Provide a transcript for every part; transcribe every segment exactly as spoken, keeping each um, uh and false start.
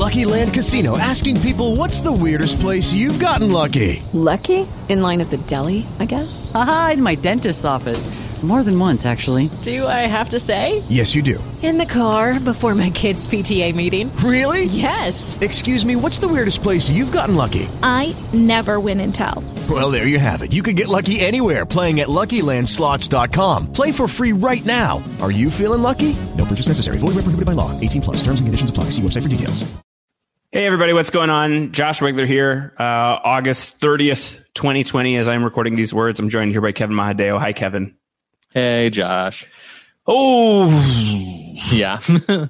Lucky Land Casino, asking people, what's the weirdest place you've gotten lucky? Lucky? In line at the deli, I guess? Aha, in my dentist's office. More than once, actually. Do I have to say? Yes, you do. In the car before my kids' P T A meeting. Really? Yes. Excuse me, what's the weirdest place you've gotten lucky? I never win and tell. Well, there you have it. You can get lucky anywhere, playing at Lucky Land Slots dot com. Play for free right now. Are you feeling lucky? No purchase necessary. Void where prohibited by law. eighteen plus. Terms and conditions apply. See website for details. Hey, everybody. What's going on? Josh Wigler here. Uh, August thirtieth, twenty twenty. As I'm recording these words, I'm joined here by Kevin Mahadeo. Hi, Kevin. Hey, Josh. Oh, yeah. not,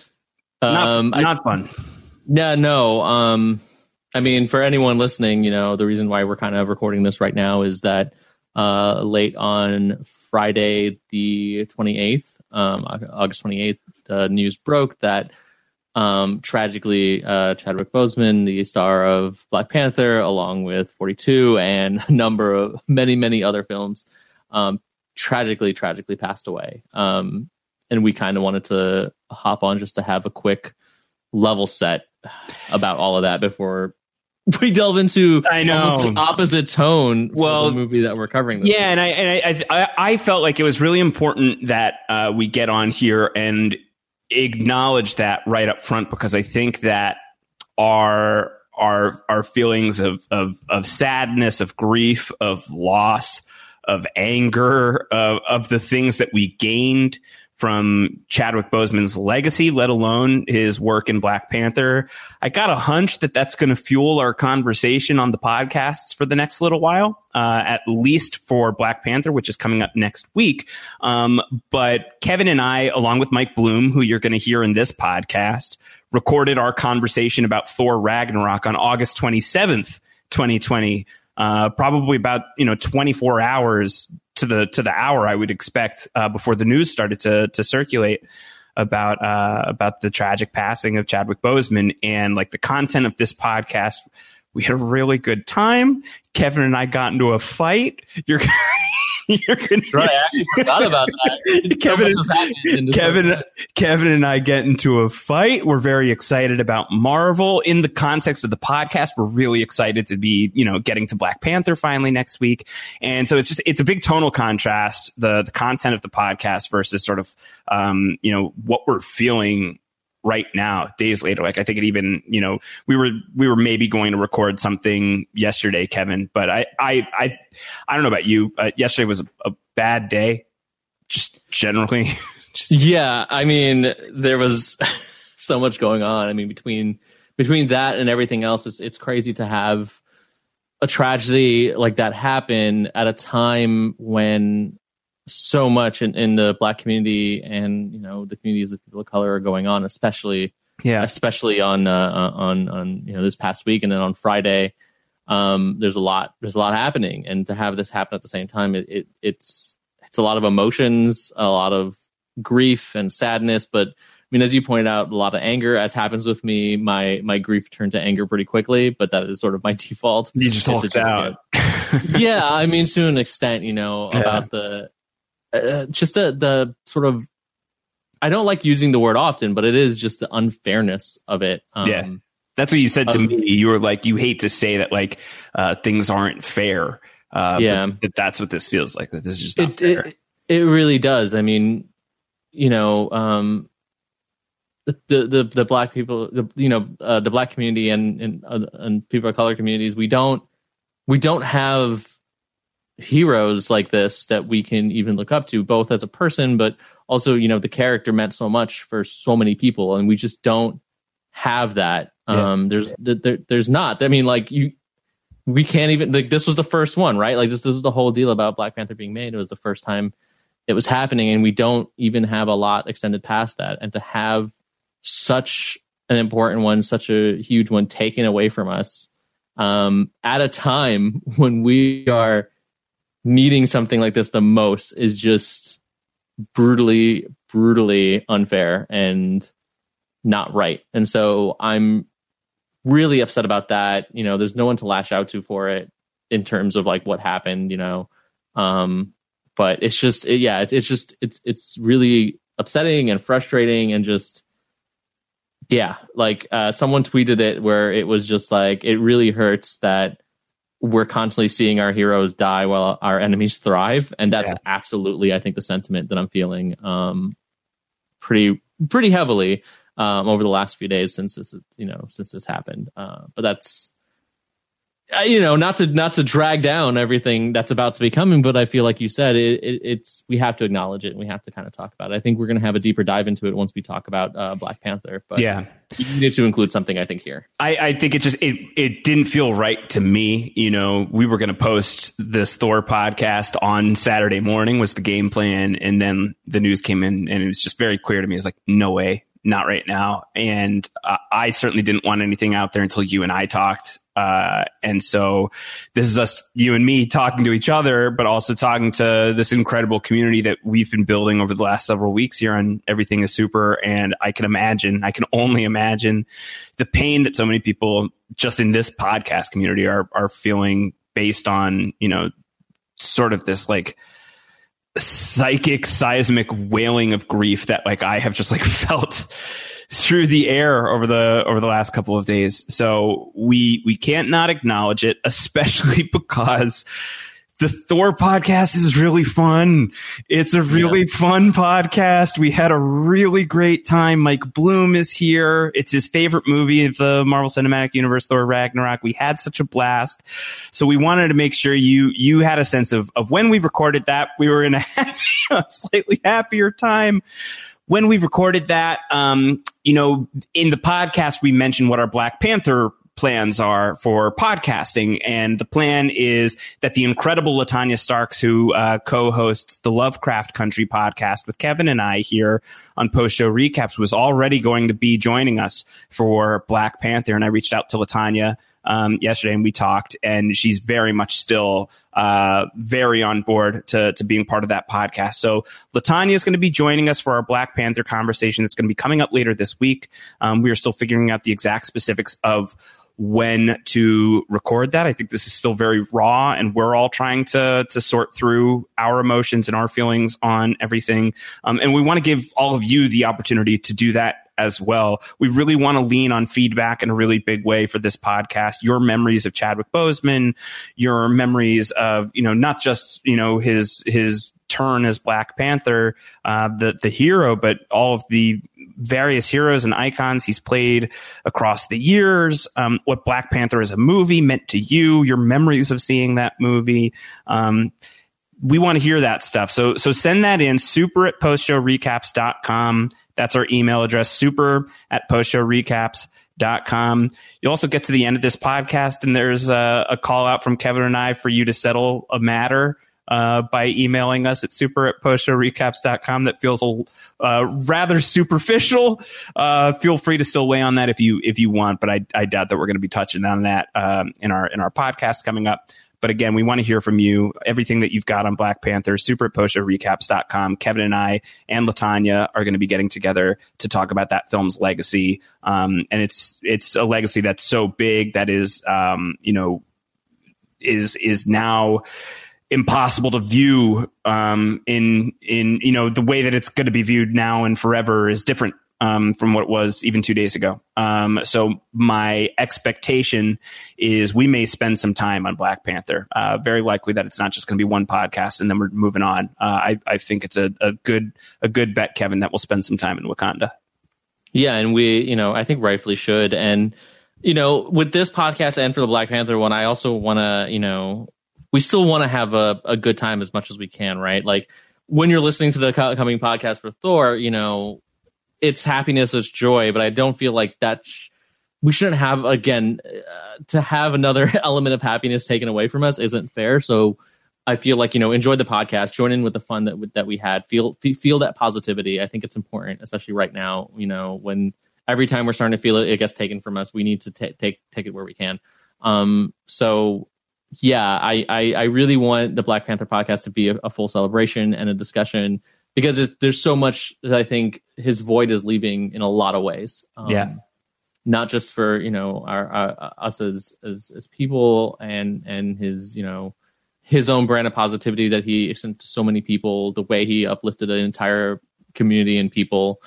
um, not I, fun. Yeah, no. Um, I mean, for anyone listening, you know, the reason why we're kind of recording this right now is that uh, late on Friday, the twenty-eighth, um, August twenty-eighth, the news broke that um, tragically uh, Chadwick Boseman, the star of Black Panther, along with forty-two and a number of many, many other films, um, tragically, tragically passed away. Um, and we kind of wanted to hop on just to have a quick level set about all of that before we delve into I know almost the opposite tone well, for the movie that we're covering. This yeah, week. and I and I, I I felt like it was really important that uh, we get on here and acknowledge that right up front, because I think that our our our feelings of of of sadness, of grief, of loss, of anger, of, of the things that we gained from Chadwick Boseman's legacy, let alone his work in Black Panther. I got a hunch that that's going to fuel our conversation on the podcasts for the next little while, uh, at least for Black Panther, which is coming up next week. Um, but Kevin and I, along with Mike Bloom, who you're going to hear in this podcast, recorded our conversation about Thor Ragnarok on August twenty-seventh, twenty twenty. Uh, probably about, you know, twenty-four hours to the to the hour, I would expect, uh, before the news started to to circulate about uh, about the tragic passing of Chadwick Boseman. And like the content of this podcast, we had a really good time. Kevin and I got into a fight. You're You're gonna, right, I actually forgot about that. Kevin, so Kevin, Kevin and I get into a fight. We're very excited about Marvel. In the context of the podcast, we're really excited to be, you know, getting to Black Panther finally next week. And so it's just, it's a big tonal contrast, the the content of the podcast versus sort of, um, you know, what we're feeling right now, days later. Like, I think it even, you know, we were, we were maybe going to record something yesterday, Kevin, but I, I, I, I don't know about you. Uh, yesterday was a, a bad day, just generally. just. Yeah. I mean, there was so much going on. I mean, between, between that and everything else, it's, it's crazy to have a tragedy like that happen at a time when so much in, in the Black community and, you know, the communities of people of color are going on, especially, yeah, especially on, uh, on, on, you know, this past week. And then on Friday, um, there's a lot, there's a lot happening. And to have this happen at the same time, it, it it's, it's a lot of emotions, a lot of grief and sadness. But I mean, as you pointed out, a lot of anger, as happens with me. My, my grief turned to anger pretty quickly, but that is sort of my default. You just hulked out. Yeah. I mean, to an extent, you know, yeah. about the, Uh, just the, the sort of, I don't like using the word often, but it is just the unfairness of it. Um, yeah, that's what you said to um, me. You were like, you hate to say that, like, uh, things aren't fair. Uh, yeah, but, but that's what this feels like. That this is just not it, fair. It, it really does. I mean, you know, um, the, the the the Black people, the, you know, uh, the Black community and and uh, and people of color communities, we don't we don't have heroes like this that we can even look up to, both as a person, but also, you know, the character meant so much for so many people, and we just don't have that. Yeah. Um, there's there, there's not. I mean, like you, we can't even like this was the first one, right? Like this, this was the whole deal about Black Panther being made. It was the first time it was happening, and we don't even have a lot extended past that. And to have such an important one, such a huge one, taken away from us um, at a time when we are needing something like this the most is just brutally, brutally unfair and not right. And so I'm really upset about that. You know, there's no one to lash out to for it in terms of like what happened, you know. Um, but it's just, it, yeah, it's, it's just, it's, it's really upsetting and frustrating and just Yeah, like uh, someone tweeted it where it was just like, it really hurts that we're constantly seeing our heroes die while our enemies thrive. And that's yeah. absolutely, I think, the sentiment that I'm feeling um, pretty pretty heavily um, over the last few days since this, you know, since this happened. Uh, but that's, you know, not to not to drag down everything that's about to be coming, but I feel like you said it, it, it's we have to acknowledge it and we have to kind of talk about it. I think we're going to have a deeper dive into it once we talk about uh, Black Panther. But yeah, you need to include something, I think, here. I, I think it just it it didn't feel right to me. You know, we were going to post this Thor podcast on Saturday morning was the game plan, and then the news came in, and it was just very clear to me. It's like, no way. Not right now. And uh, I certainly didn't want anything out there until you and I talked. Uh, and so this is us, you and me talking to each other, but also talking to this incredible community that we've been building over the last several weeks here on Everything is Super. And I can imagine, I can only imagine the pain that so many people just in this podcast community are, are feeling based on, you know, sort of this like, psychic seismic wailing of grief that like I have just like felt through the air over the over the last couple of days. So we we can't not acknowledge it, especially because the Thor podcast is really fun. It's a really yeah. fun podcast. We had a really great time. Mike Bloom is here. It's his favorite movie of the Marvel Cinematic Universe, Thor Ragnarok. We had such a blast. So we wanted to make sure you you had a sense of, of when we recorded that. We were in a, happy, a slightly happier time. When we recorded that, um, you know, in the podcast, we mentioned what our Black Panther plans are for podcasting. And the plan is that the incredible Latanya Starks, who uh, co-hosts the Lovecraft Country podcast with Kevin and I here on Post Show Recaps, was already going to be joining us for Black Panther. And I reached out to Latanya um, yesterday and we talked, and she's very much still uh, very on board to, to being part of that podcast. So Latanya is going to be joining us for our Black Panther conversation that's going to be coming up later this week. Um, we are still figuring out the exact specifics of when to record that. I think this is still very raw, and we're all trying to to sort through our emotions and our feelings on everything. Um, and we want to give all of you the opportunity to do that as well. We really want to lean on feedback in a really big way for this podcast. Your memories of Chadwick Boseman, your memories of, you know, not just, you know, his his turn as Black Panther, uh, the the hero, but all of the various heroes and icons he's played across the years, um, what Black Panther as a movie meant to you, your memories of seeing that movie. Um, we want to hear that stuff. So, so send that in, super at post show recaps dot com. That's our email address, super at post show recaps dot com. You also get to the end of this podcast, and there's a, a call out from Kevin and I for you to settle a matter Uh, by emailing us at super at post show recaps dot com. That feels uh, rather superficial. Uh, feel free to still weigh on that if you if you want, but I, I doubt that we're going to be touching on that um, in our in our podcast coming up. But again, we want to hear from you. Everything that you've got on Black Panther, super at post show recaps dot com. Kevin and I and Latanya are going to be getting together to talk about that film's legacy. Um, and it's it's a legacy that's so big that is um, you know is is now impossible to view um, in in you know the way that it's going to be viewed now and forever is different um, from what it was even two days ago. Um, so my expectation is we may spend some time on Black Panther. Uh, very likely that it's not just going to be one podcast and then we're moving on. Uh, I, I think it's a, a good a good bet, Kevin, that we'll spend some time in Wakanda. Yeah, and we, you know, I think rightfully should. And you know, with this podcast and for the Black Panther one, I also want to, you know. We still want to have a, a good time as much as we can, right? Like when you're listening to the co- coming podcast for Thor, you know, it's happiness, it's joy, but I don't feel like that sh- we shouldn't have, again, uh, to have another element of happiness taken away from us isn't fair. So I feel like, you know, enjoy the podcast, join in with the fun that that we had, feel f- feel that positivity. I think it's important, especially right now, you know, when every time we're starting to feel it, it gets taken from us. We need to t- take take it where we can. Um, so Yeah, I, I, I really want the Black Panther podcast to be a, a full celebration and a discussion because there's, there's so much that I think his void is leaving in a lot of ways. Um, yeah, not just for, you know, our, our us as, as as people and and his, you know, his own brand of positivity that he extends to so many people, the way he uplifted an entire community and people,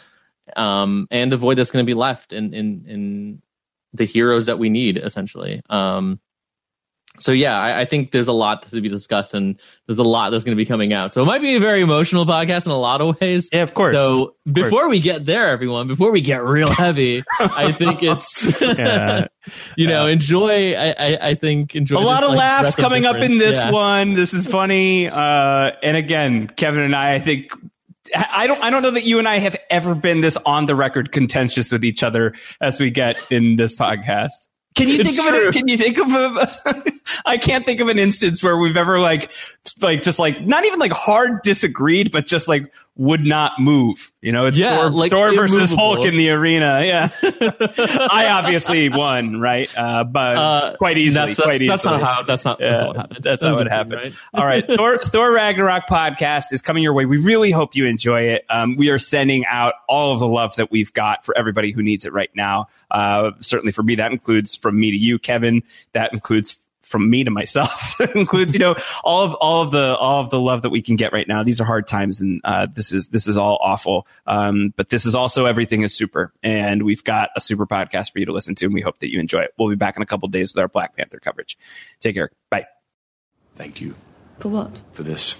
um, and the void that's going to be left in, in in the heroes that we need, essentially. Um, so yeah, I, I think there's a lot to be discussed, and there's a lot that's going to be coming out. So it might be a very emotional podcast in a lot of ways. Yeah, of course. So of before course. we get there, everyone, before we get real heavy, I think it's yeah. you know, enjoy. I, I, I think enjoy a lot this, of like, laughs breath of coming up in difference. this Yeah. one. This is funny. Uh, and again, Kevin and I, I think. I don't. I don't know that you and I have ever been this on the record contentious with each other as we get in this podcast. Can you It's think of true. it? Can you think of a? I can't think of an instance where we've ever like, like just like not even like hard disagreed, but just like would not move. You know, it's Yeah, Thor, like Thor versus immovable. Hulk in the arena. Yeah, I obviously won, right? Uh, but Uh, quite easily. That's, that's, quite easily. that's not how. That's not. That's Yeah, not what happened. That's That not was what the happened. thing, right? All right. Thor, Thor Ragnarok podcast is coming your way. We really hope you enjoy it. Um, we are sending out all of the love that we've got for everybody who needs it right now. Uh, certainly for me, that includes from me to you, Kevin. That includes from me to myself. That includes, you know, all of all of the all of the love that we can get right now. These are hard times, and uh, this is this is all awful. Um, but this is also everything is super, and we've got a super podcast for you to listen to, and we hope that you enjoy it. We'll be back in a couple of days with our Black Panther coverage. Take care. Bye. Thank you For what? for this.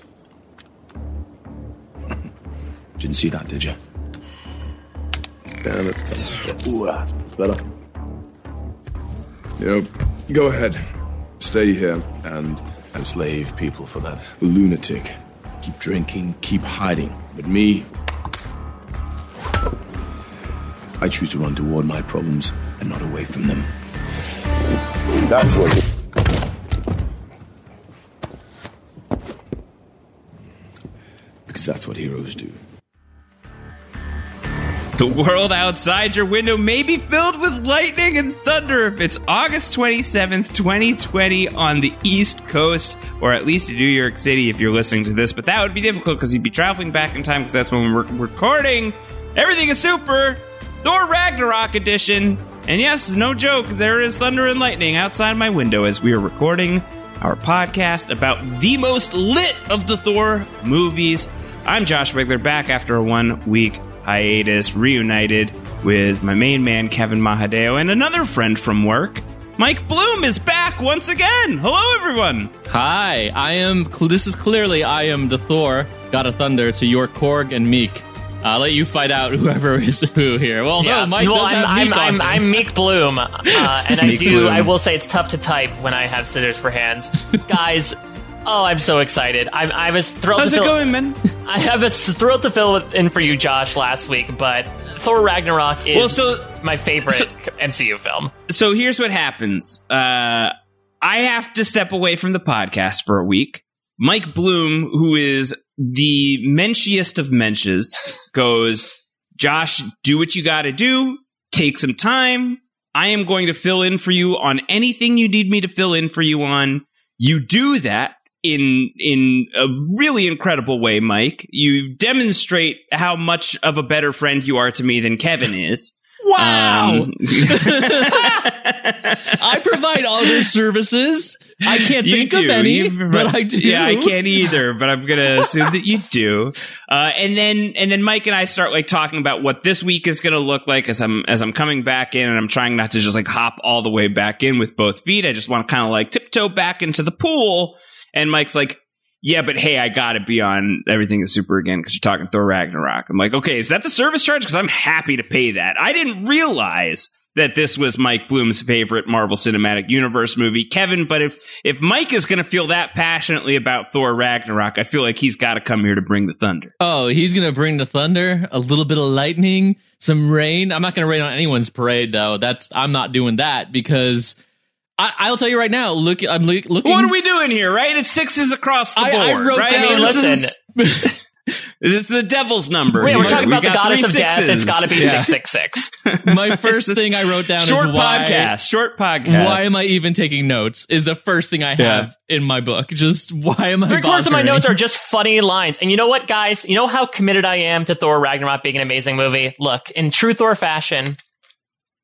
Didn't see that, did you? Damn it. Ooh, that's better. You know, go ahead. Stay here and Enslave people for that lunatic. Keep drinking, keep hiding. But me, I choose to run toward my problems and not away from them. that's what. Because that's what heroes do. The world outside your window may be filled with lightning and thunder if it's August twenty-seventh, twenty twenty on the East Coast, or at least in New York City if you're listening to this. But that would be difficult because you'd be traveling back in time because that's when we're recording. Everything is super. Thor Ragnarok edition. And yes, no joke, there is thunder and lightning outside my window as we are recording our podcast about the most lit of the Thor movies. I'm Josh Wigler, back after a one-week hiatus, reunited with my main man, Kevin Mahadeo, and another friend from work. Mike Bloom is back once again. Hello, everyone. Hi, I am. This is clearly I am the Thor, God of Thunder, to your Korg and Meek. I'll let you fight out whoever is who here. Well, yeah. no, Mike well, does I'm, have Meek I'm, on I'm, here. I'm Meek Bloom, uh, and I Meek do. Bloom. I will say it's tough to type when I have scissors for hands, guys. Oh, I'm so excited! I, I was thrilled. How's to it fill, going, man? I was thrilled to fill it in for you, Josh, last week. But Thor Ragnarok is Well, so- my favorite so- M C U film. So here's what happens. Uh, I have to step away from the podcast for a week. Mike Bloom, who is the menschiest of mensches, goes, Josh, do what you got to do. Take some time. I am going to fill in for you on anything you need me to fill in for you on. You do that in in a really incredible way, Mike. You demonstrate how much of a better friend you are to me than Kevin is. Wow! Um, I provide other services. I can't You think do. of any, You- but I do. Yeah, I can't either, but I'm gonna assume that you do. Uh, and then, and then Mike and I start like talking about what this week is gonna look like as I'm as I'm coming back in, and I'm trying not to just like hop all the way back in with both feet. I just want to kind of like tiptoe back into the pool. And Mike's like, yeah, but hey, I gotta be on Everything is Super again because you're talking Thor Ragnarok. I'm like, okay, is that the service charge? Because I'm happy to pay that. I didn't realize that this was Mike Bloom's favorite Marvel Cinematic Universe movie. Kevin, but if if Mike is going to feel that passionately about Thor Ragnarok, I feel like he's got to come here to bring the thunder. Oh, he's gonna bring the thunder, a little bit of lightning, some rain. I'm not gonna rain on anyone's parade, though. That's I'm not doing that because I, I'll tell you right now. Look, I'm lo- looking. What are we doing here, right? It's sixes across the I- board, I wrote right? down- I mean, This listen. is- This is the devil's number. Wait, we're here. talking We've about the got goddess three of death. It's sixes. got to be Yeah. six six six. My first It's thing I wrote down short is why. podcast. Short podcast. Why am I even taking notes? Is the first thing I have in my book. Just why am I? Three quarters of my bothering? notes are just funny lines. And you know what, guys? You know how committed I am to Thor Ragnarok being an amazing movie? Look, in true Thor fashion,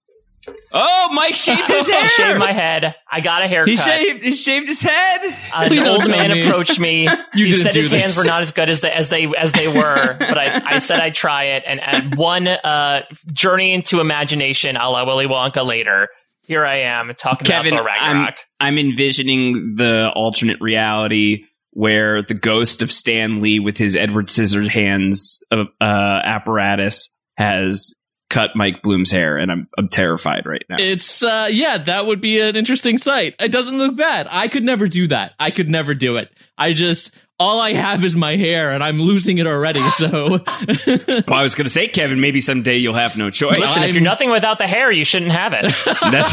Oh, Mike shaved his hair. I shaved my head. I got a haircut. He shaved. He shaved his head. Uh, Please an don't old tell man me. approached me. You he didn't said do his this. hands were not as good as they as they as they were, but I, I said I'd try it. And, and one uh, journey into imagination, a la Willy Wonka. Later, here I am talking Kevin, about Thor Ragnarok. I'm, I'm envisioning the alternate reality where the ghost of Stan Lee with his Edward Scissorhands uh, uh, apparatus has cut Mike Bloom's hair, and I'm I'm terrified right now. It's uh yeah, that would be an interesting sight. It doesn't look bad. I could never do that. I could never do it. I just all I have is my hair, and I'm losing it already. So, well, I was going to say, Kevin, maybe someday you'll have no choice. Listen, I'm- if you're nothing without the hair, you shouldn't have it. That's,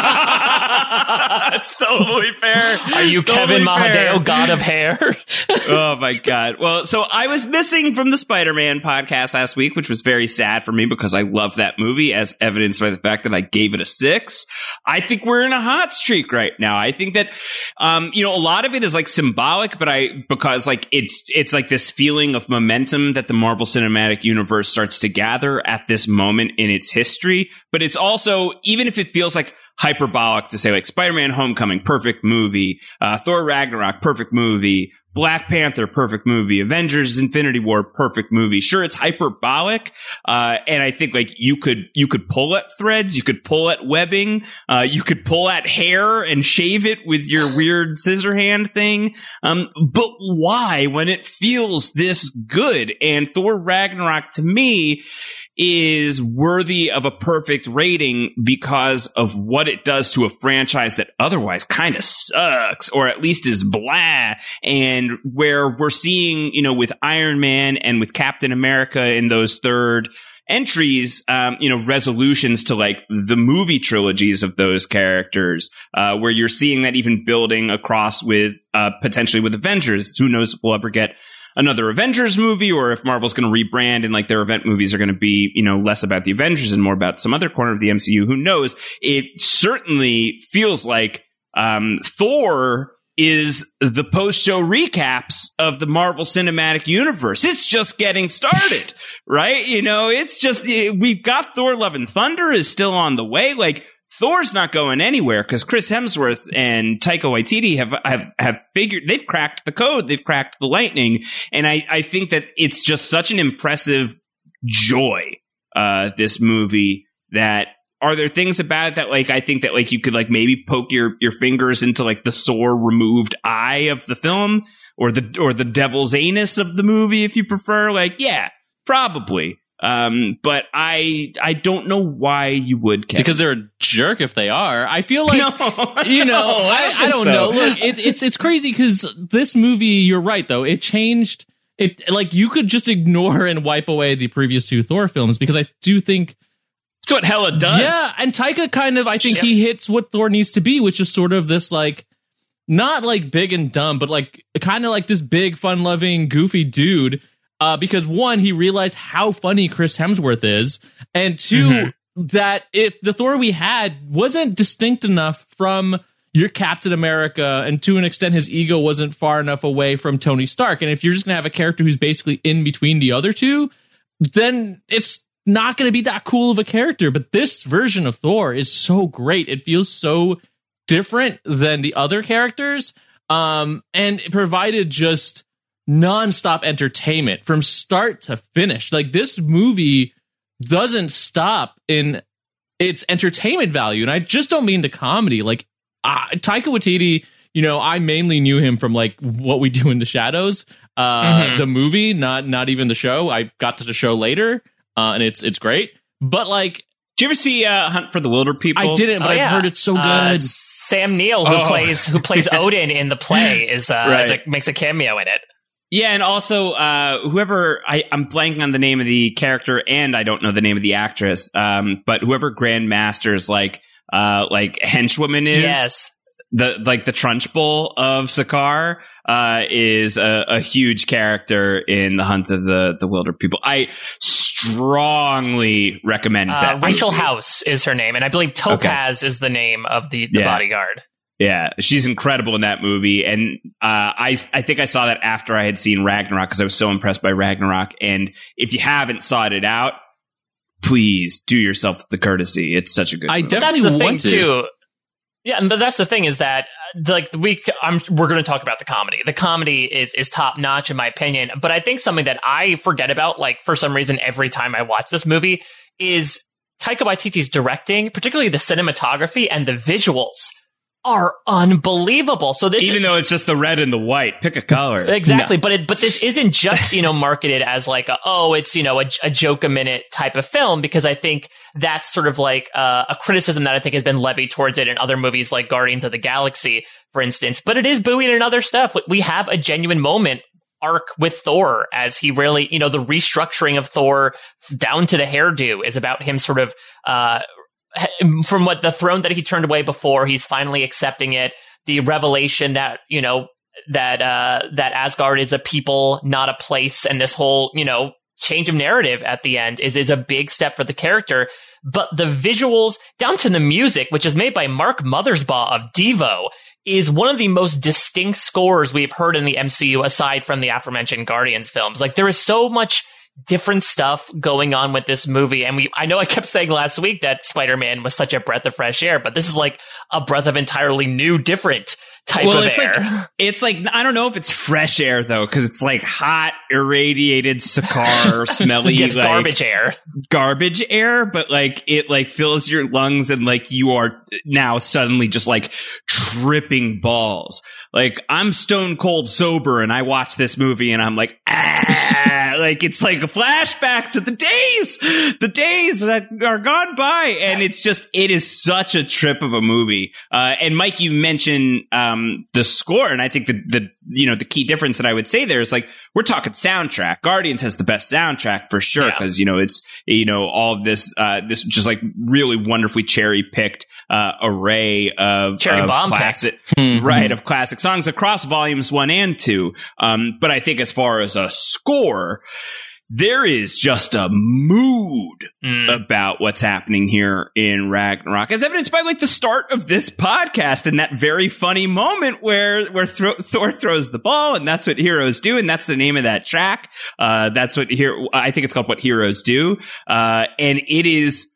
that's totally fair. Are you Totally Kevin fair. Mahadeo, god of hair? Oh my god. Well, so I was missing from the Spider-Man podcast last week, which was very sad for me because I love that movie, as evidenced by the fact that I gave it a six. I think we're in a hot streak right now. I think that, um, you know, a lot of it is like symbolic, but I, because like it's, it's like this feeling of momentum that the Marvel Cinematic Universe starts to gather at this moment in its history. But it's also, even if it feels like hyperbolic to say like Spider-Man Homecoming, perfect movie, uh, Thor Ragnarok, perfect movie, Black Panther, perfect movie, Avengers Infinity War, perfect movie. Sure, it's hyperbolic. Uh, and I think like you could, you could pull at threads, you could pull at webbing, uh, you could pull at hair and shave it with your weird scissor hand thing. Um, but why when it feels this good? And Thor Ragnarok to me is worthy of a perfect rating because of what it does to a franchise that otherwise kind of sucks, or at least is blah. And where we're seeing, you know, with Iron Man and with Captain America in those third entries, um, you know, resolutions to like the movie trilogies of those characters, uh, where you're seeing that even building across with, uh, potentially with Avengers. Who knows if we'll ever get another Avengers movie, or if Marvel's going to rebrand and like their event movies are going to be, you know, less about the Avengers and more about some other corner of the M C U. Who knows? It certainly feels like, um, Thor is the post-show recaps of the Marvel Cinematic Universe. It's just getting started, right? You know, it's just, we've got Thor Love and Thunder is still on the way. Like, Thor's not going anywhere because Chris Hemsworth and Taika Waititi have, have, have figured, they've cracked the code, they've cracked the lightning. And I, I think that it's just such an impressive joy, uh, this movie, that are there things about it that like, I think that like you could like maybe poke your, your fingers into like the sore removed eye of the film, or the, or the devil's anus of the movie, if you prefer. Like, yeah, probably. Um, but I, I don't know why you would, Kevin. because they're a jerk if they are. I feel like, No, you know, no, I, I don't so. know. Look, it, it's it's crazy because this movie, you're right though, it changed. It like you could just ignore and wipe away the previous two Thor films, because I do think That's what Hela does. Yeah, and Taika kind of, I think Yeah. he hits what Thor needs to be, which is sort of this like, not like big and dumb, but like kind of like this big, fun-loving, goofy dude. Uh, because one, he realized how funny Chris Hemsworth is, and two, mm-hmm. that if the Thor we had wasn't distinct enough from your Captain America, and to an extent his ego wasn't far enough away from Tony Stark, and if you're just gonna have a character who's basically in between the other two, then it's not gonna be that cool of a character. But this version of Thor is so great. It feels so different than the other characters, um, and it provided just nonstop entertainment from start to finish. Like, this movie doesn't stop in its entertainment value, and I just don't mean the comedy. Like, uh, Taika Waititi, you know, I mainly knew him from like What We Do in the Shadows, uh, mm-hmm. the movie, not not even the show. I got to the show later, uh, and it's it's great. But like, did you ever see uh, Hunt for the Wilder People? I didn't, but Oh, I've yeah. heard it's so good. Uh, Sam Neill, who Oh. plays who plays Odin in the play, is, uh, Right. is a, makes a cameo in it. Yeah, and also uh, whoever I, I'm blanking on the name of the character, and I don't know the name of the actress. Um, but whoever Grandmaster's like uh, like henchwoman is, Yes. the like the Trunchbull of Sakaar, uh, is a, a huge character in the Hunt of the the Wilder People. I strongly recommend Uh, that. Rachel movie. House is her name, and I believe Topaz is the name of the, the Yeah. bodyguard. Yeah, she's incredible in that movie, and uh, I I think I saw that after I had seen Ragnarok because I was so impressed by Ragnarok. And if you haven't sought it out, please do yourself the courtesy. It's such a good I movie. definitely that's the want thing to. too. Yeah, but that's the thing is that like we I'm we're going to talk about the comedy. The comedy is is top notch in my opinion, but I think something that I forget about like for some reason every time I watch this movie is Taika Waititi's directing, particularly the cinematography and the visuals are unbelievable. So this even is, though it's just the red and the white, pick a color. Exactly, No. but it, but this isn't just, you know, marketed as like a, oh, it's, you know, a, a joke a minute type of film, because I think that's sort of like uh, a criticism that I think has been levied towards it in other movies like Guardians of the Galaxy, for instance. But it is buoyed in other stuff. We have a genuine moment arc with Thor as he really, you know, the restructuring of Thor down to the hairdo is about him sort of uh from what the throne that he turned away before, he's finally accepting it. The revelation that, you know, that, uh, that Asgard is a people, not a place. And this whole, you know, change of narrative at the end is, is a big step for the character. But the visuals down to the music, which is made by Mark Mothersbaugh of Devo, is one of the most distinct scores we've heard in the M C U aside from the aforementioned Guardians films. Like there is so much different stuff going on with this movie. And we, I know I kept saying last week that Spider-Man was such a breath of fresh air, but this is like a breath of entirely new, different type well, of it's air. Like, it's like, I don't know if it's fresh air though, because it's like hot, irradiated, Sakaar, smelly, it's like, garbage air. Garbage air, but like it like fills your lungs and like you are now suddenly just like tripping balls. Like I'm stone cold sober and I watch this movie and I'm like, ah, like it's like a flashback to the days, the days that are gone by. And it's just, it is such a trip of a movie. Uh, and Mike, you mentioned, um, the score. And I think the, the, you know, the key difference that I would say there is like, we're talking soundtrack. Guardians has the best soundtrack for sure. Yeah. Cause, you know, it's, you know, all of this, uh, this just like really wonderfully cherry picked, uh, array of, Cherry of bomb classic, Mm-hmm. right. Of classic songs across volumes one and two. Um, but I think as far as a score, there is just a mood Mm. about what's happening here in Ragnarok, as evidenced by like the start of this podcast and that very funny moment where where Thro- Thor throws the ball, and that's what heroes do, and that's the name of that track. Uh, that's what here I think it's called What Heroes Do, uh, and it is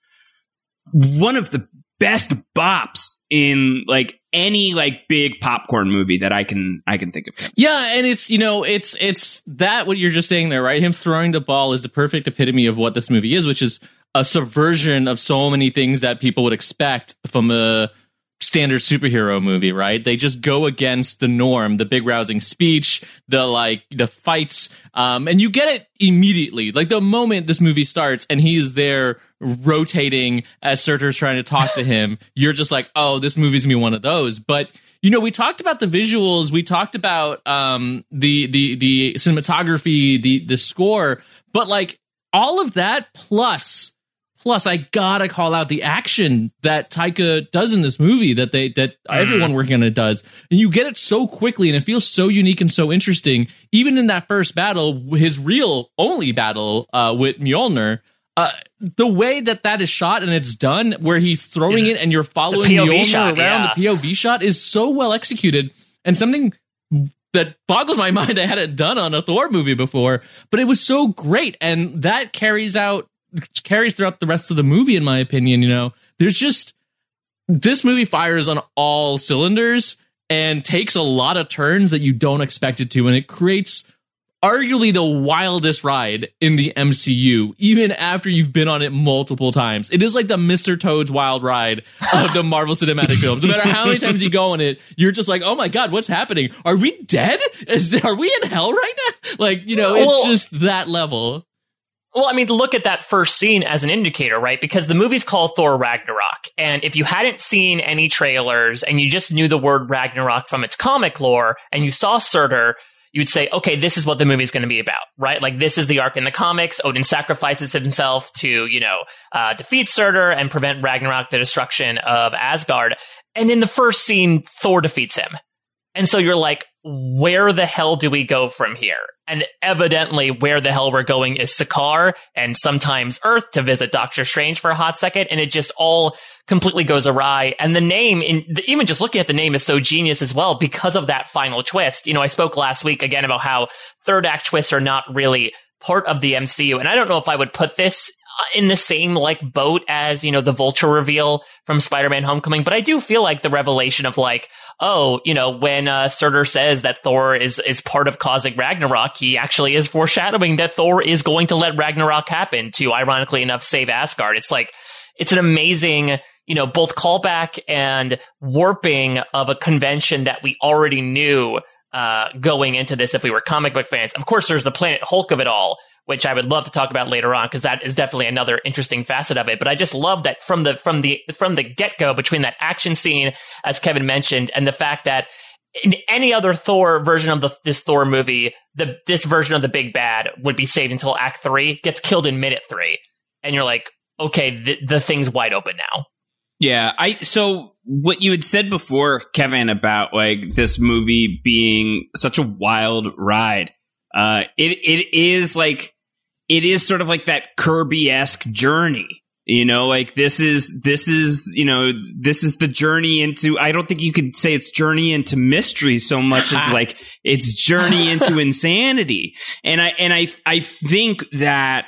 one of the best bops in like any like big popcorn movie that I can I can think of. Yeah, and it's, you know, it's it's that what you're just saying there, right? Him throwing the ball is the perfect epitome of what this movie is, which is a subversion of so many things that people would expect from a standard superhero movie, right? They just go against the norm, the big rousing speech, the like the fights, um, and you get it immediately. Like the moment this movie starts and he's there rotating as Surtur's trying to talk to him, you're just like, oh, this movie's gonna be one of those. But you know, we talked about the visuals, we talked about um, the the the cinematography, the the score, but like all of that plus. Plus, I gotta call out the action that Taika does in this movie that they that mm. everyone working on it does, and you get it so quickly, and it feels so unique and so interesting. Even in that first battle, his real only battle uh, with Mjolnir, uh, the way that that is shot and it's done, where he's throwing yeah. it and you're following Mjolnir shot, around, yeah. the P O V shot is so well executed, and something that boggles my mind. I hadn't done on a Thor movie before, but it was so great, and that carries out. carries throughout the rest of the movie, in my opinion. You know, there's just this movie fires on all cylinders and takes a lot of turns that you don't expect it to, and it creates arguably the wildest ride in the M C U, even after you've been on it multiple times. It is like the Mister Toad's Wild Ride of the Marvel Cinematic Films. No matter how many times you go on it, you're just like, oh my god, what's happening? Are we dead? Is, are we in hell right now? Like, you know, it's well, just that level. Well, I mean, look at that first scene as an indicator, right? Because the movie's called Thor Ragnarok. And if you hadn't seen any trailers and you just knew the word Ragnarok from its comic lore and you saw Surtur, you'd say, okay, this is what the movie's going to be about, right? Like, this is the arc in the comics. Odin sacrifices himself to, you know, uh, defeat Surtur and prevent Ragnarok, the destruction of Asgard. And in the first scene, Thor defeats him. And so you're like, where the hell do we go from here? And evidently, where the hell we're going is Sakaar and sometimes Earth to visit Doctor Strange for a hot second. And it just all completely goes awry. And the name, in, even just looking at the name, is so genius as well because of that final twist. You know, I spoke last week again about how third act twists are not really part of the M C U. And I don't know if I would put this in the same like boat as, you know, the Vulture reveal from Spider-Man Homecoming, but I do feel like the revelation of like, oh, you know, when uh, Surtur says that Thor is is part of causing Ragnarok, he actually is foreshadowing that Thor is going to let Ragnarok happen to, ironically enough, save Asgard. It's like, it's an amazing, you know, both callback and warping of a convention that we already knew uh going into this if we were comic book fans. Of course, there's the Planet Hulk of it all, which I would love to talk about later on, because that is definitely another interesting facet of it. But I just love that from the from the from the get-go, between that action scene, as Kevin mentioned, and the fact that in any other Thor version of the, this Thor movie, the this version of the big bad would be saved until Act Three, gets killed in minute three, and you're like, okay, the, the thing's wide open now. Yeah, I so what you had said before, Kevin, about like this movie being such a wild ride. Uh, it it is like it is sort of like that Kirby-esque journey. You know, like this is this is you know this is the journey into. I don't think you could say it's journey into mystery so much as like it's journey into insanity. And I and I I think that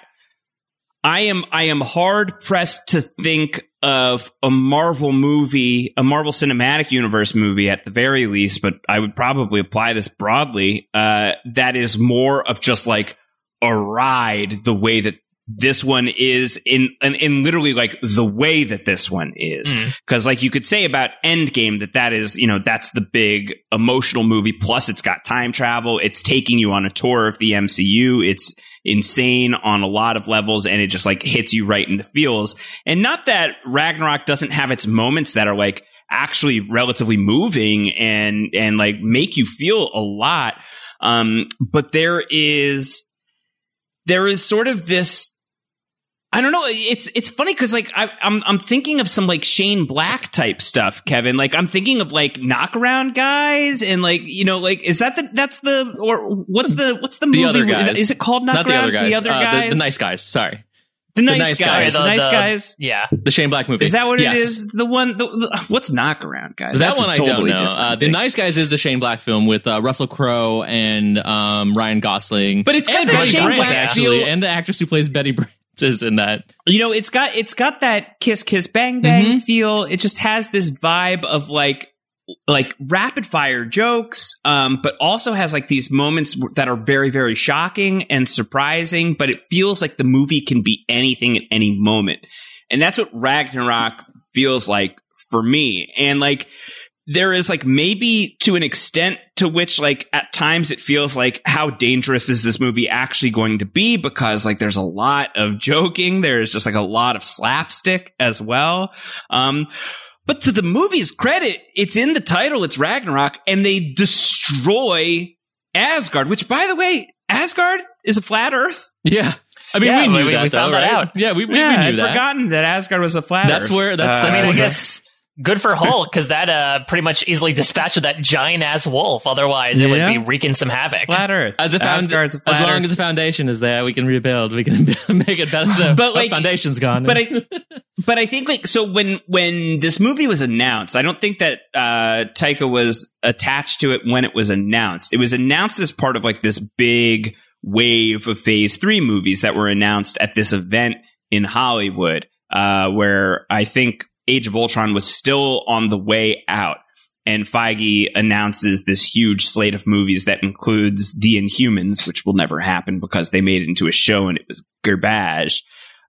I am I am hard pressed to think of a Marvel movie, a Marvel Cinematic Universe movie at the very least, but I would probably apply this broadly, uh, that is more of just like a ride the way that this one is in, in, in literally like the way that this one is. Mm. Cause like you could say about Endgame that that is, you know, that's the big emotional movie. Plus it's got time travel. It's taking you on a tour of the M C U. It's insane on a lot of levels, and it just like hits you right in the feels. And not that Ragnarok doesn't have its moments that are like actually relatively moving and, and like make you feel a lot. Um, but there is, there is sort of this, I don't know. It's it's funny because like I, I'm I'm thinking of some like Shane Black type stuff, Kevin. Like I'm thinking of like Knockaround Guys, and like you know like is that the that's the or what's the what's the, the movie? Other guys. Is it called Knockaround? Not the other guys. The other uh, guys. The, the nice guys. Sorry. The nice, the nice guys. guys. The, the nice the, guys. Yeah. The Shane Black movie. Is that what yes. it is? The one. The, the, what's Knockaround Guys? That That's one I totally don't know. Uh, the Nice Guys is the Shane Black film with uh, Russell Crowe and um, Ryan Gosling. But it's got and that Betty Shane Brant, Black actually, feel. and the actress who plays Betty Brant is in that. You know, it's got it's got that kiss kiss bang bang Mm-hmm. feel. It just has this vibe of like like rapid fire jokes, um, but also has like these moments that are very very shocking and surprising. But it feels like the movie can be anything at any moment, and that's what Ragnarok feels like for me. And like there is like maybe to an extent to which like at times it feels like how dangerous is this movie actually going to be, because like there's a lot of joking. There's just like a lot of slapstick as well. Um, but to the movie's credit, it's in the title. It's Ragnarok, and they destroy Asgard, which by the way, Asgard is a flat Earth. Yeah. I mean, yeah, we knew we, that. we though, found right? that out. Yeah, we, we, yeah, we knew I'd that. forgotten that Asgard was a flat That's Earth. where that's, Uh, that's I mean, where I guess good for Hulk, because that uh, pretty much easily dispatched with that giant ass wolf. Otherwise, it Yeah. would be wreaking some havoc. flat Earth. As, a found, Asgard's a flat as long Earth. as the foundation is there, we can rebuild. We can make it better. So, But, like, the foundation's gone. But I, but I think like so when when this movie was announced, I don't think that uh, Taika was attached to it when it was announced. It was announced as part of like this big wave of Phase Three movies that were announced at this event in Hollywood, uh, where I think Age of Ultron was still on the way out. And Feige announces this huge slate of movies that includes The Inhumans, which will never happen because they made it into a show and it was garbage.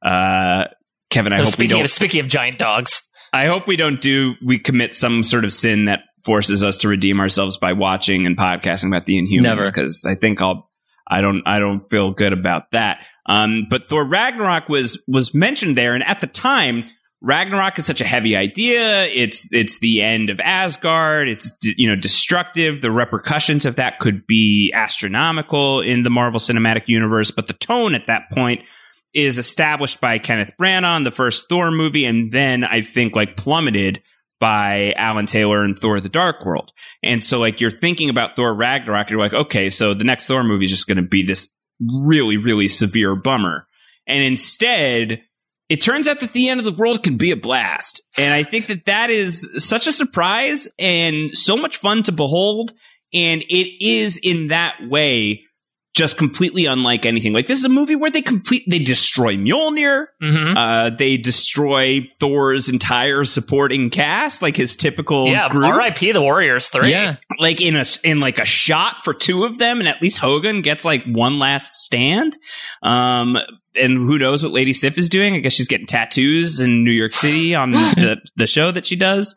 Uh, Kevin, So I hope we speaking don't. of speaking of giant dogs, I hope we don't do. We commit some sort of sin that forces us to redeem ourselves by watching and podcasting about The Inhumans. Never. Because I think I'll. I don't. I don't feel good about that. Um, but Thor Ragnarok was was mentioned there, and at the time, Ragnarok is such a heavy idea. It's it's the end of Asgard. It's you know destructive. The repercussions of that could be astronomical in the Marvel Cinematic Universe. But the tone at that point is established by Kenneth Branagh in the first Thor movie, and then I think like plummeted by Alan Taylor in Thor: The Dark World. And so like you're thinking about Thor Ragnarok, you're like, okay, so the next Thor movie is just going to be this really, really severe bummer. And instead, it turns out that the end of the world can be a blast. And I think that that is such a surprise and so much fun to behold. And it is in that way just completely unlike anything. Like, this is a movie where they complete, they destroy Mjolnir. Mm-hmm. Uh, they destroy Thor's entire supporting cast, like his typical yeah, group. R I P the Warriors three. Yeah. Like in a, in like a shot for two of them, and at least Hogun gets like one last stand. Um, and who knows what Lady Sif is doing? I guess she's getting tattoos in New York City on the, the show that she does.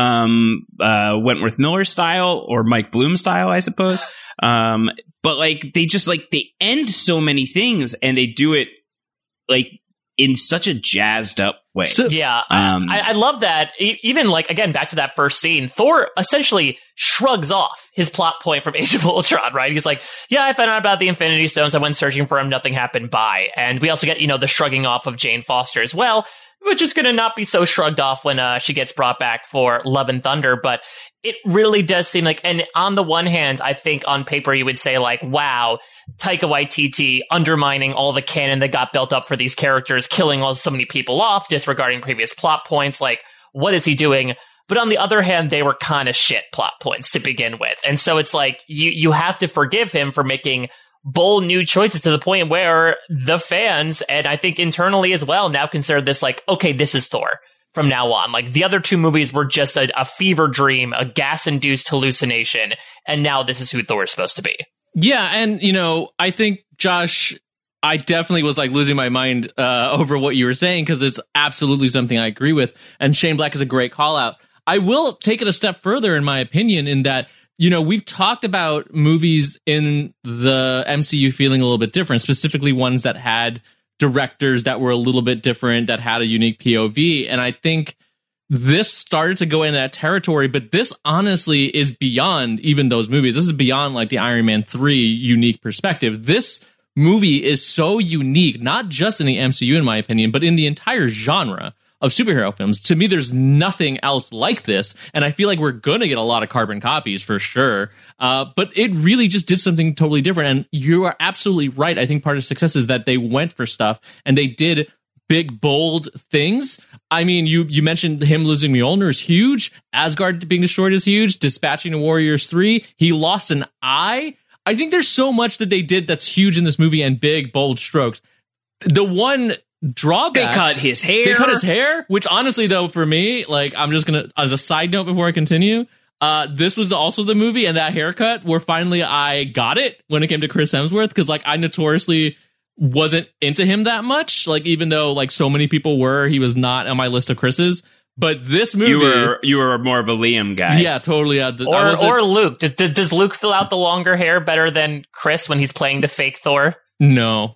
Um, uh, Wentworth Miller style, or Mike Bloom style, I suppose. Um, but like, they just like, they end so many things, and they do it like in such a jazzed up way. So, yeah. Um, I, I love that. Even like, again, back to that first scene, Thor essentially shrugs off his plot point from Age of Ultron, right? He's like, yeah, I found out about the Infinity Stones. I went searching for them. Nothing happened. Bye. And we also get, you know, the shrugging off of Jane Foster as well, which is going to not be so shrugged off when uh, she gets brought back for Love and Thunder. But it really does seem like, and on the one hand, I think on paper you would say like, wow, Taika Waititi undermining all the canon that got built up for these characters, killing all so many people off, disregarding previous plot points. Like, what is he doing? But on the other hand, they were kind of shit plot points to begin with. And so it's like, you, you have to forgive him for making bold new choices to the point where the fans, and I think internally as well, now consider this like, okay, this is Thor from now on. Like, the other two movies were just a, a fever dream, a gas-induced hallucination, and now this is who Thor is supposed to be. Yeah, and, you know, I think, Josh, I definitely was like losing my mind uh, over what you were saying, because it's absolutely something I agree with, and Shane Black is a great call-out. I will take it a step further, in my opinion, in that, you know, we've talked about movies in the M C U feeling a little bit different, specifically ones that had directors that were a little bit different, that had a unique P O V. And I think this started to go into that territory, but this honestly is beyond even those movies. This is beyond like the Iron Man three unique perspective. This movie is so unique, not just in the M C U, in my opinion, but in the entire genre of superhero films. To me, there's nothing else like this, and I feel like we're gonna get a lot of carbon copies for sure. Uh, but it really just did something totally different, and you are absolutely right. I think part of success is that they went for stuff, and they did big, bold things. I mean, you you mentioned him losing Mjolnir is huge. Asgard being destroyed is huge. Dispatching the Warriors three, he lost an eye. I think there's so much that they did that's huge in this movie, and big, bold strokes. The one drawback, they cut his hair. They cut his hair, which honestly, though, for me, like, I'm just gonna, as a side note before I continue, uh, this was the, also the movie and that haircut where finally I got it when it came to Chris Hemsworth, because like I notoriously wasn't into him that much. Like, even though like so many people were, he was not on my list of Chris's. But this movie, you were you were more of a Liam guy, yeah, totally. Uh, the, or or Luke. Does, does does Luke fill out the longer hair better than Chris when he's playing the fake Thor? No,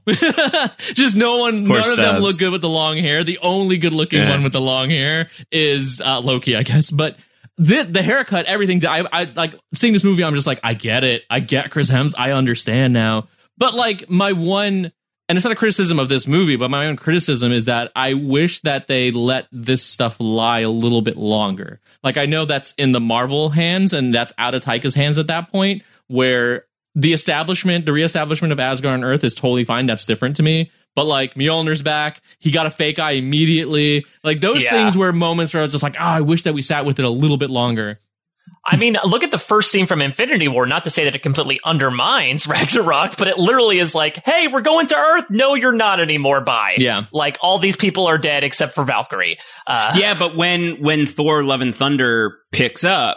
just no one. Poor none Stubbs. of them look good with the long hair. The only good looking yeah. one with the long hair is uh, Loki, I guess. But the the haircut, everything. I I like seeing this movie. I'm just like, I get it. I get Chris Hemsworth. I understand now. But like my one, and it's not a criticism of this movie, but my own criticism is that I wish that they let this stuff lie a little bit longer. Like, I know that's in the Marvel hands, and that's out of Taika's hands at that point, where the establishment, the reestablishment of Asgard on Earth is totally fine. That's different to me. But like, Mjolnir's back. He got a fake eye immediately. Like, those yeah. things were moments where I was just like, oh, I wish that we sat with it a little bit longer. I mean, look at the first scene from Infinity War. Not to say that it completely undermines Ragnarok, but it literally is like, hey, we're going to Earth. No, you're not anymore. Bye. Yeah. Like, all these people are dead except for Valkyrie. Uh, yeah, but when when Thor Love and Thunder picks up,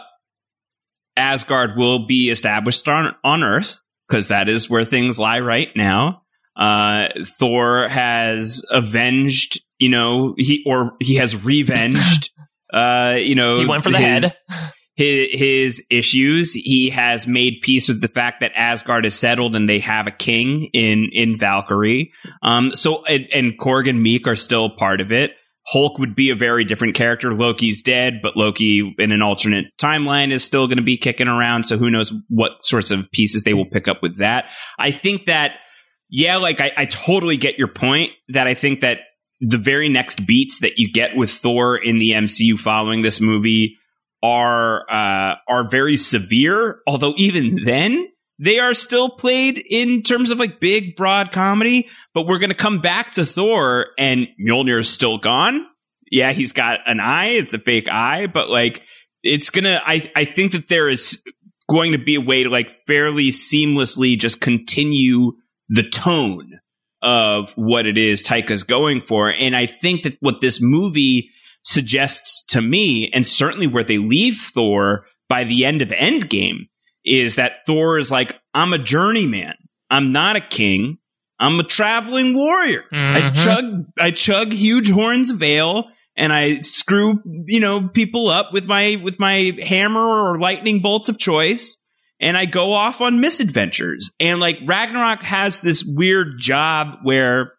Asgard will be established on, on Earth, because that is where things lie right now. Uh, Thor has avenged, you know, he or he has revenged, uh, you know, he went for the his, head. His, his issues. He has made peace with the fact that Asgard is settled and they have a king in in Valkyrie. Um, so and, and Korg and Meek are still part of it. Hulk would be a very different character. Loki's dead, but Loki in an alternate timeline is still going to be kicking around. So who knows what sorts of pieces they will pick up with that. I think that, yeah, like I, I totally get your point that I think that the very next beats that you get with Thor in the M C U following this movie are, uh, are very severe. Although even then, they are still played in terms of like big, broad comedy, but we're going to come back to Thor and Mjolnir is still gone. Yeah, he's got an eye. It's a fake eye, but like it's going to, I, I think that there is going to be a way to like fairly seamlessly just continue the tone of what it is Taika's going for. And I think that what this movie suggests to me, and certainly where they leave Thor by the end of Endgame, is that Thor is like, I'm a journeyman. I'm not a king. I'm a traveling warrior. Mm-hmm. I chug, I chug huge horns of ale, and I screw, you know, people up with my with my hammer or lightning bolts of choice, and I go off on misadventures. And like Ragnarok has this weird job where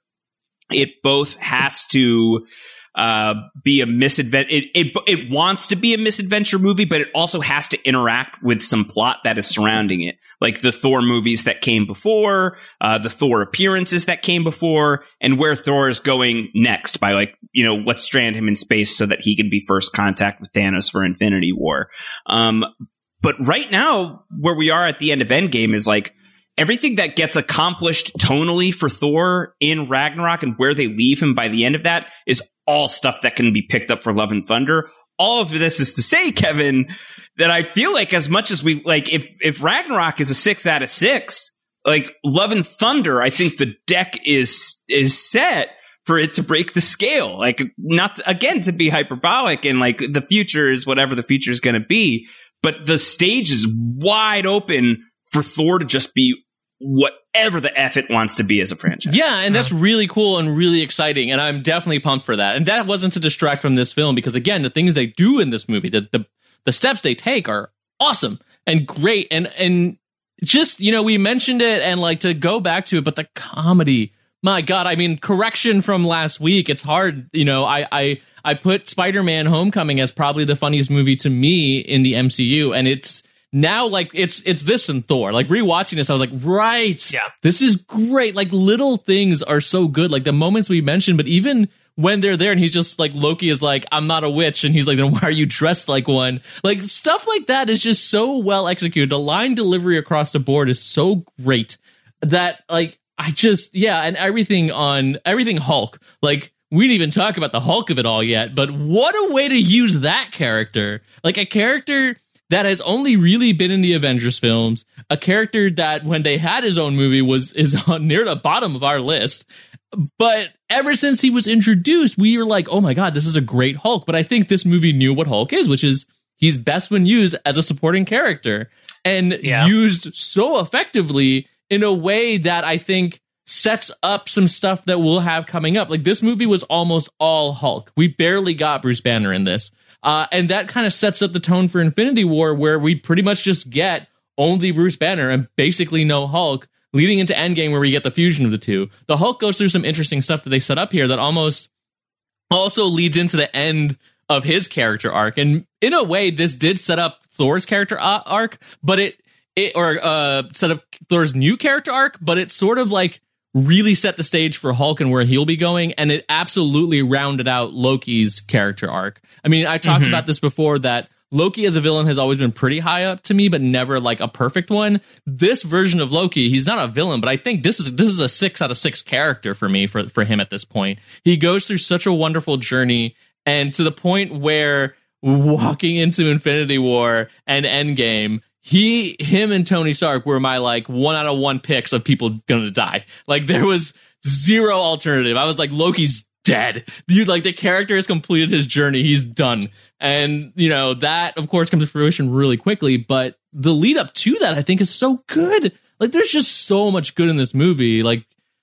it both has to uh, be a misadventure. It, it it wants to be a misadventure movie, but it also has to interact with some plot that is surrounding it, like the Thor movies that came before, uh, the Thor appearances that came before, and where Thor is going next by like, you know, let's strand him in space so that he can be first contact with Thanos for Infinity War. Um, but right now, where we are at the end of Endgame is like everything that gets accomplished tonally for Thor in Ragnarok and where they leave him by the end of that is all stuff that can be picked up for Love and Thunder. All of this is to say, Kevin, that I feel like as much as we like, if, if Ragnarok is a six out of six, like Love and Thunder, I think the deck is, is set for it to break the scale. Like, not to, again, to be hyperbolic and like the future is whatever the future is going to be, but the stage is wide open for Thor to just be whatever the F it wants to be as a franchise. Yeah, and that's really cool and really exciting, and I'm definitely pumped for that. And that wasn't to distract from this film, because again, the things they do in this movie, the the, the steps they take are awesome and great, and and just, you know, we mentioned it, and like to go back to it, but the comedy, my God, I mean, correction from last week, it's hard, you know, I I I put Spider-Man Homecoming as probably the funniest movie to me in the M C U, and it's now, like, it's it's this and Thor. Like, rewatching this, I was like, right, yeah, this is great. Like, little things are so good. Like, the moments we mentioned, but even when they're there and he's just, like, Loki is like, I'm not a witch. And he's like, then why are you dressed like one? Like, stuff like that is just so well executed. The line delivery across the board is so great that, like, I just, yeah, and everything on, everything Hulk. Like, we didn't even talk about the Hulk of it all yet, but what a way to use that character. Like, a character that has only really been in the Avengers films, a character that when they had his own movie was is on near the bottom of our list. But ever since he was introduced, we were like, oh my God, this is a great Hulk. But I think this movie knew what Hulk is, which is he's best when used as a supporting character, and yeah. used so effectively in a way that I think sets up some stuff that we'll have coming up. Like, this movie was almost all Hulk. We barely got Bruce Banner in this. Uh, and that kind of sets up the tone for Infinity War, where we pretty much just get only Bruce Banner and basically no Hulk, leading into Endgame, where we get the fusion of the two. The Hulk goes through some interesting stuff that they set up here that almost also leads into the end of his character arc. And in a way, this did set up Thor's character arc, but it, it or uh, set up Thor's new character arc, but it sort of like really set the stage for Hulk and where he'll be going, and it absolutely rounded out Loki's character arc. I mean, I talked mm-hmm. about this before, that Loki as a villain has always been pretty high up to me, but never like a perfect one. This version of Loki, he's not a villain, but I think this is this is a six out of six character for me, for, for him at this point. He goes through such a wonderful journey, and to the point where walking into Infinity War and Endgame, He, him and Tony Stark were my like one out of one picks of people gonna die. Like, there was zero alternative. I was like, Loki's dead. Dude, like, the character has completed his journey. He's done. And, you know, that of course comes to fruition really quickly, but the lead up to that, I think, is so good. Like, there's just so much good in this movie. Like,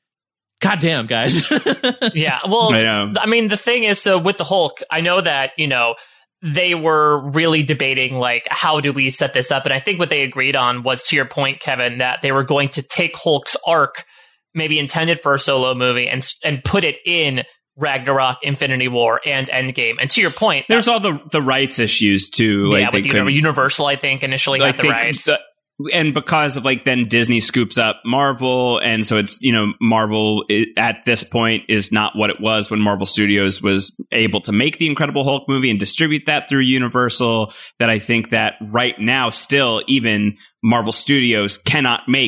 goddamn, guys. Yeah. Well, I, I mean, the thing is, so with the Hulk, I know that, you know, they were really debating, like, how do we set this up? And I think what they agreed on was, to your point, Kevin, that they were going to take Hulk's arc, maybe intended for a solo movie, and and put it in Ragnarok, Infinity War, and Endgame. And to your point, there's all the the rights issues too. Yeah, like with the Universal, I think, initially like got the rights. Could, and because of like then Disney scoops up Marvel, and so it's, you know, Marvel it, at this point is not what it was when Marvel Studios was able to make the Incredible Hulk movie and distribute that through Universal. That I think that right now still even Marvel Studios cannot make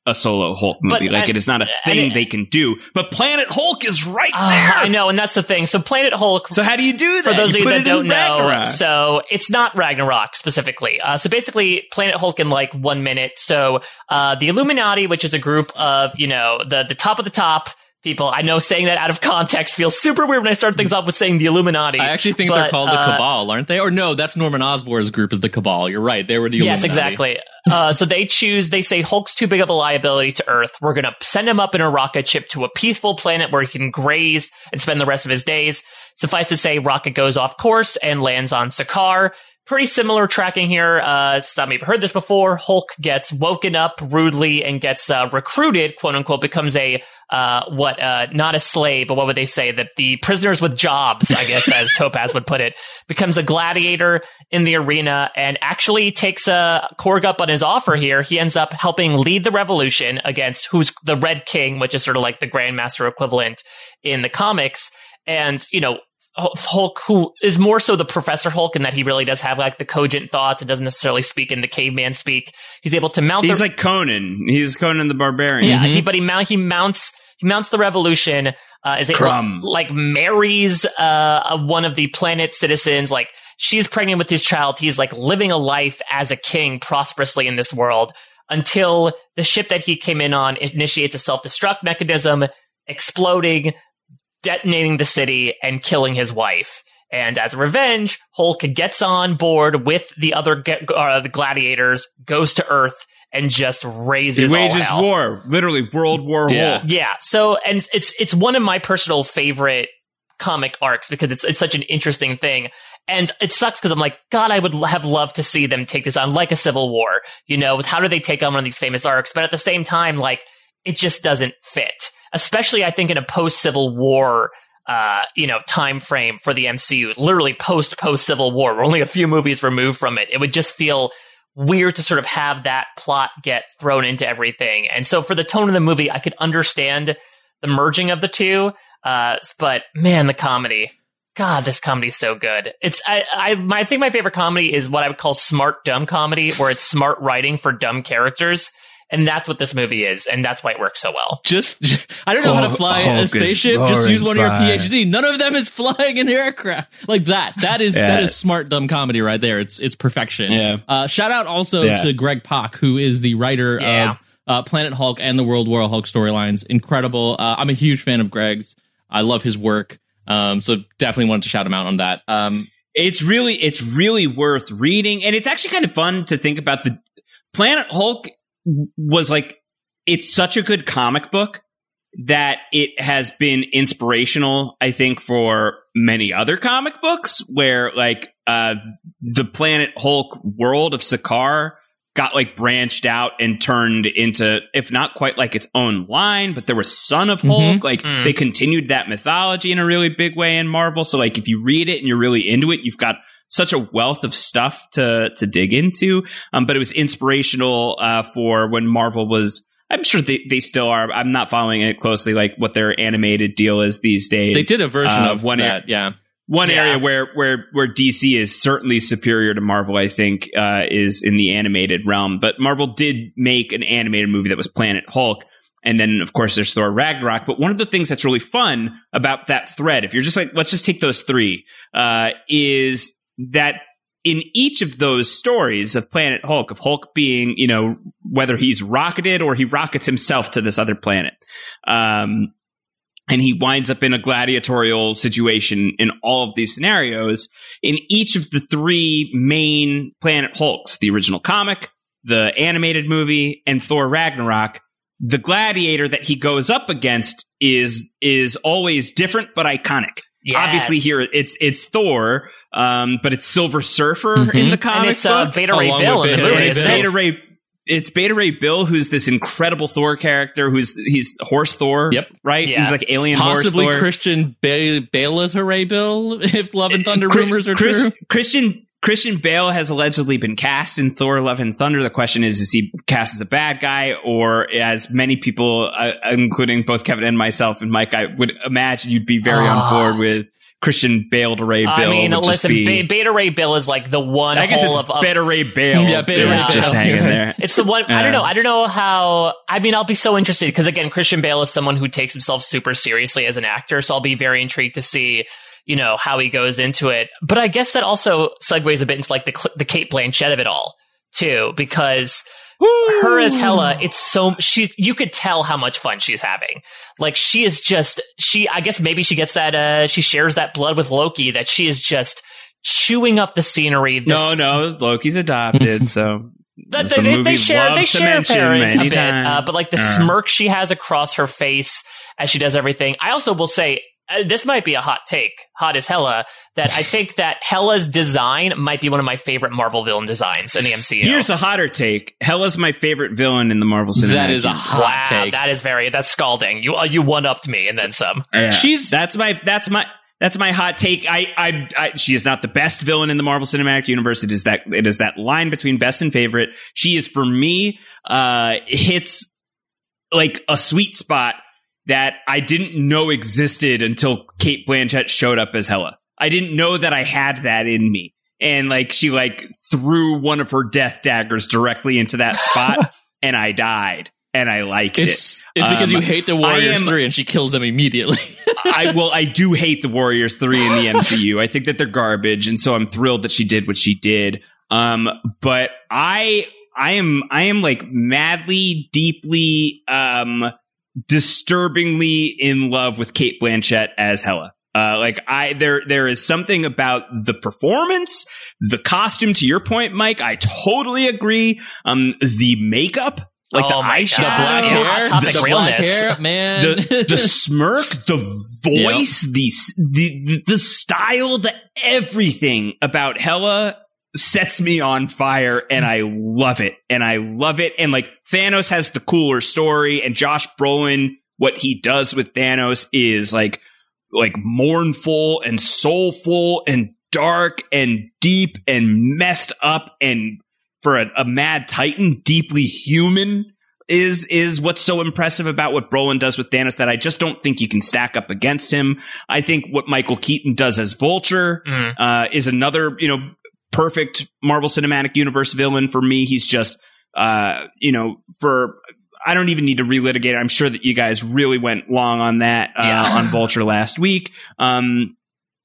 a solo Hulk movie. But, like and, it is not a thing it, they can do. But Planet Hulk is right uh, there. I know, and that's the thing. So Planet Hulk. So how do you do that? For those you of you put that it in don't know, Ragnarok. so it's not Ragnarok specifically. Uh, so basically, Planet Hulk in like one minute. So uh, the Illuminati, which is a group of, you know, the the top of the top people. I know saying that out of context feels super weird when I start things off with saying the Illuminati. I actually think but, they're called the uh, Cabal, aren't they? Or no, that's Norman Osborn's group is the Cabal. You're right. They were the Yes, Illuminati. exactly. Uh, so they choose, they say Hulk's too big of a liability to Earth. We're going to send him up in a rocket ship to a peaceful planet where he can graze and spend the rest of his days. Suffice to say, rocket goes off course and lands on Sakaar. Pretty similar tracking here. Uh, some of you have heard this before. Hulk gets woken up rudely and gets uh, recruited, quote unquote, becomes a, uh, what, uh, not a slave, but what would they say? That the prisoners with jobs, I guess, as Topaz would put it, becomes a gladiator in the arena and actually takes a Korg up on his offer here. He ends up helping lead the revolution against who's the Red King, which is sort of like the Grandmaster equivalent in the comics. And, you know, Hulk, who is more so the Professor Hulk in that he really does have like the cogent thoughts and doesn't necessarily speak in the caveman speak. He's able to mount. He's the, like Conan. He's Conan the Barbarian. Yeah, Mm-hmm. he, but he mount he mounts he mounts the revolution. Uh, is it Crumb. like marries uh one of the planet's citizens? Like she's pregnant with his child. He's like living a life as a king prosperously in this world until the ship that he came in on initiates a self-destruct mechanism, exploding, detonating the city and killing his wife. And as a revenge, Hulk gets on board with the other uh, the gladiators, goes to Earth, and just raises He wages all hell. war, literally World War Yeah. Hulk. Yeah. So, and it's it's one of my personal favorite comic arcs because it's it's such an interesting thing. And it sucks because I'm like, God, I would have loved to see them take this on like a Civil War. You know, with how do they take on one of these famous arcs? But at the same time, like, it just doesn't fit. Especially, I think, in a post-Civil War, uh, you know, time frame for the M C U. Literally post-post-Civil War. We're only a few movies removed from it. It would just feel weird to sort of have that plot get thrown into everything. And so for the tone of the movie, I could understand the merging of the two. Uh, but, man, the comedy. God, this comedy is so good. It's I, I, my, I think my favorite comedy is what I would call smart, dumb comedy, where it's smart writing for dumb characters. And that's what this movie is, and that's why it works so well. Just, I don't know how to fly Hulk a is spaceship. Just use one of your roaring PhD. None of them is flying an aircraft like that. That is Yeah. that is smart dumb comedy right there. It's it's perfection. Yeah. Uh, shout out also Yeah. to Greg Pak, who is the writer Yeah. of uh, Planet Hulk and the World War Hulk storylines. Incredible. Uh, I'm a huge fan of Greg's. I love his work. Um, so definitely wanted to shout him out on that. Um, It's really, it's really worth reading, and it's actually kind of fun to think about. The Planet Hulk was like, it's such a good comic book that it has been inspirational, I think, for many other comic books where like uh, the Planet Hulk world of Sakaar got like branched out and turned into, if not quite like its own line, but there was Son of Hulk. Mm-hmm. Like Mm. they continued that mythology in a really big way in Marvel. So like if you read it and you're really into it, you've got such a wealth of stuff to to dig into. Um, but it was inspirational uh, for when Marvel was. I'm sure they, they still are. I'm not following it closely, like what their animated deal is these days. they did a version Uh, of one that. ar- yeah. One Yeah. area where, where, where D C is certainly superior to Marvel, I think, uh, is in the animated realm. But Marvel did make an animated movie that was Planet Hulk. And then, of course, there's Thor Ragnarok. But one of the things that's really fun about that thread, if you're just like, let's just take those three, uh, is that in each of those stories of Planet Hulk, of Hulk being, you know, whether he's rocketed or he rockets himself to this other planet, um, and he winds up in a gladiatorial situation in all of these scenarios, in each of the three main Planet Hulks, the original comic, the animated movie, and Thor Ragnarok, the gladiator that he goes up against is is always different but iconic. Yes. Obviously here it's it's Thor, um, but it's Silver Surfer Mhm. in the comic And it's uh, book. Beta Ray Along Bill with in the Beta movie. Ray It's isn't it? Beta Ray. It's Beta Ray Bill, who's this incredible Thor character. Who's he's horse Thor. Yep. Right. Yeah. He's like alien Possibly horse Thor. Christian ba- Bale Ray Bill, if Love and Thunder Chris- rumors are Chris- true. Christian Christian Bale has allegedly been cast in Thor: Love and Thunder. The question is, is he cast as a bad guy, or as many people, uh, including both Kevin and myself and Mike, I would imagine you'd be very Ah. on board with Christian Bale to Ray Bill. I mean, would just listen, be, Be- Beta Ray Bill is like the one I guess hole it's of, of Beta Ray Bale. Yeah, Beta Ray is Bill. just hanging there. It's the one. I don't know. I don't know how. I mean, I'll be so interested because again, Christian Bale is someone who takes himself super seriously as an actor. So I'll be very intrigued to see, you know, how he goes into it. But I guess that also segues a bit into like the the Cate Blanchett of it all too, because Woo! her as Hela, it's so she. You could tell how much fun she's having. Like she is just she. I guess maybe she gets that. Uh, she shares that blood with Loki. That she is just chewing up the scenery. This, no, no, Loki's adopted, so. But they, they, they share, they share a parent a bit, uh, but like the uh. smirk she has across her face as she does everything. I also will say, uh, this might be a hot take, hot as Hela, that I think that Hela's design might be one of my favorite Marvel villain designs in the M C U. Here's a hotter take. Hela's my favorite villain in the Marvel Cinematic That is a hot wow, take. that is very, that's scalding. You, uh, you one-upped me and then some. Yeah. She's, that's my, that's my, That's my hot take. I, I, I, she is not the best villain in the Marvel Cinematic Universe. It is that, it is that line between best and favorite. She is, for me, uh, hits like a sweet spot that I didn't know existed until Cate Blanchett showed up as Hela. I didn't know that I had that in me. And like, she like threw one of her death daggers directly into that spot and I died. And I liked it's, it. It's because um, you hate the Warriors am, three and she kills them immediately. I well, I do hate the Warriors three in the M C U. I think that they're garbage, and so I'm thrilled that she did what she did. Um, but I, I am, I am like madly, deeply, um, disturbingly in love with Cate Blanchett as Hela. Uh, like I, there, there is something about the performance, the costume. To your point, Mike, I totally agree. Um, the makeup. Like oh the my eyeshadow, God. the black hair, topic the realness. black hair, man. the, the smirk, the voice, yep. the, the the style, the everything about Hela sets me on fire, and I love it, and I love it. And like Thanos has the cooler story, and Josh Brolin, what he does with Thanos is like like mournful and soulful and dark and deep and messed up and. For a, a mad titan, deeply human is is what's so impressive about what Brolin does with Thanos that I just don't think you can stack up against him. I think what Michael Keaton does as Vulture mm. uh, is another, you know, perfect Marvel Cinematic Universe villain for me. He's just, uh, you know, for I don't even need to relitigate it. I'm sure that you guys really went long on that uh, yeah. on Vulture last week. Um,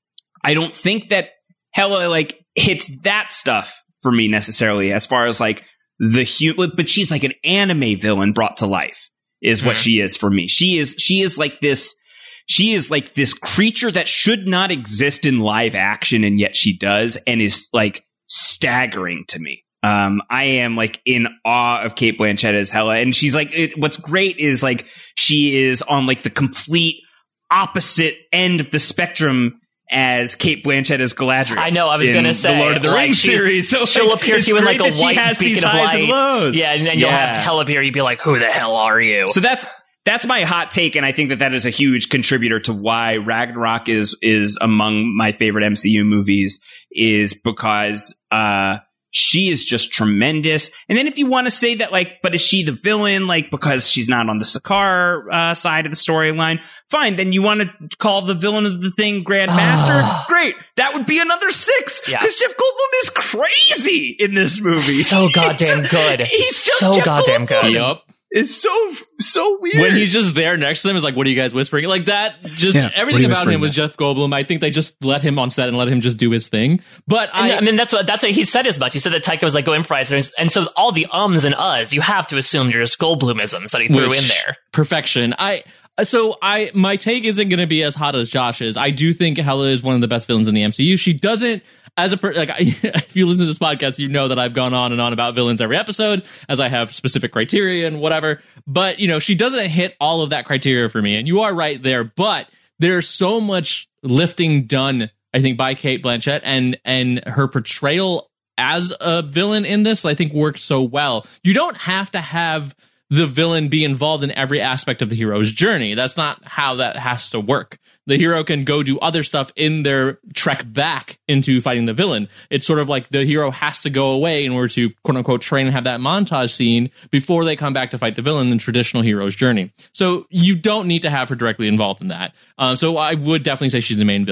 I don't think that Hela like hits that stuff. For me necessarily, as far as like the human, but she's like an anime villain brought to life is what mm. she is for me. She is, she is like this, she is like this creature that should not exist in live action. And yet she does and is like staggering to me. Um, I am like in awe of Cate Blanchett as Hela. And she's like, it, what's great is like, she is on like the complete opposite end of the spectrum as Cate Blanchett as Galadriel. I know, I was going to say. The Lord of the like, Rings series. So she'll like, appear to you in like a white beacon of light. And yeah, and then you'll yeah. have Hela appear, you'd be like, who the hell are you? So that's that's my hot take, and I think that that is a huge contributor to why Ragnarok is is among my favorite M C U movies, is because uh she is just tremendous. And then if you want to say that, like, but is she the villain, like, because she's not on the Sakaar uh, side of the storyline, fine. Then you want to call the villain of the thing Grandmaster? Oh. Great. That would be another six. Because yeah. Jeff Goldblum is crazy in this movie. So goddamn good. He's just so Jeff goddamn Goldblum. good. Yep. It's so, so weird. When he's just there next to them, it's like, what are you guys whispering? Like that, just yeah, everything about him was Jeff Goldblum. I think they just let him on set and let him just do his thing. But and I, I mean, that's what, that's what he said as much. He said that Taika was like, go improvise. And so all the ums and uhs, you have to assume are just Goldblumisms that he threw in there. Perfection. I, So I, my take isn't going to be as hot as Josh's. I do think Hela is one of the best villains in the M C U. She doesn't, as a per, like, I, if you listen to this podcast, you know that I've gone on and on about villains every episode, as I have specific criteria and whatever. But you know, she doesn't hit all of that criteria for me. And you are right there. But there's so much lifting done, I think, by Cate Blanchett, and and her portrayal as a villain in this, I think, works so well. You don't have to have the villain be involved in every aspect of the hero's journey. That's not how that has to work. The hero can go do other stuff in their trek back into fighting the villain. It's sort of like the hero has to go away in order to, quote unquote, train and have that montage scene before they come back to fight the villain in the traditional hero's journey. So you don't need to have her directly involved in that. Uh, so I would definitely say she's the main villain.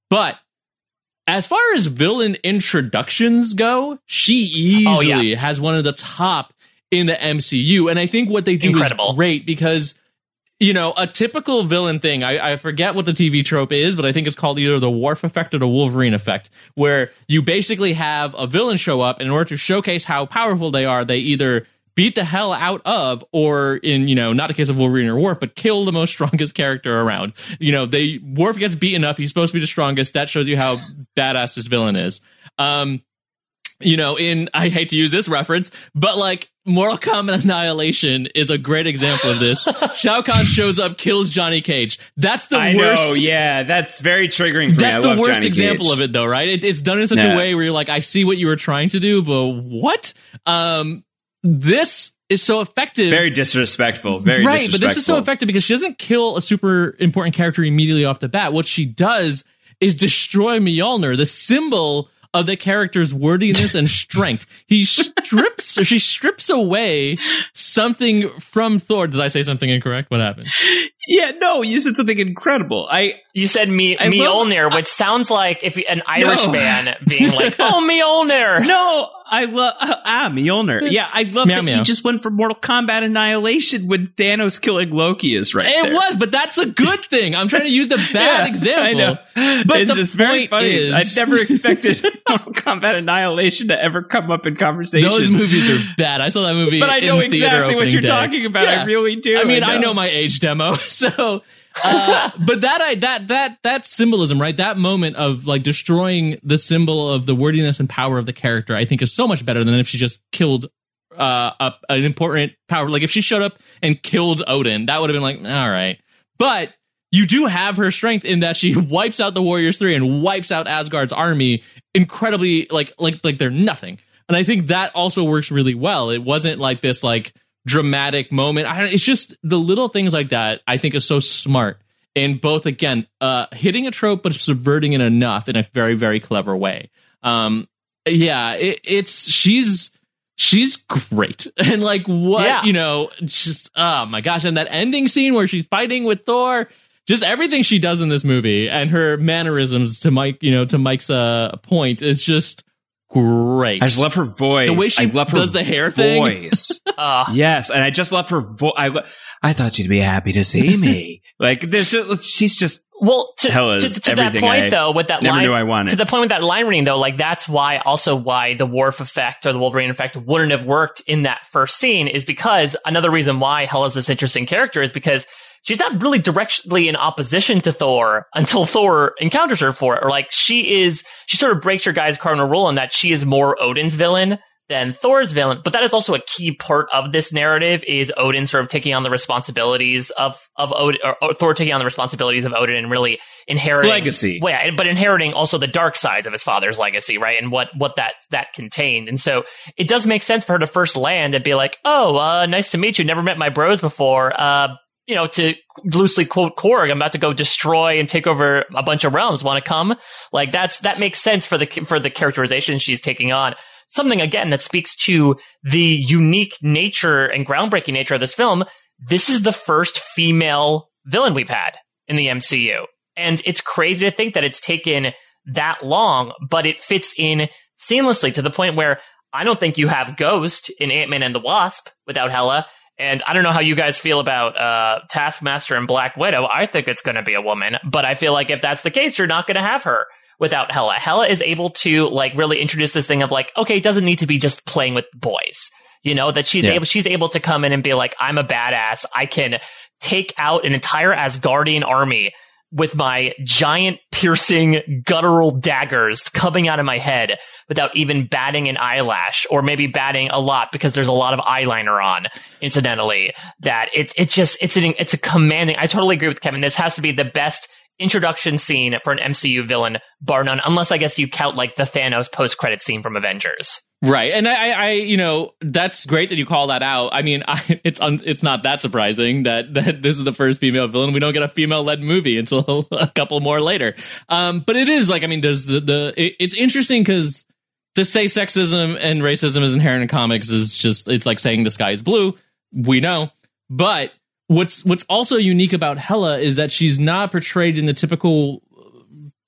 But as far as villain introductions go, she easily oh, yeah. has one of the top in the M C U. And I think what they do Incredible. is great because, you know, a typical villain thing, I, I forget what the T V trope is, but I think it's called either the Worf effect or the Wolverine effect, where you basically have a villain show up, and in order to showcase how powerful they are, they either beat the hell out of, or in, you know, not the case of Wolverine or Worf, but kill the most strongest character around. You know, they Worf gets beaten up. He's supposed to be the strongest. That shows you how badass this villain is. Um, you know, in, I hate to use this reference, but like Mortal Kombat Annihilation is a great example of this. Shao Kahn shows up, kills Johnny Cage. That's the I worst. know, yeah, that's very triggering for That's me. I the love worst Johnny example Cage. of it, though, right? It, it's done in such Yeah. a way where you're like, I see what you were trying to do, but what? Um, this is so effective. Very disrespectful. Very right, disrespectful. but this is so effective because she doesn't kill a super important character immediately off the bat. What she does is destroy Mjolnir, the symbol of the character's worthiness and strength. He strips, or she strips away something from Thor. Did I say something incorrect? What happened? Yeah, no, you said something incredible. I You said me, I love- Mjolnir, which sounds like if an Irish No. man being like, "Oh, Mjolnir." No, I love uh, ah Mjolnir. Yeah, I love Meow, that meow. you just went for Mortal Kombat Annihilation when Thanos killing Loki is right It there. was, but that's a good thing. I'm trying to use the bad Yeah, example. I know. But it's the just very point funny. is- I never expected Mortal Kombat Annihilation to ever come up in conversation. Those movies are bad. I saw that movie, But I know in theater exactly what opening you're day. talking about. I really do. I mean, I I know. know. my age demo, so. Uh, but that I that that that symbolism, right? That moment of like destroying the symbol of the worthiness and power of the character, I think is so much better than if she just killed uh, a, an important power. Like if she showed up and killed Odin, that would have been like, all right. But you do have her strength in that she wipes out the Warriors Three and wipes out Asgard's army incredibly, like like like they're nothing. And I think that also works really well. It wasn't like this like dramatic moment. I don't, it's just the little things like that I think is so smart in both, again, uh, hitting a trope but subverting it enough in a very, very clever way. Um, yeah, it, it's she's she's great. And like what, Yeah. you know, just oh my gosh. And that ending scene where she's fighting with Thor, just everything she does in this movie and her mannerisms to Mike, you know, to Mike's uh, point is just great. I just love her voice. The way she I love her does the hair thing. voice. Uh, Yes, and I just love her voice. I, lo- I thought you'd be happy to see me. Like this, she's just Well, to, Hell is to, to that everything point, I though, with that never line, knew I wanted. to the point with that line reading, though, like that's why, also why the Worf effect or the Wolverine effect wouldn't have worked in that first scene is because another reason why Hela's this interesting character is because she's not really directly in opposition to Thor until Thor encounters her for it. Or like she is, she sort of breaks your guy's cardinal rule in that she is more Odin's villain than Thor's villain. But that is also a key part of this narrative is Odin sort of taking on the responsibilities of, of Odin, or, or Thor taking on the responsibilities of Odin and really inheriting legacy. Well, yeah, but inheriting also the dark sides of his father's legacy, right? And what, what that, that contained. And so it does make sense for her to first land and be like, oh, uh, nice to meet you. Never met my bros before. Uh, you know, to loosely quote Korg, I'm about to go destroy and take over a bunch of realms. Want to come? Like that's, that makes sense for the, for the characterization she's taking on. Something again that speaks to the unique nature and groundbreaking nature of this film. This is the first female villain we've had in the M C U. And it's crazy to think that it's taken that long, but it fits in seamlessly to the point where I don't think you have Ghost in Ant-Man and the Wasp without Hela. And I don't know how you guys feel about uh, Taskmaster and Black Widow. I think it's going to be a woman, but I feel like if that's the case, you're not going to have her without Hela. Hela is able to like really introduce this thing of like, okay, it doesn't need to be just playing with boys. You know, that she's Yeah. able, she's able to come in and be like, I'm a badass. I can take out an entire Asgardian army with my giant piercing guttural daggers coming out of my head without even batting an eyelash, or maybe batting a lot because there's a lot of eyeliner on, incidentally. That it's, it's just, it's an, it's a commanding, I totally agree with Kevin. This has to be the best introduction scene for an M C U villain, bar none, unless I guess you count like the Thanos post-credit scene from Avengers. Right, and I, I, you know, that's great that you call that out. I mean, I, it's un, it's not that surprising that that this is the first female villain. We don't get a female-led movie until a couple more later. Um, but it is like, I mean, there's the the. It, it's interesting because to say sexism and racism is inherent in comics is just, it's like saying the sky is blue. We know, but what's what's also unique about Hela is that she's not portrayed in the typical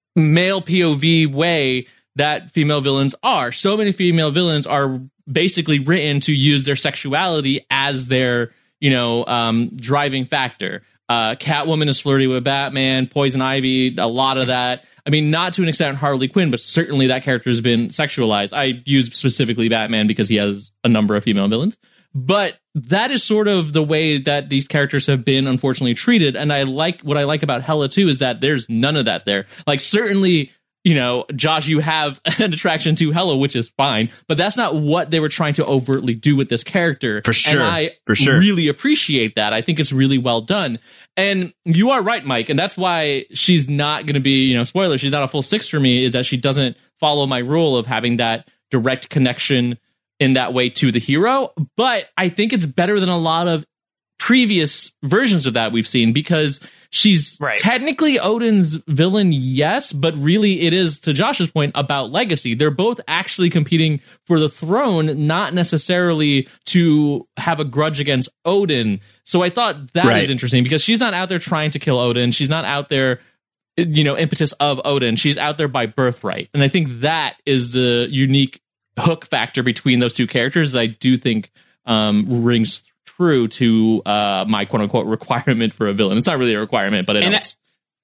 male P O V way that female villains are. So many female villains are basically written to use their sexuality as their, you know, um, driving factor. Uh, Catwoman is flirty with Batman, Poison Ivy, a lot of that. I mean, not to an extent Harley Quinn, but certainly that character has been sexualized. I use specifically Batman because he has a number of female villains. But that is sort of the way that these characters have been unfortunately treated. And I like what I like about Hela too is that there's none of that there. Like, certainly, you know, Josh, you have an attraction to Hela, which is fine, but that's not what they were trying to overtly do with this character. For sure. And I For sure. really appreciate that. I think it's really well done. And you are right, Mike. And that's why she's not going to be, you know, spoiler, she's not a full six for me, is that she doesn't follow my rule of having that direct connection in that way to the hero. But I think it's better than a lot of previous versions of that we've seen, because she's right. technically Odin's villain, yes, but really it is, to Josh's point, about legacy. They're both actually competing for the throne, not necessarily to have a grudge against Odin. So I thought that right. is interesting, because she's not out there trying to kill Odin. She's not out there, you know, impetus of Odin. She's out there by birthright. And I think that is the unique hook factor between those two characters that I do think um, rings true to uh, my quote unquote requirement for a villain. It's not really a requirement, but it and helps.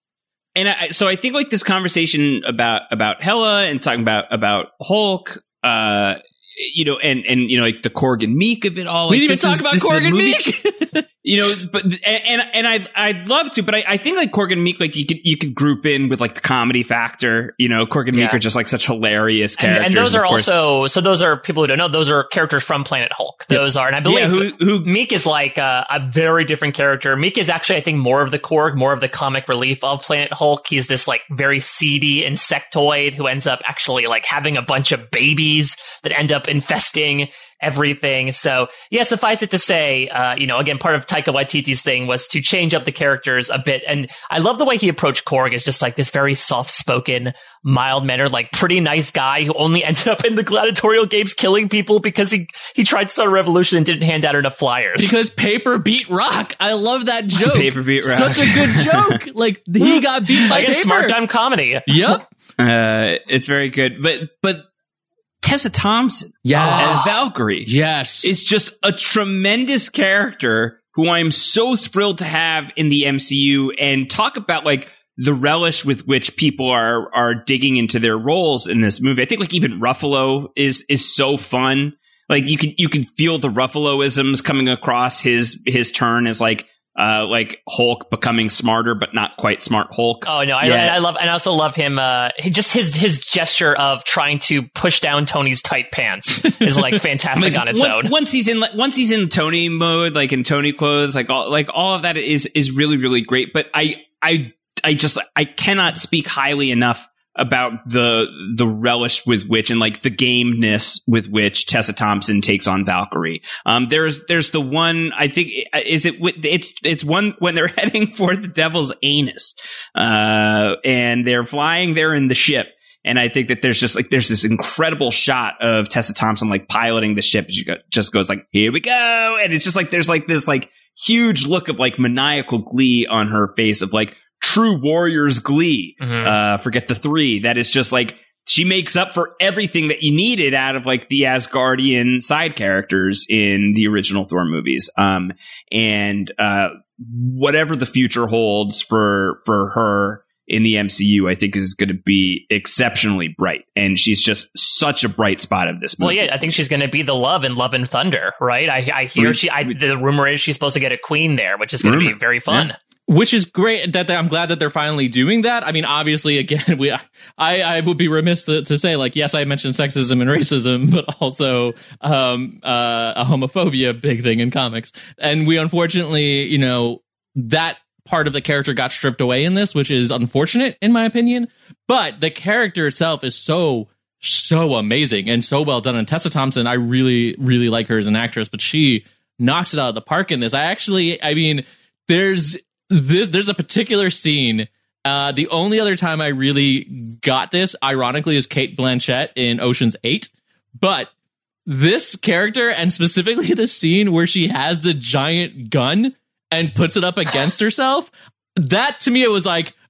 I, and I, so I think like this conversation about about Hela and talking about about Hulk, uh, you know, and and you know, like the Korg and Meek of it all. We like, didn't even talk is, about Korg and Meek. You know, but and and, and I I'd love to, but I, I think like Korg and Meek, like you could you could group in with like the comedy factor. You know, Korg and Meek yeah. are just like such hilarious characters. And, and those are course. also so those are people who don't know. Those are characters from Planet Hulk. Those yeah. are, and I believe yeah, who, who, Meek is like a, a very different character. Meek is actually, I think, more of the Korg, more of the comic relief of Planet Hulk. He's this like very seedy insectoid who ends up actually like having a bunch of babies that end up infesting everything. So yeah, suffice it to say, uh, you know, again, part of Taika Waititi's thing was to change up the characters a bit. And I love the way he approached Korg as just like this very soft-spoken, mild-mannered, like pretty nice guy who only ended up in the gladiatorial games killing people because he, he tried to start a revolution and didn't hand out enough flyers. Because paper beat rock. I love that joke. Paper beat rock. Such a good joke. Like, he got beat by like paper. a smart time comedy. Yep. Uh, it's very good. But, but, Tessa Thompson yes. as Valkyrie yes. is just a tremendous character who I'm so thrilled to have in the M C U, and talk about like the relish with which people are are digging into their roles in this movie. I think like even Ruffalo is is so fun. Like you can you can feel the Ruffaloisms coming across his his turn as like Uh, like Hulk becoming smarter, but not quite smart Hulk. Oh no, I, yeah. I love, and I also love him. Uh, he, just his his gesture of trying to push down Tony's tight pants is like fantastic like, on its one, own. Once he's in, once he's in Tony mode, like in Tony clothes, like all, like all of that is is really really great. But I I I just I cannot speak highly enough about the the relish with which, and like the gameness with which Tessa Thompson takes on Valkyrie. Um, there's there's the one, I think, is it it's it's one when they're heading for the Devil's Anus, uh, and they're flying there in the ship. And I think that there's just like there's this incredible shot of Tessa Thompson like piloting the ship. She go, just goes like, "Here we go," and it's just like there's like this like huge look of like maniacal glee on her face of like true warrior's glee. Mm-hmm. Uh, forget the three. That is just like she makes up for everything that you needed out of like the Asgardian side characters in the original Thor movies. Um, and uh, whatever the future holds for for her in the M C U, I think is going to be exceptionally bright. And she's just such a bright spot of this movie. Well, yeah, I think she's going to be the love in Love and Thunder, right? I, I hear we, she. I, the rumor is she's supposed to get a queen there, which is going to be very fun. Yeah. Which is great that I'm glad that they're finally doing that. I mean, obviously, again, we I, I would be remiss to, to say, like, yes, I mentioned sexism and racism, but also um, uh, a homophobia big thing in comics. And we unfortunately, you know, that part of the character got stripped away in this, which is unfortunate in my opinion. But the character itself is so, so amazing and so well done. And Tessa Thompson, I really, really like her as an actress, but she knocks it out of the park in this. I actually, I mean, there's... This, there's a particular scene. Uh, the only other time I really got this, ironically, is Cate Blanchett in Ocean's eight. But this character, and specifically the scene where she has the giant gun and puts it up against herself, that to me, it was like,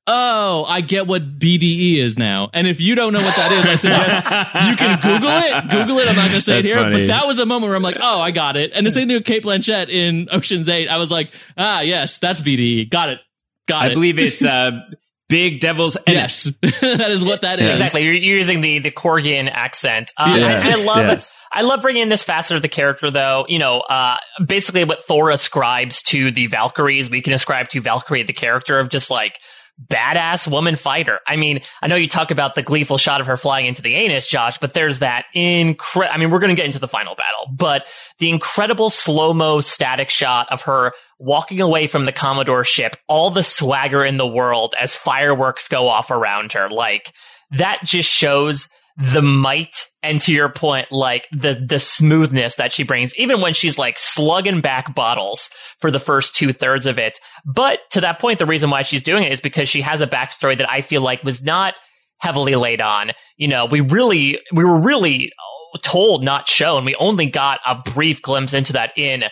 oh, I get what B D E is now. And if you don't know what that is, I suggest you can Google it. Google it. I'm not going to say That's it here, funny. but that was a moment where I'm like, oh, I got it. And the same thing with Cate Blanchett in Ocean's eight. I was like, ah, yes, that's B D E. Got it. Got I it. believe it's uh, Big Devil's Ennis. Yes, that is what that is. Exactly. You're, you're using the, the Korgian accent. Uh, Yes. I, I love Yes. I love bringing in this facet of the character, though. You know, uh, basically what Thor ascribes to the Valkyries, we can ascribe to Valkyrie, the character of just like badass woman fighter. I mean, I know you talk about the gleeful shot of her flying into the anus, Josh, but there's that incredible, I mean, we're going to get into the final battle, but the incredible slow-mo static shot of her walking away from the Commodore ship, all the swagger in the world as fireworks go off around her. Like, that just shows the might and, to your point, like the the smoothness that she brings, even when she's like slugging back bottles for the first two thirds of it. But to that point, the reason why she's doing it is because she has a backstory that I feel like was not heavily laid on. You know, we really we were really told, not shown. We only got a brief glimpse into that in,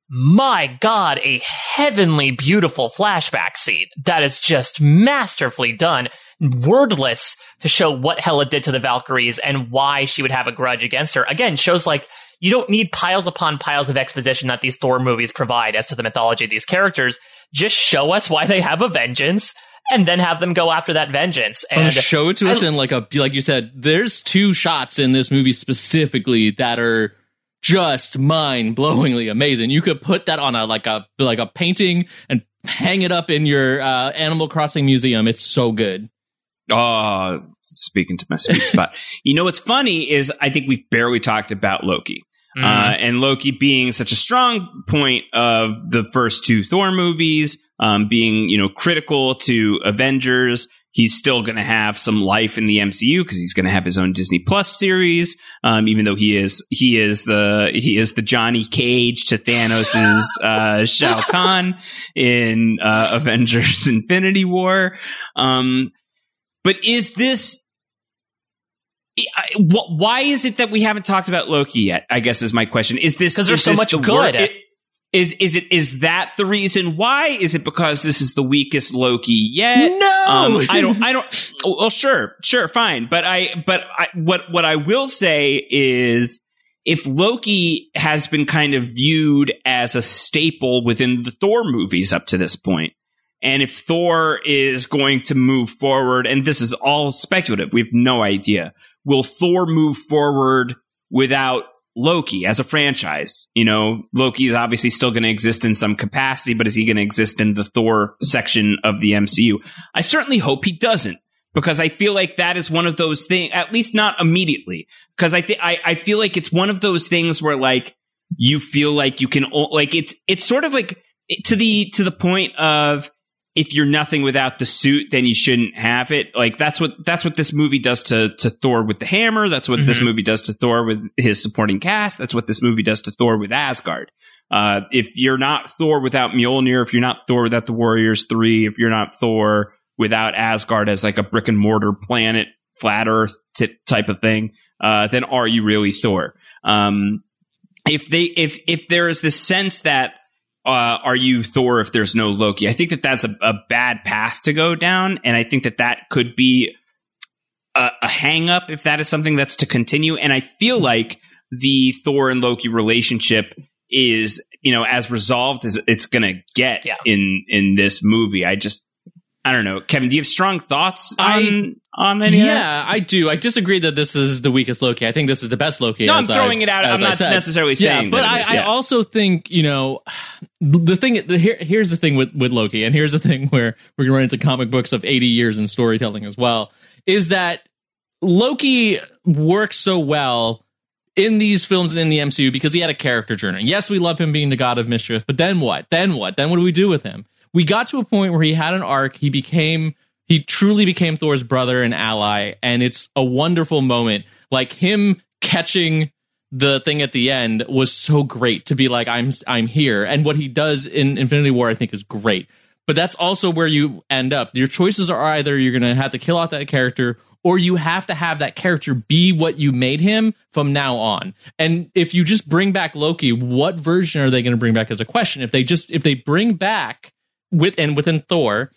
my God, a heavenly beautiful flashback scene that is just masterfully done, wordless, to show what Hela did to the Valkyries and why she would have a grudge against her. Again, shows like you don't need piles upon piles of exposition that these Thor movies provide as to the mythology of these characters. Just show us why they have a vengeance and then have them go after that vengeance. And Or show it to us I- in like a, like you said, there's two shots in this movie specifically that are just mind-blowingly amazing. You could put that on a like a like a painting and hang it up in your uh, Animal Crossing museum. It's so good. Oh, speaking to my sweet spot. You know what's funny is I think we've barely talked about Loki. Mhm. Uh, and Loki being such a strong point of the first two Thor movies, um, being, you know, critical to Avengers. He's still going to have some life in the M C U because he's going to have his own Disney Plus series. Um, even though he is, he is the, he is the Johnny Cage to Thanos's, uh, Shao Kahn in, uh, Avengers Infinity War. Um, but is this, I- wh- why is it that we haven't talked about Loki yet? I guess is my question. Is this, because there's is so this much the good. wor- it- Is is it is that the reason why? Is it because this is the weakest Loki yet? No! um, I don't. I don't. Well, sure, sure, fine. But I, but I, what what I will say is, if Loki has been kind of viewed as a staple within the Thor movies up to this point, and if Thor is going to move forward, and this is all speculative, we have no idea. Will Thor move forward without Loki as a franchise? You know, Loki is obviously still going to exist in some capacity, but is he going to exist in the Thor section of the M C U? I certainly hope he doesn't, because I feel like that is one of those things, at least not immediately, because I think I, I feel like it's one of those things where like you feel like you can o- like it's it's sort of like to the to the point of, if you're nothing without the suit, then you shouldn't have it. Like that's what that's what this movie does to to Thor with the hammer. That's what mm-hmm. this movie does to Thor with his supporting cast. That's what this movie does to Thor with Asgard. Uh, if you're not Thor without Mjolnir, if you're not Thor without the Warriors three, if you're not Thor without Asgard as like a brick and mortar planet, flat Earth t- type of thing, uh, then are you really Thor? Um, if they if if there is this sense that Uh, are you Thor if there's no Loki? I think that that's a, a bad path to go down, and I think that that could be a, a hang up if that is something that's to continue. And I feel like the Thor and Loki relationship is, you know, as resolved as it's going to get yeah. in in this movie. I just, I don't know, Kevin. Do you have strong thoughts on I, on any? Yeah, of that? I do. I disagree that this is the weakest Loki. I think this is the best Loki. No, I'm as throwing I, it out. I'm as I not said. necessarily saying yeah, but that I, it is, yeah. I also think, you know, the thing. The, here, here's the thing with with Loki, and here's the thing where we're gonna run into comic books of eighty years in storytelling as well. Is that Loki works so well in these films and in the M C U because he had a character journey. Yes, we love him being the god of mischief, but then what? Then what? Then what do we do with him? We got to a point where he had an arc. He became, he truly became Thor's brother and ally, and it's a wonderful moment. Like him catching the thing at the end was so great to be like, I'm, I'm here. And what he does in Infinity War, I think, is great. But that's also where you end up. Your choices are either you're going to have to kill off that character, or you have to have that character be what you made him from now on. And if you just bring back Loki, what version are they going to bring back as a question? If they just if they bring back with and within Thor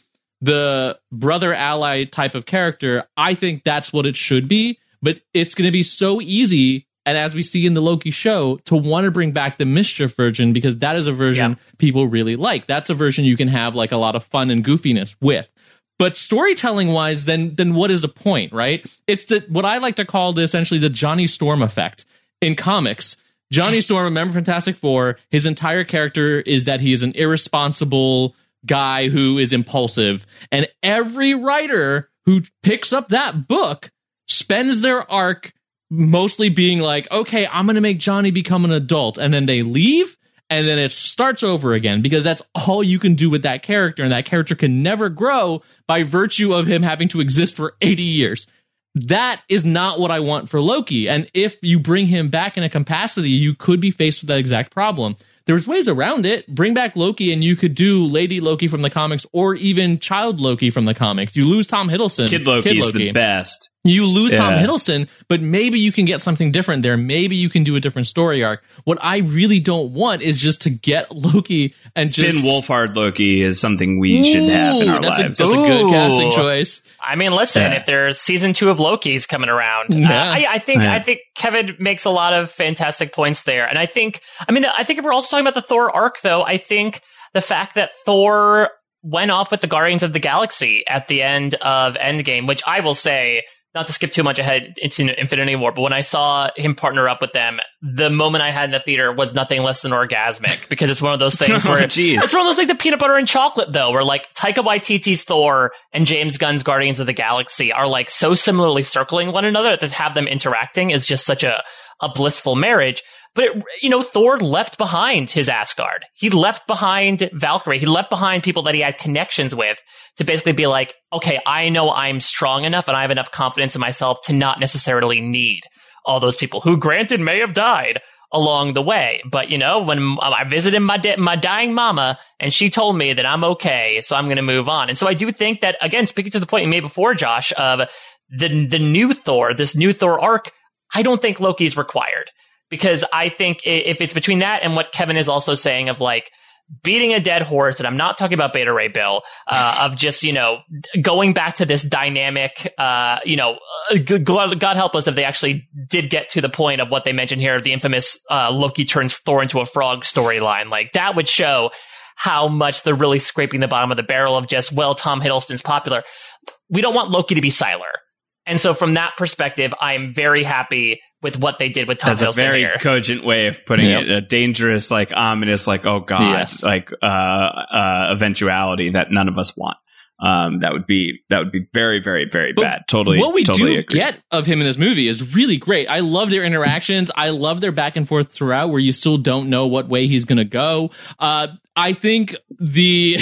the brother ally type of character, I think that's what it should be. But it's going to be so easy, and as we see in the Loki show, to want to bring back the Mischief version, because that is a version yeah. people really like. That's a version you can have like a lot of fun and goofiness with. But storytelling wise, then then what is the point, right? It's the, what I like to call the, essentially the Johnny Storm effect in comics. Johnny Storm, a member of Fantastic Four, his entire character is that he is an irresponsible guy who is impulsive. And every writer who picks up that book spends their arc mostly being like, okay, I'm going to make Johnny become an adult. And then they leave, and then it starts over again, because that's all you can do with that character. And that character can never grow by virtue of him having to exist for eighty years. That is not what I want for Loki. And if you bring him back in a capacity, you could be faced with that exact problem. There's ways around it. Bring back Loki, and you could do Lady Loki from the comics, or even Child Loki from the comics. You lose Tom Hiddleston. Kid Loki, Kid Loki. is the best. You lose yeah. Tom Hiddleston, but maybe you can get something different there. Maybe you can do a different story arc. What I really don't want is just to get Loki and just... Finn Wolfhard Loki is something we Ooh, should have in our that's lives. A, that's Ooh. a good casting choice. I mean, listen, yeah. if there's season two of Loki's coming around, yeah. uh, I, I think yeah. I think Kevin makes a lot of fantastic points there. And I think, I mean, I think if we're also talking about the Thor arc, though, I think the fact that Thor went off with the Guardians of the Galaxy at the end of Endgame, which I will say, not to skip too much ahead into Infinity War, but when I saw him partner up with them, the moment I had in the theater was nothing less than orgasmic, because it's one of those things where oh, geez. it's one of those things like peanut butter and chocolate, though, where like Taika Waititi's Thor and James Gunn's Guardians of the Galaxy are like so similarly circling one another that to have them interacting is just such a, a blissful marriage. But, it, you know, Thor left behind his Asgard. He left behind Valkyrie. He left behind people that he had connections with to basically be like, okay, I know I'm strong enough and I have enough confidence in myself to not necessarily need all those people who, granted, may have died along the way. But, you know, when I visited my di- my dying mama and she told me that I'm okay, so I'm going to move on. And so I do think that, again, speaking to the point you made before, Josh, of the the new Thor, this new Thor arc, I don't think Loki's required. Because I think if it's between that and what Kevin is also saying of like beating a dead horse, and I'm not talking about Beta Ray Bill, uh, of just, you know, going back to this dynamic, uh, you know, God, God help us if they actually did get to the point of what they mentioned here, the infamous uh, Loki turns Thor into a frog storyline. Like that would show how much they're really scraping the bottom of the barrel of just, well, Tom Hiddleston's popular. We don't want Loki to be Sylar. And so from that perspective, I'm very happy with what they did with Tom Hiddleston. That's a very here. cogent way of putting yep. it. A dangerous, like ominous, like, oh God, yes. like uh, uh, eventuality that none of us want. Um, that would be that would be very, very, very but bad. Totally. What we totally do agree. get of him in this movie is really great. I love their interactions. I love their back and forth throughout, where you still don't know what way he's going to go. Uh, I think the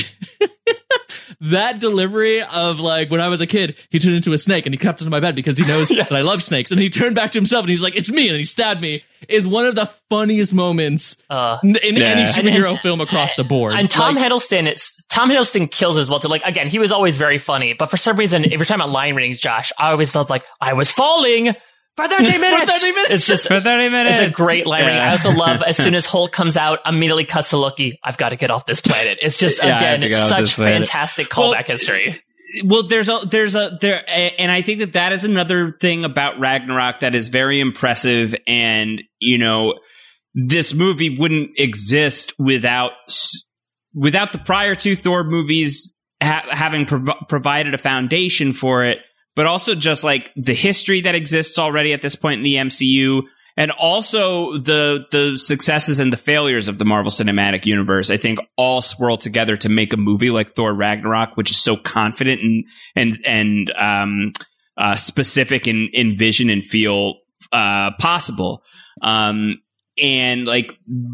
that delivery of like, when I was a kid, he turned into a snake and he crept into my bed because he knows yeah. that I love snakes, and he turned back to himself and he's like, it's me, and he stabbed me, is one of the funniest moments uh, in yeah. any superhero and, film across the board. And Tom like, Hiddleston, it's Tom Hiddleston kills as well. So like, again, he was always very funny, but for some reason, if you're talking about line readings, Josh, I always felt like I was falling for thirty minutes. for thirty minutes. It's just for thirty minutes. It's a great line yeah. reading. I also love as soon as Hulk comes out, immediately cuts to Loki. I've got to get off this planet. It's just yeah, again, it's such fantastic callback well, history. Well, there's a there's a there, and I think that that is another thing about Ragnarok that is very impressive. And you know, this movie wouldn't exist without without the prior two Thor movies ha- having prov- provided a foundation for it. But also just like the history that exists already at this point in the M C U, and also the the successes and the failures of the Marvel Cinematic Universe, I think all swirl together to make a movie like Thor Ragnarok, which is so confident and and and um, uh, specific in, in vision and feel uh, possible. Um, and like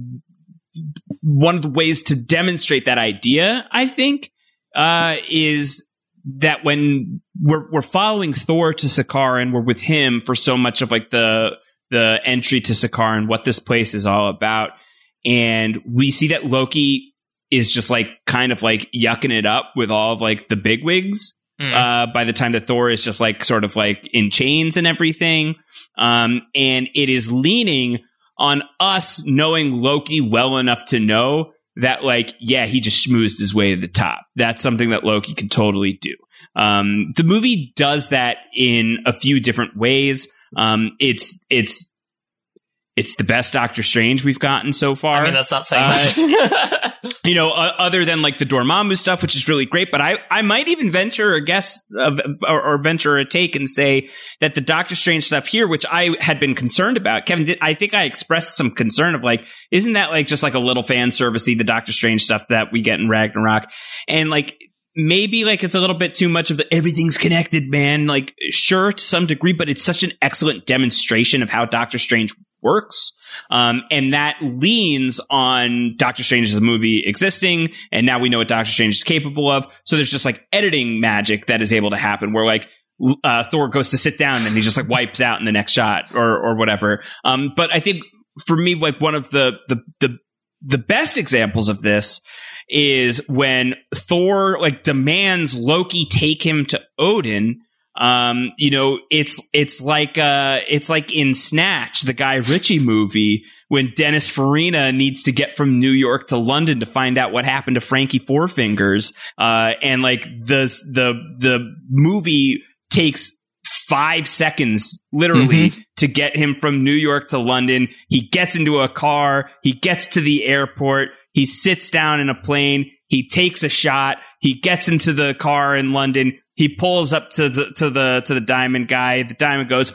one of the ways to demonstrate that idea, I think, uh, is that when we're we're following Thor to Sakaar and we're with him for so much of like the the entry to Sakaar and what this place is all about, and we see that Loki is just like kind of like yucking it up with all of like the bigwigs. Mm. Uh, by the time that Thor is just like sort of like in chains and everything, um, and it is leaning on us knowing Loki well enough to know that like, yeah, he just schmoozed his way to the top. That's something that Loki can totally do. Um, the movie does that in a few different ways. Um, it's, it's, it's the best Doctor Strange we've gotten so far. I mean, that's not saying uh, much. you know, uh, other than like the Dormammu stuff, which is really great. But I, I might even venture a guess uh, or, or venture a take and say that the Doctor Strange stuff here, which I had been concerned about, Kevin, did, I think I expressed some concern of like, isn't that like just like a little fan servicey, the Doctor Strange stuff that we get in Ragnarok? And like, maybe like it's a little bit too much of the everything's connected, man. Like, sure, to some degree, but it's such an excellent demonstration of how Doctor Strange works. Um, and that leans on Doctor Strange as a movie existing. And now we know what Doctor Strange is capable of. So there's just like editing magic that is able to happen where like, uh, Thor goes to sit down and he just like wipes out in the next shot or, or whatever. Um, but I think for me, like one of the, the, the, the best examples of this is when Thor like demands Loki take him to Odin. Um, you know, it's, it's like, uh, it's like in Snatch, the Guy Ritchie movie, when Dennis Farina needs to get from New York to London to find out what happened to Frankie Four Fingers. Uh, and like the, the, the movie takes five seconds literally mm-hmm. to get him from New York to London. He gets into a car. He gets to the airport. He sits down in a plane. He takes a shot. He gets into the car in London. He pulls up to the to the to the Diamond guy. The Diamond goes,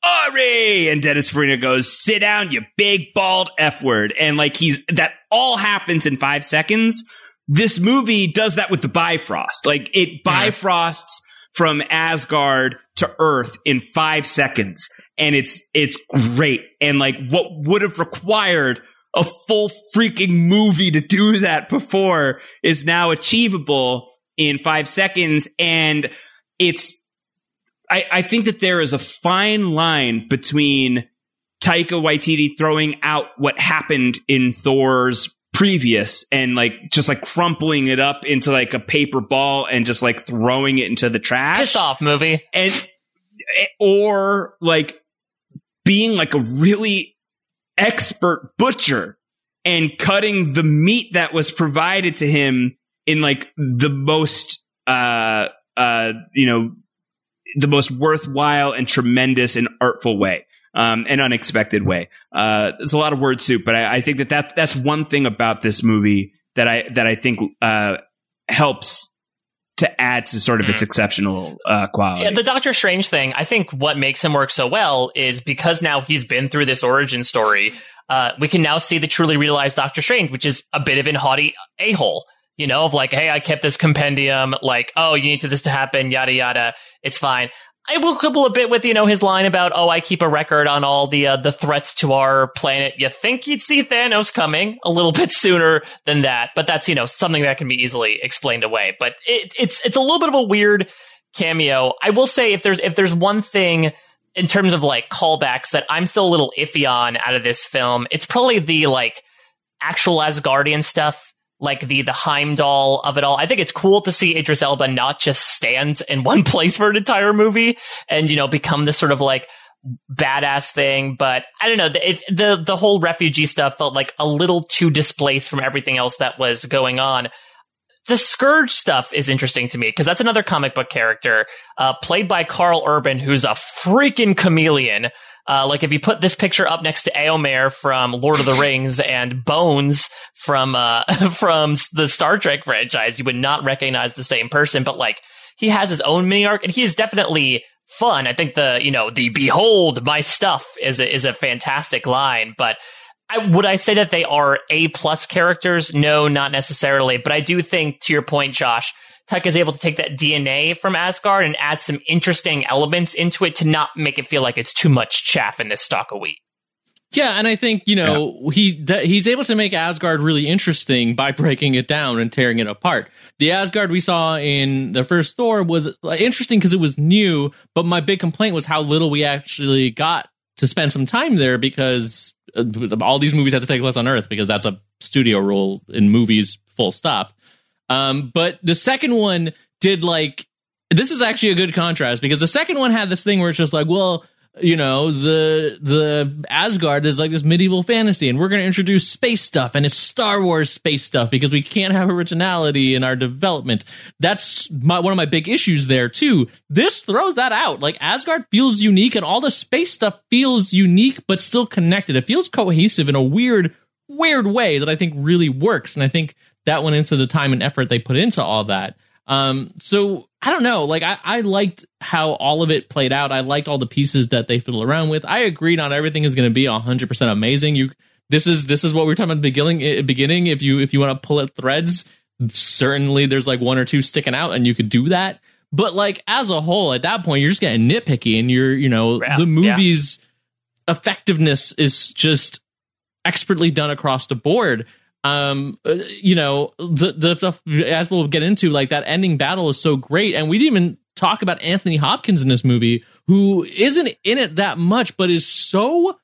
"Ari!" And Dennis Farina goes, "Sit down, you big bald F word." And like he's that all happens in five seconds. This movie does that with the Bifrost. Like it bifrosts from Asgard to Earth in five seconds, and it's it's great. And like what would have required a full freaking movie to do that before is now achievable in five seconds. And it's, I, I think that there is a fine line between Taika Waititi throwing out what happened in Thor's previous and like just like crumpling it up into like a paper ball and just like throwing it into the trash. Piss off, movie. And, or like being like a really expert butcher and cutting the meat that was provided to him in like the most uh uh you know the most worthwhile and tremendous and artful way, um an unexpected way. Uh it's a lot of word soup, but I, I think that, that that's one thing about this movie that I that I think uh helps to add to sort of its exceptional uh, quality. Yeah, the Doctor Strange thing, I think what makes him work so well is because now he's been through this origin story, uh, we can now see the truly realized Doctor Strange, which is a bit of an haughty a-hole, you know, of like, hey, I kept this compendium, like, oh, you need to this to happen, yada, yada, it's fine. I will quibble a bit with, you know, his line about, oh, I keep a record on all the uh, the threats to our planet. You think you'd see Thanos coming a little bit sooner than that, but that's, you know, something that can be easily explained away. But it, it's it's a little bit of a weird cameo. I will say if there's if there's one thing in terms of like callbacks that I'm still a little iffy on out of this film, it's probably the like actual Asgardian stuff. Like the the Heimdall of it all. I think it's cool to see Idris Elba not just stand in one place for an entire movie and, you know, become this sort of like badass thing. But I don't know, the it, the the whole refugee stuff felt like a little too displaced from everything else that was going on. The Scourge stuff is interesting to me because that's another comic book character uh, played by Carl Urban, who's a freaking chameleon. Uh, like if you put this picture up next to Éomer from Lord of the Rings and Bones from uh, from the Star Trek franchise, you would not recognize the same person. But like he has his own mini arc, and he is definitely fun. I think the you know the "Behold my stuff" is a, is a fantastic line. But I, would I say that they are A plus characters? No, not necessarily. But I do think, to your point, Josh, Taika is able to take that D N A from Asgard and add some interesting elements into it to not make it feel like it's too much chaff in this stalk of wheat. Yeah, and I think, you know, yeah. he th- he's able to make Asgard really interesting by breaking it down and tearing it apart. The Asgard we saw in the first Thor was interesting because it was new, but my big complaint was how little we actually got to spend some time there because uh, all these movies had to take place on Earth because that's a studio rule in movies, full stop. Um, but the second one did like, this is actually a good contrast because the second one had this thing where it's just like, well, you know, the the Asgard is like this medieval fantasy, and we're going to introduce space stuff, and it's Star Wars space stuff because we can't have originality in our development. That's my, one of my big issues there too. This throws that out. Like, Asgard feels unique, and all the space stuff feels unique but still connected. It feels cohesive in a weird, weird way that I think really works, and I think that went into the time and effort they put into all that. Um, so I don't know, like I, I liked how all of it played out. I liked all the pieces that they fiddled around with. I agree not everything is going to be a hundred percent amazing. You, this is, this is what we were talking about at the beginning, beginning. If you, if you want to pull at threads, certainly there's like one or two sticking out and you could do that. But like, as a whole, at that point, you're just getting nitpicky, and you're, you know, yeah, the movie's yeah. effectiveness is just expertly done across the board. Um, you know, the, the, the, as we'll get into, like, that ending battle is so great. And we didn't even talk about Anthony Hopkins in this movie, who isn't in it that much, but is so,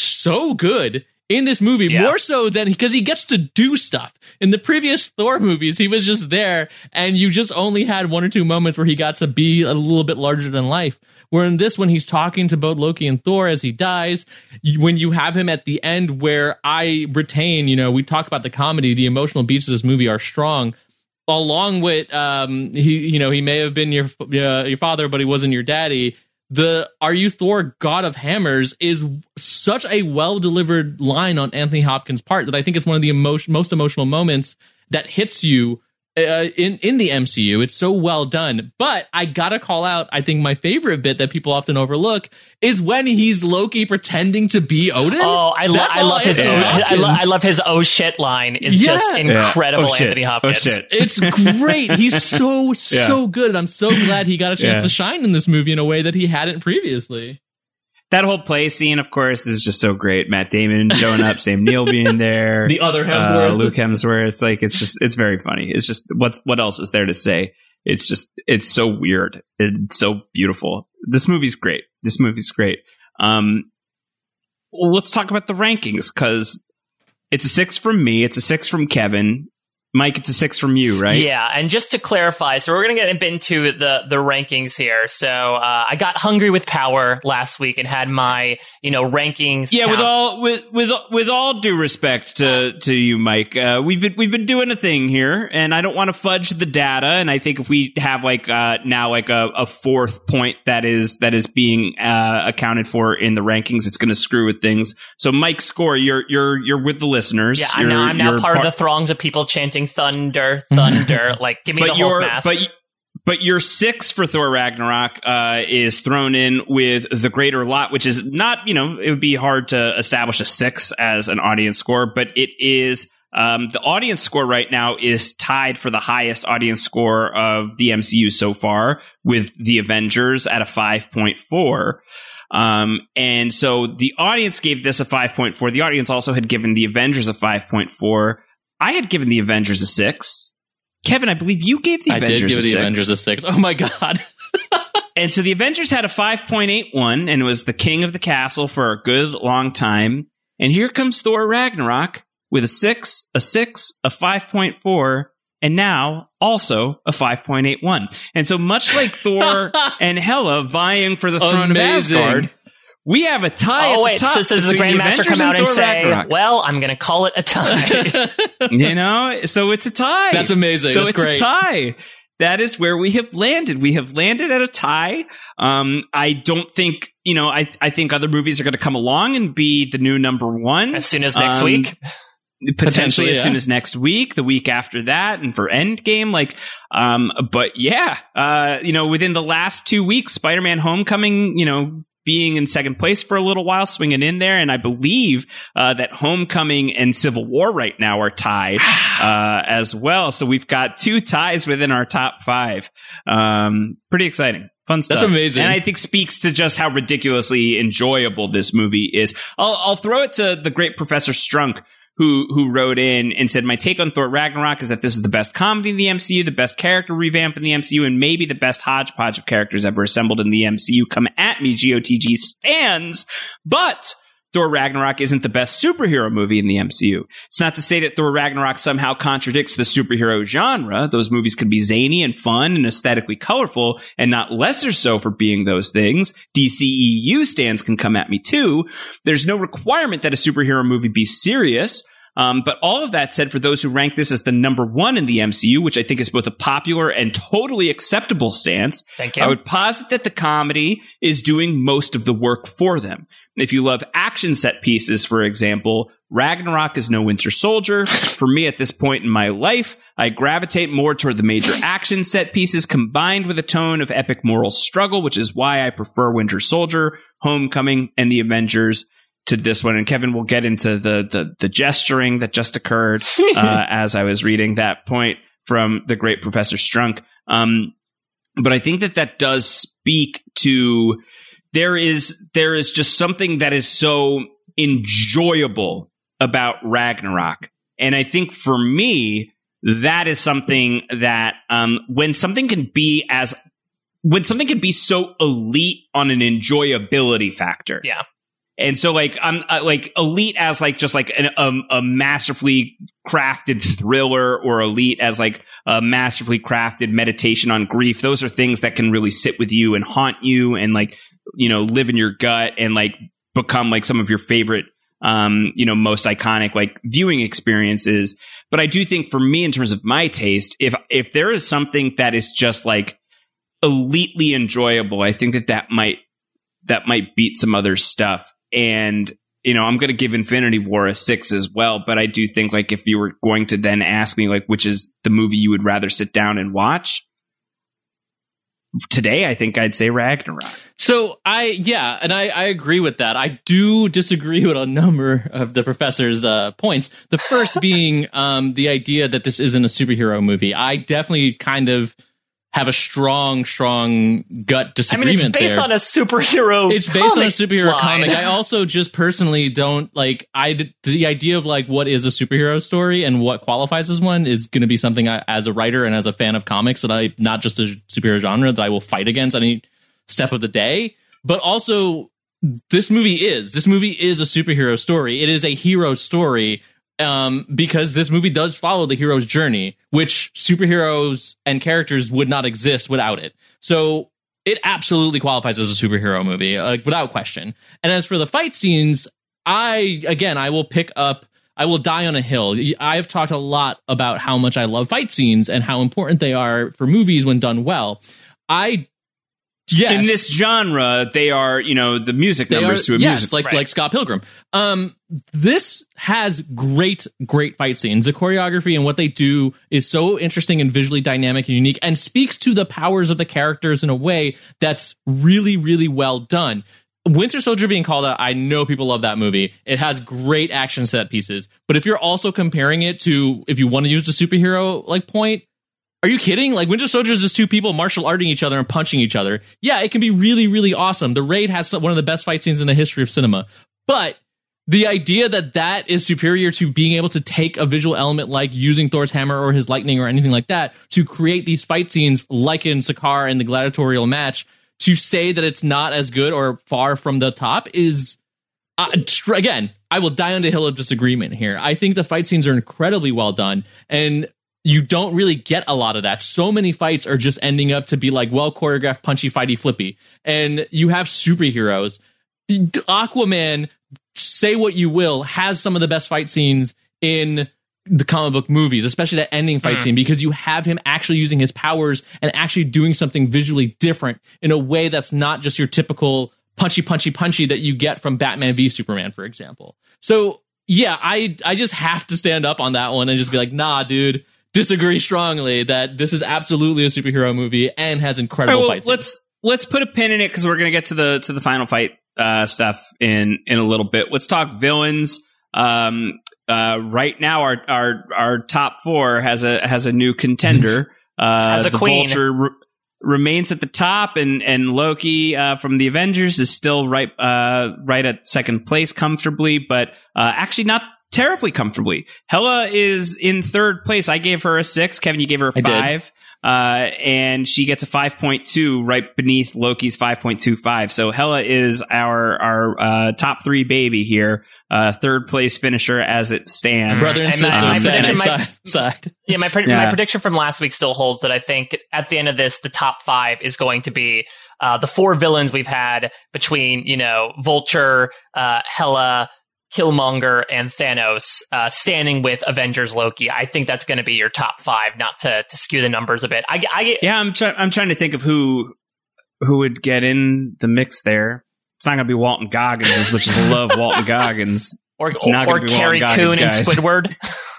so good in this movie, yeah. more so than because he gets to do stuff. In the previous Thor movies, he was just there, and you just only had one or two moments where he got to be a little bit larger than life. Where in this one, he's talking to both Loki and Thor as he dies. When you have him at the end, where I retain, you know, we talk about the comedy, the emotional beats of this movie are strong. Along with, um, he, you know, he may have been your uh, your father, but he wasn't your daddy. The "Are you Thor, God of Hammers" is such a well delivered line on Anthony Hopkins' part that I think it's one of the emotion, most emotional moments that hits you uh, in in the M C U. It's so well done. But I gotta call out, I think my favorite bit that people often overlook is when he's Loki pretending to be Odin. Oh, I, lo- I love his. Yeah. I, lo- I love his "oh shit" line. Is yeah. just incredible. Yeah. Oh, Anthony Hopkins. Oh, shit. It's great. He's so yeah. so good. I'm so glad he got a chance yeah. to shine in this movie in a way that he hadn't previously. That whole play scene, of course, is just so great. Matt Damon showing up, Sam Neill being there, the other Hemsworth, uh, Luke Hemsworth. Like, it's just, it's very funny. It's just, what what else is there to say? It's just, it's so weird. It's so beautiful. This movie's great. This movie's great. Um, well, let's talk about the rankings, because it's a six from me. It's a six from Kevin. Mike, it's a six from you, right? Yeah, and just to clarify, so we're going to get into the the rankings here. So uh, I got hungry with power last week and had my, you know, rankings. Yeah, count. with all with with with all due respect to to you, Mike, uh, we've been we've been doing a thing here, and I don't want to fudge the data. And I think if we have like uh, now like a, a fourth point that is that is being uh, accounted for in the rankings, it's going to screw with things. So, Mike's score, you're you're you're with the listeners. Yeah, I'm now, I'm now part par- of the throngs of people chanting thunder, thunder. Like, give me but the Hulk mask. But, but your six for Thor Ragnarok uh, is thrown in with The Greater Lot, which is not, you know, it would be hard to establish a six as an audience score, but it is, um, the audience score right now is tied for the highest audience score of the M C U so far, with The Avengers at a five point four. Um, and so the audience gave this a five point four. The audience also had given The Avengers a five point four. I had given The Avengers a six. Kevin, I believe you gave The I Avengers did give a The six. Avengers a six. Oh my god. And so The Avengers had a five point eight one, and it was the king of the castle for a good long time. And here comes Thor Ragnarok with a six, a six, a five point four, and now also a five point eight one. And so much like Thor and Hela vying for the throne Amazing. of Asgard, we have a tie. Oh, at wait, the top so, so does the Grandmaster come out and say, Ragnarok. Well, I'm going to call it a tie. You know, so it's a tie. That's amazing. So That's it's great. a tie. That is where we have landed. We have landed at a tie. Um, I don't think, you know, I, I think other movies are going to come along and be the new number one. As soon as next um, week. Potentially, Potentially as yeah. soon as next week, the week after that, and for Endgame, like, um, but yeah, uh, you know, within the last two weeks, Spider-Man Homecoming, you know, being in second place for a little while, swinging in there. And I believe uh, that Homecoming and Civil War right now are tied uh, as well. So we've got two ties within our top five. Um, pretty exciting. Fun stuff. That's amazing. And I think speaks to just how ridiculously enjoyable this movie is. I'll, I'll throw it to the great Professor Strunk, who who wrote in and said, my take on Thor Ragnarok is that this is the best comedy in the M C U, the best character revamp in the M C U, and maybe the best hodgepodge of characters ever assembled in the M C U. Come at me, G O T G stands. But Thor Ragnarok isn't the best superhero movie in the M C U. It's not to say that Thor Ragnarok somehow contradicts the superhero genre. Those movies can be zany and fun and aesthetically colorful, and not lesser so for being those things. D C E U stans can come at me too. There's no requirement that a superhero movie be serious. Um, but all of that said, for those who rank this as the number one in the M C U, which I think is both a popular and totally acceptable stance, Thank you. I would posit that the comedy is doing most of the work for them. If you love action set pieces, for example, Ragnarok is no Winter Soldier. For me at this point in my life, I gravitate more toward the major action set pieces combined with a tone of epic moral struggle, which is why I prefer Winter Soldier, Homecoming, and the Avengers to this one. And Kevin will get into the the, the gesturing that just occurred uh, as I was reading that point from the great Professor Strunk. Um, but I think that that does speak to there is there is just something that is so enjoyable about Ragnarok. And I think for me, that is something that um, when something can be as when something can be so elite on an enjoyability factor. Yeah. And so, like, I'm uh, like elite as like just like an, um, a masterfully crafted thriller, or elite as like a masterfully crafted meditation on grief. Those are things that can really sit with you and haunt you, and like, you know, live in your gut and like become like some of your favorite, um, you know, most iconic like viewing experiences. But I do think for me, in terms of my taste, if if there is something that is just like elitely enjoyable, I think that that might that might beat some other stuff. And, you know, I'm going to give Infinity War a six as well. But I do think, like, if you were going to then ask me, like, which is the movie you would rather sit down and watch today, I think I'd say Ragnarok. So I, yeah, and I, I agree with that. I do disagree with a number of the professor's uh, points. The first being um, the idea that this isn't a superhero movie. I definitely kind of have a strong, strong gut disagreement. I mean, it's based there. on a superhero. It's based on a comic superhero line. comic. I also just personally don't like. I the idea of like what is a superhero story and what qualifies as one is going to be something I, as a writer and as a fan of comics, that I not just a superhero genre that I will fight against any step of the day. But also, this movie is this movie is a superhero story. It is a hero story. Um, because this movie does follow the hero's journey, which superheroes and characters would not exist without it. So it absolutely qualifies as a superhero movie, like without question. And as for the fight scenes, I, again, I will pick up, I will die on a hill. I've talked a lot about how much I love fight scenes and how important they are for movies when done well. I Yes. In this genre, they are, you know, the music They numbers are, to a yes, music. like Right. like Scott Pilgrim. Um, this has great, great fight scenes. The choreography and what they do is so interesting and visually dynamic and unique, and speaks to the powers of the characters in a way that's really, really well done. Winter Soldier being called out, I know people love that movie. It has great action set pieces, but if you're also comparing it to, if you want to use the superhero like point, are you kidding? Like, Winter Soldier is just two people martial arting each other and punching each other. Yeah, it can be really, really awesome. The Raid has some, one of the best fight scenes in the history of cinema. But the idea that that is superior to being able to take a visual element like using Thor's hammer or his lightning or anything like that to create these fight scenes like in Sakaar and the gladiatorial match, to say that it's not as good or far from the top is, uh, again, I will die on the hill of disagreement here. I think the fight scenes are incredibly well done, and you don't really get a lot of that. So many fights are just ending up to be like well choreographed, punchy, fighty, flippy. And you have superheroes. Aquaman, say what you will, has some of the best fight scenes in the comic book movies, especially that ending fight mm. scene, because you have him actually using his powers and actually doing something visually different in a way that's not just your typical punchy, punchy, punchy that you get from Batman v Superman, for example. So yeah, I I just have to stand up on that one and just be like, nah, dude, disagree strongly that this is absolutely a superhero movie and has incredible right, well, fight scenes. Let's let's put a pin in it because we're going to get to the to the final fight uh, stuff in in a little bit. Let's talk villains. Um, uh, right now, our our our top four has a has a new contender. Uh, has a the queen. Vulture re- remains at the top, and and Loki uh, from the Avengers is still right uh, right at second place comfortably, but uh, actually not terribly comfortably. Hela is in third place. I gave her a six. Kevin, you gave her a I five. did. Uh, and she gets a five point two right beneath Loki's five point two five. So Hela is our, our, uh, top three baby here. Uh, third place finisher as it stands. Brother and And my- sister my side prediction by might- side. Yeah, my, pred- Yeah. my prediction from last week still holds that I think at the end of this, the top five is going to be uh, the four villains we've had between, you know, Vulture, uh, Hela, Killmonger, and Thanos, uh, standing with Avengers Loki. I think that's going to be your top five, not to, to skew the numbers a bit. I, I, Yeah, I'm trying. I'm trying to think of who who would get in the mix there. It's not going to be Walton Goggins, as much as I love Walton Goggins. or It's not or, gonna or be Carrie Walton Coon and Goggins, guys. Squidward.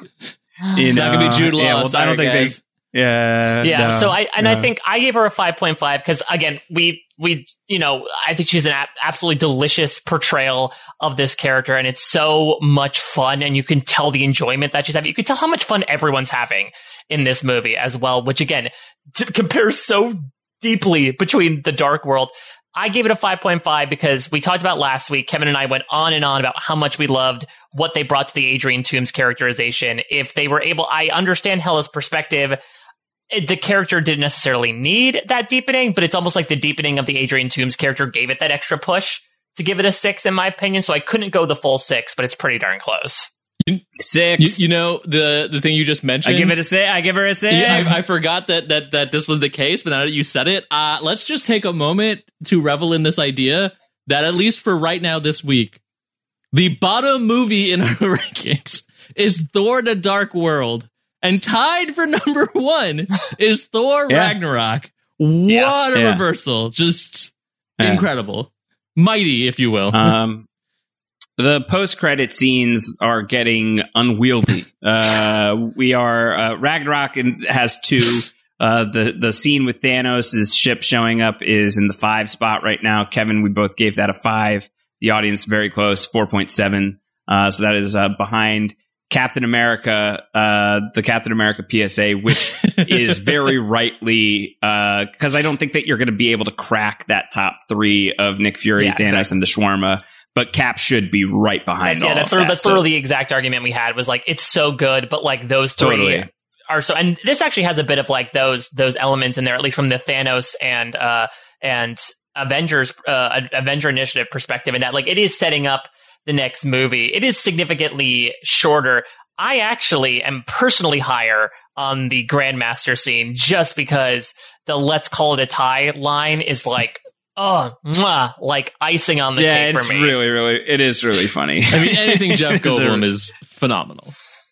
You It's not know, gonna be Jude Law. Yeah, well, I Sorry, don't think guys. they. Yeah, Yeah, no, so I and no. I think I gave her a five point five because again, we we you know I think she's an a- absolutely delicious portrayal of this character, and it's so much fun, and you can tell the enjoyment that she's having. You can tell how much fun everyone's having in this movie as well, which again t- compares so deeply between the Dark World. I gave it a five point five because we talked about last week. Kevin and I went on and on about how much we loved what they brought to the Adrian Toomes characterization. If they were able, I understand Hela's perspective. It, the character didn't necessarily need that deepening, but it's almost like the deepening of the Adrian Toomes character gave it that extra push to give it a six, in my opinion. So I couldn't go the full six, but it's pretty darn close. Six. You, you know the the thing you just mentioned. I give it a six. I give her a six. Yeah, I, I forgot that that that this was the case, but now that you said it, uh, let's just take a moment to revel in this idea that at least for right now this week, the bottom movie in our rankings is Thor: The Dark World, and tied for number one is Thor: Yeah. Ragnarok. What Yeah. a Yeah. reversal! Just Yeah. incredible, mighty, if you will. Um, the post-credit scenes are getting unwieldy. Uh, we are uh, Ragnarok and has two. Uh, the the scene with Thanos' ship showing up is in the five spot right now. Kevin, we both gave that a five. The audience very close, four point seven. Uh, so that is uh, behind Captain America, uh, the Captain America P S A, which is very rightly because I don't think that you're going to be able to crack that top three of Nick Fury, Yeah, Thanos, exactly. and the Shawarma. But Cap should be right behind That's, all yeah, that's of sort of, that. that's So- sort of the exact argument we had was like, it's so good, but like those three Totally. are so, and this actually has a bit of like those, those elements in there, at least from the Thanos and, uh, and Avengers, uh, Avenger Initiative perspective, and that like it is setting up the next movie. It is significantly shorter. I actually am personally higher on the Grandmaster scene just because the let's call it a tie line is like, oh, mwah, like icing on the yeah, cake it's for me. really, really, it is really funny. I mean, anything Jeff It's a- Goldblum is phenomenal.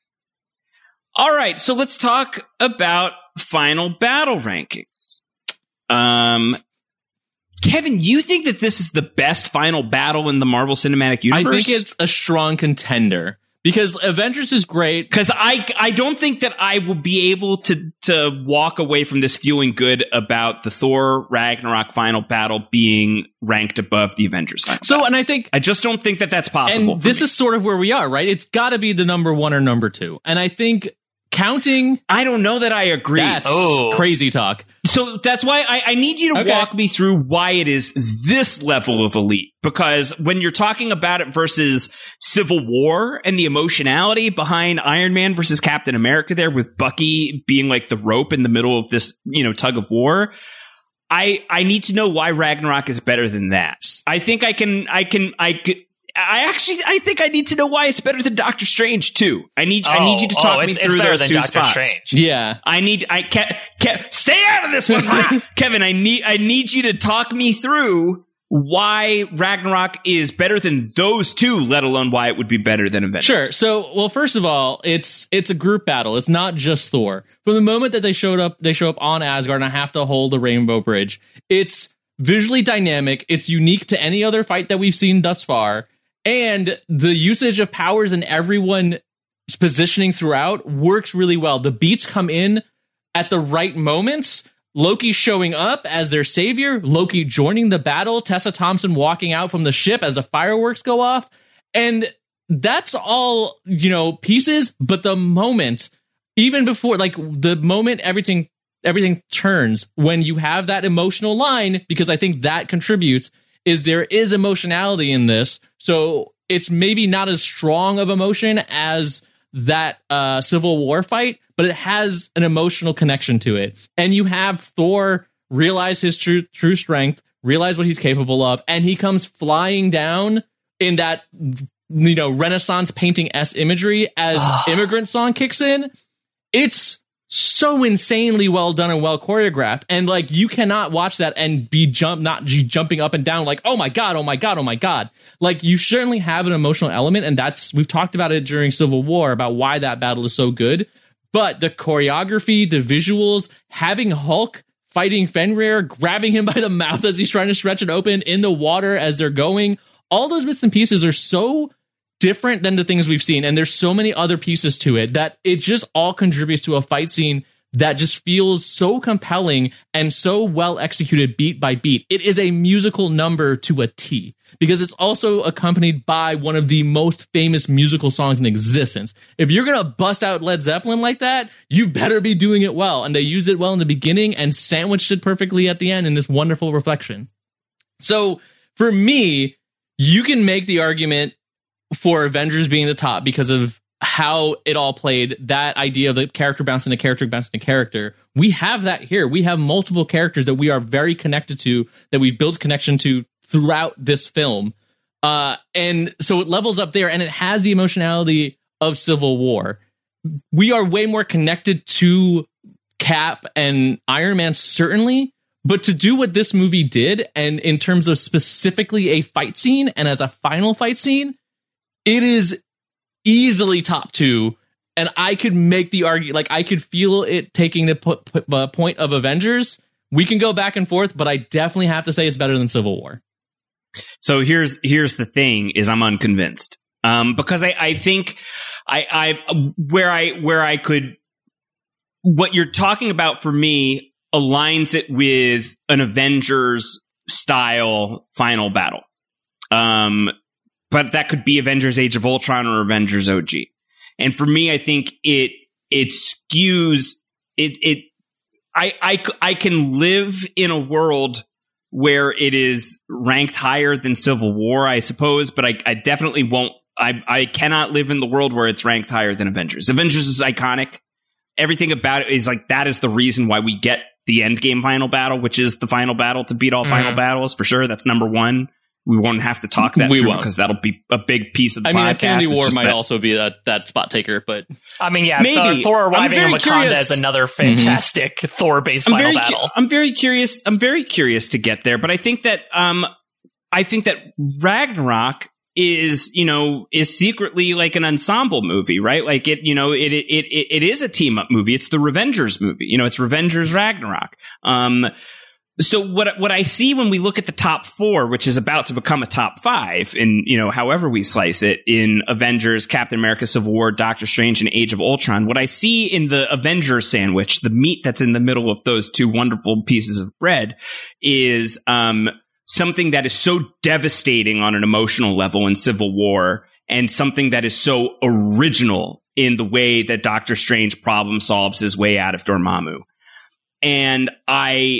All right, so let's talk about final battle rankings. Um, Kevin, you think that this is the best final battle in the Marvel Cinematic Universe? I think it's a strong contender because Avengers is great. Because I, I don't think that I will be able to to walk away from this feeling good about the Thor Ragnarok final battle being ranked above the Avengers final So, battle. and I think, I just don't think that that's possible. and for this me. is sort of where we are, right? It's got to be the number one or number two. And I think counting, I don't know that I agree. that's Oh. crazy talk. So that's why I, I need you to Okay. walk me through why it is this level of elite. Because when you're talking about it versus Civil War and the emotionality behind Iron Man versus Captain America there with Bucky being like the rope in the middle of this, you know, tug of war, I I need to know why Ragnarok is better than that. I think I can I can I could I actually I think I need to know why it's better than Doctor Strange too. I need I need you to Oh, talk oh, me it's, through it's better those than two Doctor spots. Strange. Yeah. I need I can't, can't stay out of this one, Mike. Kevin. I need I need you to talk me through why Ragnarok is better than those two, let alone why it would be better than Avengers. Sure. So, well, first of all, it's it's a group battle. It's not just Thor. From the moment that they showed up, they show up on Asgard and have to hold the Rainbow Bridge. It's visually dynamic. It's unique to any other fight that we've seen thus far. And the usage of powers and everyone's positioning throughout works really well. The beats come in at the right moments. Loki showing up as their savior, Loki joining the battle, Tessa Thompson walking out from the ship as the fireworks go off. And that's all, you know, pieces, but the moment, even before, like the moment everything everything turns, when you have that emotional line, because I think that contributes, is there is emotionality in this. So it's maybe not as strong of emotion as that uh, Civil War fight, but it has an emotional connection to it. And you have Thor realize his true true strength, realize what he's capable of, and he comes flying down in that, you know, Renaissance painting-esque imagery as Immigrant Song kicks in. It's so insanely well done and well choreographed, and like you cannot watch that and be jump not be jumping up and down like, oh my god, oh my god, oh my god. Like, you certainly have an emotional element, and that's, we've talked about it during Civil War about why that battle is so good. But the choreography, the visuals, having Hulk fighting Fenrir, grabbing him by the mouth as he's trying to stretch it open in the water as they're going, all those bits and pieces are so different than the things we've seen, and there's so many other pieces to it that it just all contributes to a fight scene that just feels so compelling and so well executed beat by beat. It is a musical number to a T, because it's also accompanied by one of the most famous musical songs in existence. If you're gonna bust out Led Zeppelin like that, you better be doing it well, and they used it well in the beginning and sandwiched it perfectly at the end in this wonderful reflection. So for me, you can make the argument for Avengers being the top because of how it all played, that idea of the character bouncing to character bouncing to character. We have that here. We have multiple characters that we are very connected to, that we've built connection to throughout this film. Uh, and so it levels up there, and it has the emotionality of Civil War. We are way more connected to Cap and Iron Man, certainly, but to do what this movie did, and in terms of specifically a fight scene and as a final fight scene, it is easily top two, and I could make the argument, like I could feel it taking the p- p- uh, point of Avengers. We can go back and forth, but I definitely have to say it's better than Civil War. So here's here's the thing: is I'm unconvinced, um, because I, I think I, I where I where I could what you're talking about for me aligns it with an Avengers style final battle. Um. But that could be Avengers Age of Ultron or Avengers O G. And for me, I think it it skews it it I I I can live in a world where it is ranked higher than Civil War, I suppose, but I, I definitely won't I I cannot live in the world where it's ranked higher than Avengers. Avengers is iconic. Everything about it is like, that is the reason why we get the Endgame final battle, which is the final battle to beat all mm-hmm. final battles, for sure. That's number one. We won't have to talk that we through won't. Because that'll be a big piece of the I mean, podcast. Infinity War might that. also be that, that spot taker, but I mean, yeah, maybe Thor, Thor arriving in Wakanda curious. is another fantastic mm-hmm. Thor-based final very, battle. I'm very curious. I'm very curious to get there, but I think that um, I think that Ragnarok is, you know, is secretly like an ensemble movie, right? Like it, you know, it it it, it is a team up movie. It's the Revengers movie. You know, it's Revengers Ragnarok. Um. So what what I see when we look at the top four, which is about to become a top five, in, you know, however we slice it, in Avengers, Captain America, Civil War, Doctor Strange, and Age of Ultron, what I see in the Avengers sandwich, the meat that's in the middle of those two wonderful pieces of bread, is um, something that is so devastating on an emotional level in Civil War, and something that is so original in the way that Doctor Strange problem solves his way out of Dormammu. And I...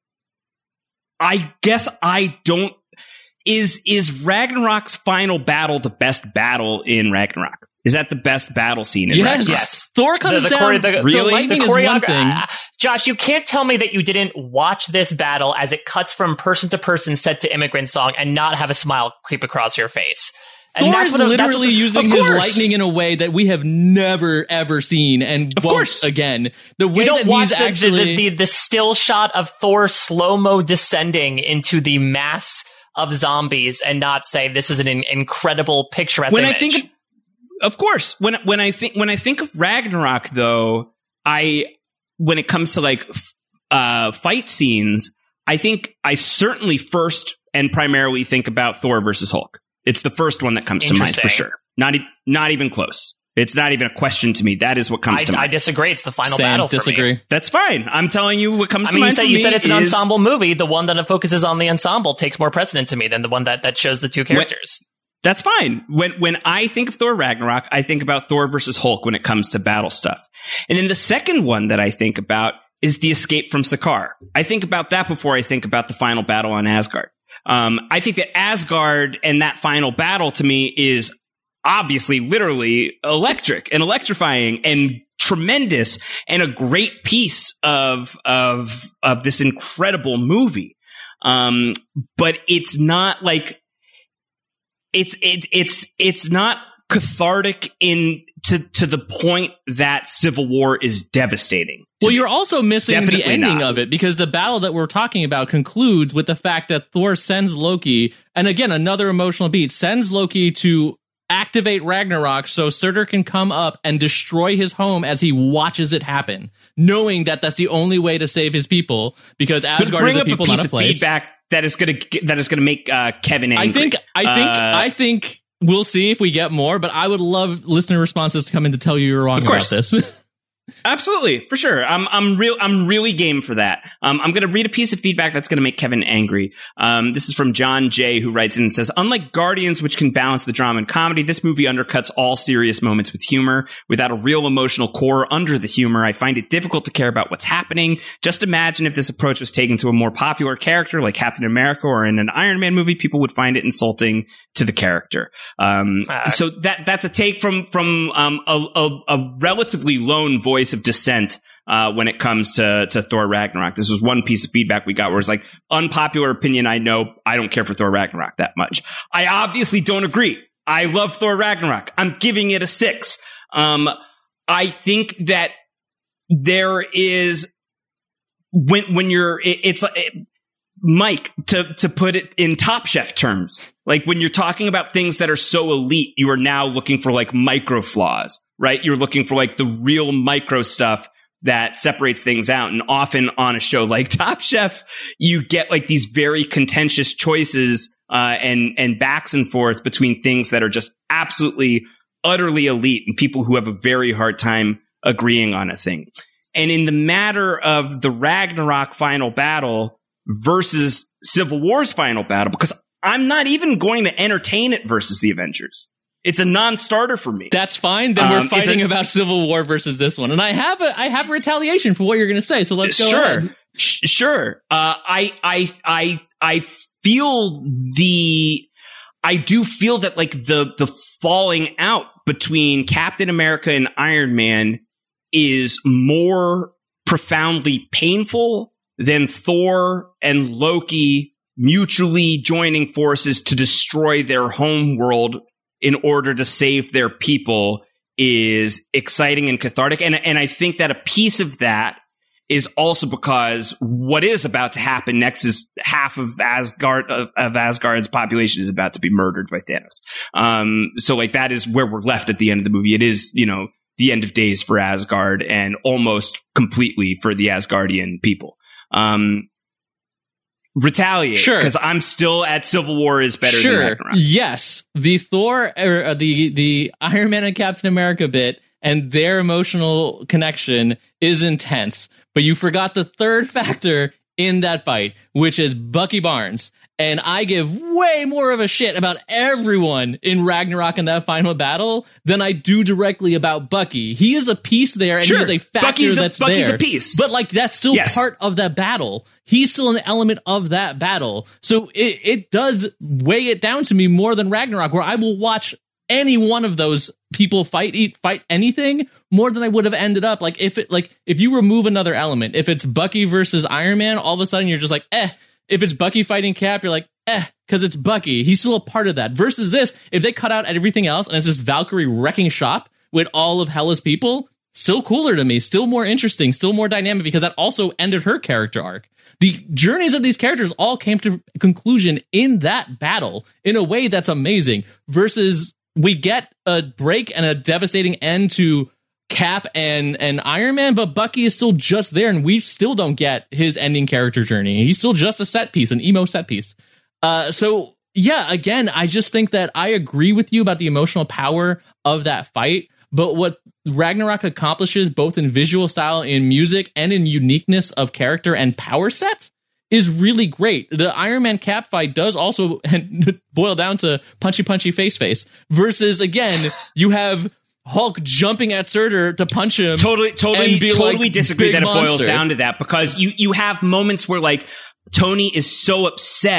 I guess I don't... Is is Ragnarok's final battle the best battle in Ragnarok? Is that the best battle scene in yes. Ragnarok? Yes. Thor comes the, the down... chore- the, really? The lightning the is one thing. Uh, Josh, you can't tell me that you didn't watch this battle as it cuts from person to person set to Immigrant Song and not have a smile creep across your face. And Thor that's is what, literally that's using his lightning in a way that we have never, ever seen. And of won't course, again, the way you don't that watch he's the, actually... the, the, the still shot of Thor slow-mo descending into the mass of zombies and not say this is an in- incredible picturesque when image. I think, of, of course, when when I think when I think of Ragnarok, though, I when it comes to like uh, fight scenes, I think I certainly first and primarily think about Thor versus Hulk. It's the first one that comes to mind for sure. Not e- not even close. It's not even a question to me. That is what comes I, to mind. I disagree. It's the final Same, battle for disagree. me. That's fine. I'm telling you what comes I to mean, mind you said, for you me said it's an is, ensemble movie. The one that focuses on the ensemble takes more precedent to me than the one that, that shows the two characters. When, that's fine. When when I think of Thor Ragnarok, I think about Thor versus Hulk when it comes to battle stuff. And then the second one that I think about is the escape from Sakaar. I think about that before I think about the final battle on Asgard. Um, I think that Asgard and that final battle to me is obviously literally electric and electrifying and tremendous and a great piece of of of this incredible movie. Um, but it's not like it's it, it's it's not cathartic in to to the point that Civil War is devastating. Well, you're also missing Definitely the ending not. of it, because the battle that we're talking about concludes with the fact that Thor sends Loki, and again, another emotional beat, sends Loki to activate Ragnarok so Surtur can come up and destroy his home as he watches it happen, knowing that that's the only way to save his people, because Asgard is a people, a piece not a place. Of feedback that is going to that is going to make uh, Kevin angry. I think I think uh, I think we'll see if we get more, but I would love listener responses to come in to tell you you're wrong Of course. about this. Absolutely, for sure. I'm I'm real. I'm really game for that. Um, I'm going to read a piece of feedback that's going to make Kevin angry. Um, this is from John J, who writes in and says, "Unlike Guardians, which can balance the drama and comedy, this movie undercuts all serious moments with humor. Without a real emotional core under the humor, I find it difficult to care about what's happening. Just imagine if this approach was taken to a more popular character like Captain America or in an Iron Man movie, people would find it insulting to the character." Um, Uh, so that that's a take from from um, a, a, a relatively lone voice of dissent uh, when it comes to, to Thor Ragnarok. This was one piece of feedback we got where it's like, unpopular opinion, I know, I don't care for Thor Ragnarok that much. I obviously don't agree. I love Thor Ragnarok. I'm giving it a six. Um, I think that there is, when when you're, it, it's like, it, Mike, to, to put it in Top Chef terms, like when you're talking about things that are so elite, you are now looking for like micro flaws, right? You're looking for like the real micro stuff that separates things out. And often on a show like Top Chef, you get like these very contentious choices, uh, and, and backs and forth between things that are just absolutely, utterly elite and people who have a very hard time agreeing on a thing. And in the matter of the Ragnarok final battle versus Civil War's final battle, because I'm not even going to entertain it versus the Avengers. It's a non-starter for me. That's fine. Then Um, we're it's fighting a- about Civil War versus this one, and I have a I have retaliation for what you're going to say. So let's go sure, ahead. Sh- sure. Uh, I, I, I, I feel the, I do feel that like the the falling out between Captain America and Iron Man is more profoundly painful than Thor and Loki mutually joining forces to destroy their home world in order to save their people is exciting and cathartic. And, and I think that a piece of that is also because what is about to happen next is half of Asgard, of, of Asgard's population is about to be murdered by Thanos. Um, so like that is where we're left at the end of the movie. It is, you know, the end of days for Asgard and almost completely for the Asgardian people. Um, retaliate. Sure. Because I'm still at Civil War is better sure. than Ragnarok. Yes. The Thor, or uh, the, the Iron Man and Captain America bit and their emotional connection is intense. But you forgot the third factor in that fight, which is Bucky Barnes. And I give way more of a shit about everyone in Ragnarok in that final battle than I do directly about Bucky. He is a piece there, and Sure. he is a factor Bucky's a- that's Bucky's there. a piece. But like that's still Yes. part of that battle. He's still an element of that battle. So it, it does weigh it down to me more than Ragnarok, where I will watch any one of those people fight eat, fight anything more than I would have ended up. Like if it like if you remove another element, if it's Bucky versus Iron Man, all of a sudden you're just like, eh. If it's Bucky fighting Cap, you're like, eh, because it's Bucky. He's still a part of that. Versus this, if they cut out everything else and it's just Valkyrie wrecking shop with all of Hela's people, still cooler to me, still more interesting, still more dynamic, because that also ended her character arc. The journeys of these characters all came to conclusion in that battle in a way that's amazing. Versus we get a break and a devastating end to Cap and, and Iron Man, but Bucky is still just there, and we still don't get his ending character journey. He's still just a set piece, an emo set piece. Uh, so, yeah, again, I just think that I agree with you about the emotional power of that fight, but what Ragnarok accomplishes, both in visual style, in music, and in uniqueness of character and power sets, is really great. The Iron Man Cap fight does also boil down to punchy, punchy, face, face, versus, again, you have Hulk jumping at Surtur to punch him. Totally, totally, and be totally like, disagree big that it boils monster. down to that, because you, you have moments where like Tony is so upset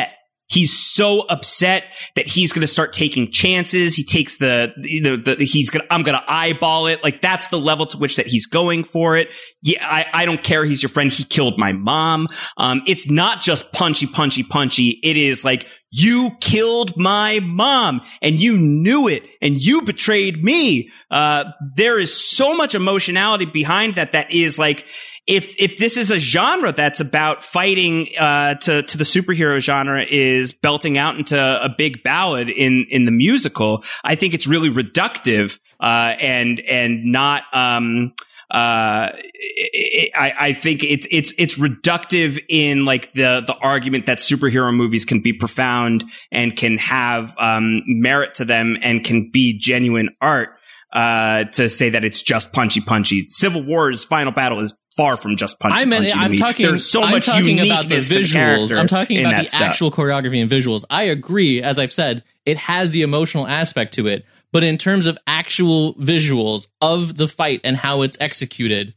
He's so upset that he's going to start taking chances. He takes the, the, the he's going to, I'm going to eyeball it. Like, that's the level to which that he's going for it. Yeah, I, I don't care. He's your friend. He killed my mom. Um, it's not just punchy, punchy, punchy. It is like, you killed my mom and you knew it and you betrayed me. Uh, there is so much emotionality behind that. That is like, If if this is a genre that's about fighting uh, to to the superhero genre is belting out into a big ballad in in the musical, I think it's really reductive uh, and and not. Um, uh, it, I I think it's it's it's reductive in like the the argument that superhero movies can be profound and can have um, merit to them and can be genuine art. Uh, to say that it's just punchy, punchy. Civil War's final battle is far from just punchy, I mean, punchy. I'm to me. talking. There's so I'm much talking about the uniqueness to the visuals. character I'm talking in about that the stuff. actual choreography and visuals. I agree. As I've said, it has the emotional aspect to it, but in terms of actual visuals of the fight and how it's executed,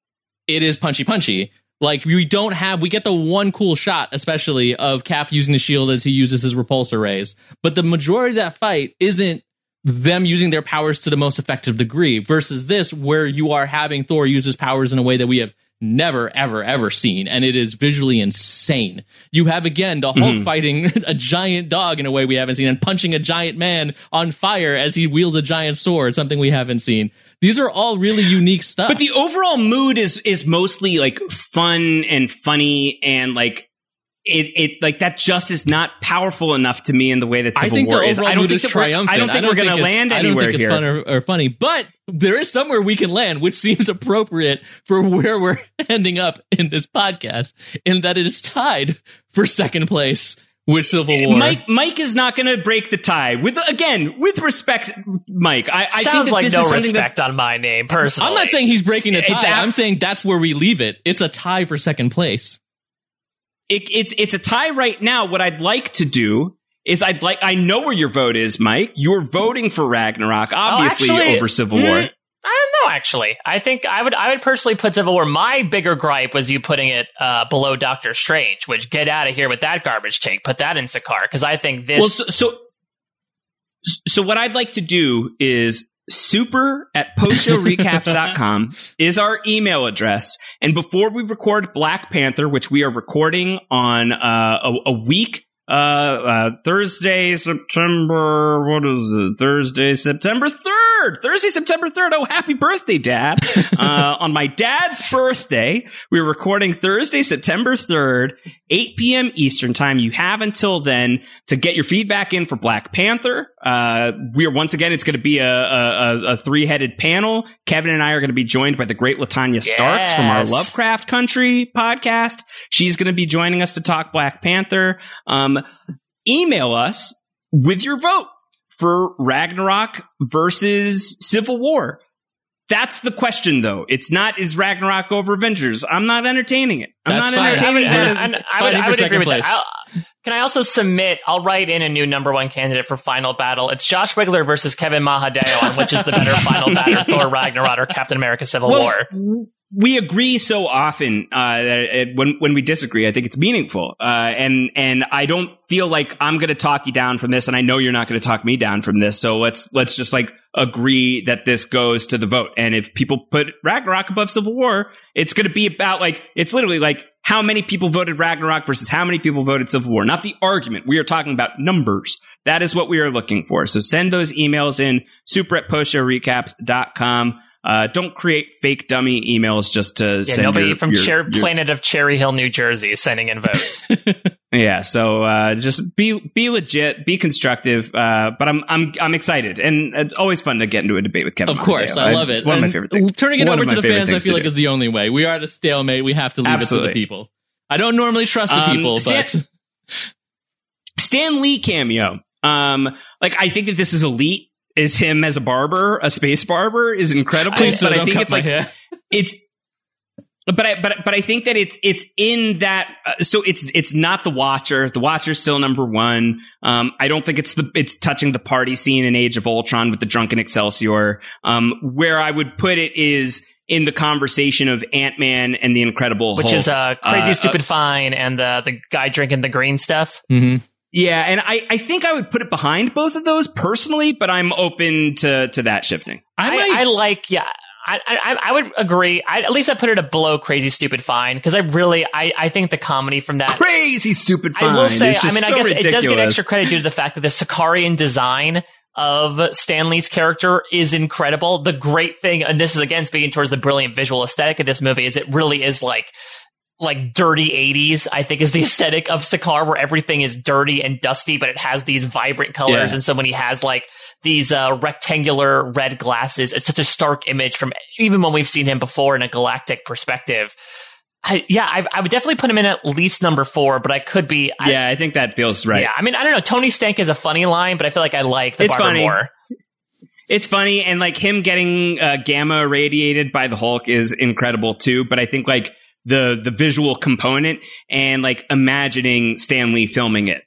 it is punchy, punchy. Like, we don't have, we get the one cool shot, especially of Cap using the shield as he uses his repulsor rays, but the majority of that fight isn't them using their powers to the most effective degree versus this, where you are having Thor use his powers in a way that we have never, ever, ever seen. And it is visually insane. You have, again, the Hulk mm-hmm. fighting a giant dog in a way we haven't seen and punching a giant man on fire as he wields a giant sword, something we haven't seen. These are all really unique stuff. But the overall mood is, is mostly like fun and funny and like, It it like that just is not powerful enough to me in the way that Civil I think War the is. I don't think is that triumphant. I don't think I don't we're going to land anywhere I don't think here. it's fun or, or funny, but there is somewhere we can land, which seems appropriate for where we're ending up in this podcast, in that it is tied for second place with Civil War. Mike Mike is not going to break the tie. With again, with respect, Mike. I, I Sounds think that like this no is respect that, on my name personally. I'm not saying he's breaking the tie. It's ab- I'm saying that's where we leave it. It's a tie for second place. It, it's it's a tie right now. What I'd like to do is I'd like I know where your vote is, Mike. You're voting for Ragnarok, obviously, oh, actually, over Civil mm, War. I don't know. Actually, I think I would I would personally put Civil War. My bigger gripe was you putting it uh, below Doctor Strange. Which, get out of here with that garbage take. Put that in Sakaar, because I think this. Well, so, so so what I'd like to do is. Super at post show recaps dot com is our email address. And before we record Black Panther, which we are recording on uh, a, a week, uh, uh, Thursday, September, what is it? Thursday, September third. Thursday, September third. Oh, happy birthday, Dad. uh, on my dad's birthday, we're recording Thursday, September third, eight p.m. Eastern time. You have until then to get your feedback in for Black Panther. Uh, we are once again, it's going to be a, a, a three-headed panel. Kevin and I are going to be joined by the great LaTanya yes. Starks from our Lovecraft Country podcast. She's going to be joining us to talk Black Panther. Um, email us with your vote for Ragnarok versus Civil War. That's the question, though. It's not, is Ragnarok over Avengers? I'm not entertaining it. I'm That's not fine. entertaining I would, that. I would, as, I would, I would agree with place. that. I'll, can I also submit, I'll write in a new number one candidate for Final Battle. It's Josh Wigler versus Kevin Mahadeo on which is the better Final Battle, Thor Ragnarok or Captain America Civil well, War. We agree so often uh, that it, when when we disagree, I think it's meaningful, uh, and and I don't feel like I'm going to talk you down from this, and I know you're not going to talk me down from this. So let's let's just like agree that this goes to the vote. And if people put Ragnarok above Civil War, it's going to be about like it's literally like how many people voted Ragnarok versus how many people voted Civil War. Not the argument. We are talking about numbers. That is what we are looking for. So send those emails in super at post show recaps dot com. Uh, don't create fake dummy emails just to yeah, send nobody your, from your, Cher- your, Planet of Cherry Hill, New Jersey, is sending in votes. Yeah, so uh, just be be legit, be constructive. Uh, but I'm I'm I'm excited, and it's always fun to get into a debate with Kevin. Of course, Mahadeo. I love it. It's one and of my favorite things. Turning it one over to the fans, I feel like do. is the only way. We are at a stalemate. We have to leave Absolutely. it to the people. I don't normally trust the Um, people, Stan, but Stan Lee cameo. Um, like I think that this is elite. Is him as a barber, a space barber, is incredible. Please, but so I think cut it's my like hair. it's. But I but but I think that it's it's in that uh, so it's it's not the Watcher. The Watcher's still number one. Um, I don't think it's the it's touching the party scene in Age of Ultron with the drunken Excelsior. Um, where I would put it is in the conversation of Ant-Man and the Incredible Which Hulk, is uh, Crazy uh, Stupid uh, Fine and the the guy drinking the green stuff. mm-hmm. Yeah, and I, I think I would put it behind both of those personally, but I'm open to, to that shifting. I, I, I like, yeah, I, I I would agree. I, at least I put it a below Crazy Stupid Fine because I really, I, I think the comedy from that Crazy Stupid Fine. I will say, I mean, so I guess ridiculous. It does get extra credit due to the fact that the Sicarian design of Stan Lee's character is incredible. The great thing, and this is again speaking towards the brilliant visual aesthetic of this movie, is it really is like. like dirty eighties, I think is the aesthetic of Sakaar, where everything is dirty and dusty, but it has these vibrant colors. Yeah. And so when he has like these uh, rectangular red glasses, it's such a stark image from even when we've seen him before in a galactic perspective. I, yeah, I, I would definitely put him in at least number four, but I could be. I, yeah, I think that feels right. Yeah, I mean, I don't know. Tony Stank is a funny line, but I feel like I like the it's Barbara funny. more. It's funny, and like him getting uh, gamma irradiated by the Hulk is incredible too. But I think like the the visual component and like imagining Stan Lee filming it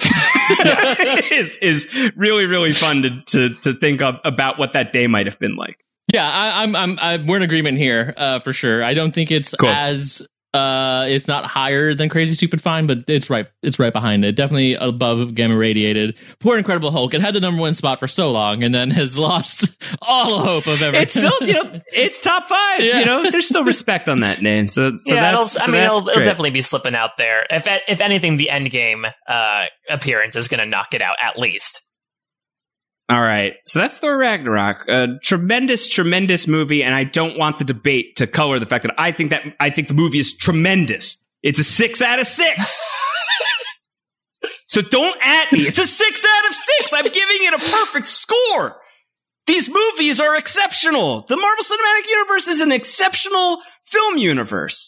is is really really fun to to, to think of, about what that day might have been like. Yeah, I, I'm I'm I, we're in agreement here uh, for sure. I don't think it's cool. as uh, it's not higher than Crazy Stupid Fine, but it's right it's right behind it. Definitely above Gamma Radiated. Poor Incredible Hulk. It had the number one spot for so long, and then has lost all hope of everything. It's still, you know, it's top five. Yeah. You know, there's still respect on that name. So, so yeah, that's. it'll, I so mean, that's it'll, it'll great. definitely be slipping out there. If if anything, the Endgame uh, appearance is going to knock it out at least. All right, so that's Thor Ragnarok, a tremendous, tremendous movie, and I don't want the debate to color the fact that I think that I think the movie is tremendous. It's a six out of six. So don't at me. It's a six out of six. I'm giving it a perfect score. These movies are exceptional. The Marvel Cinematic Universe is an exceptional film universe.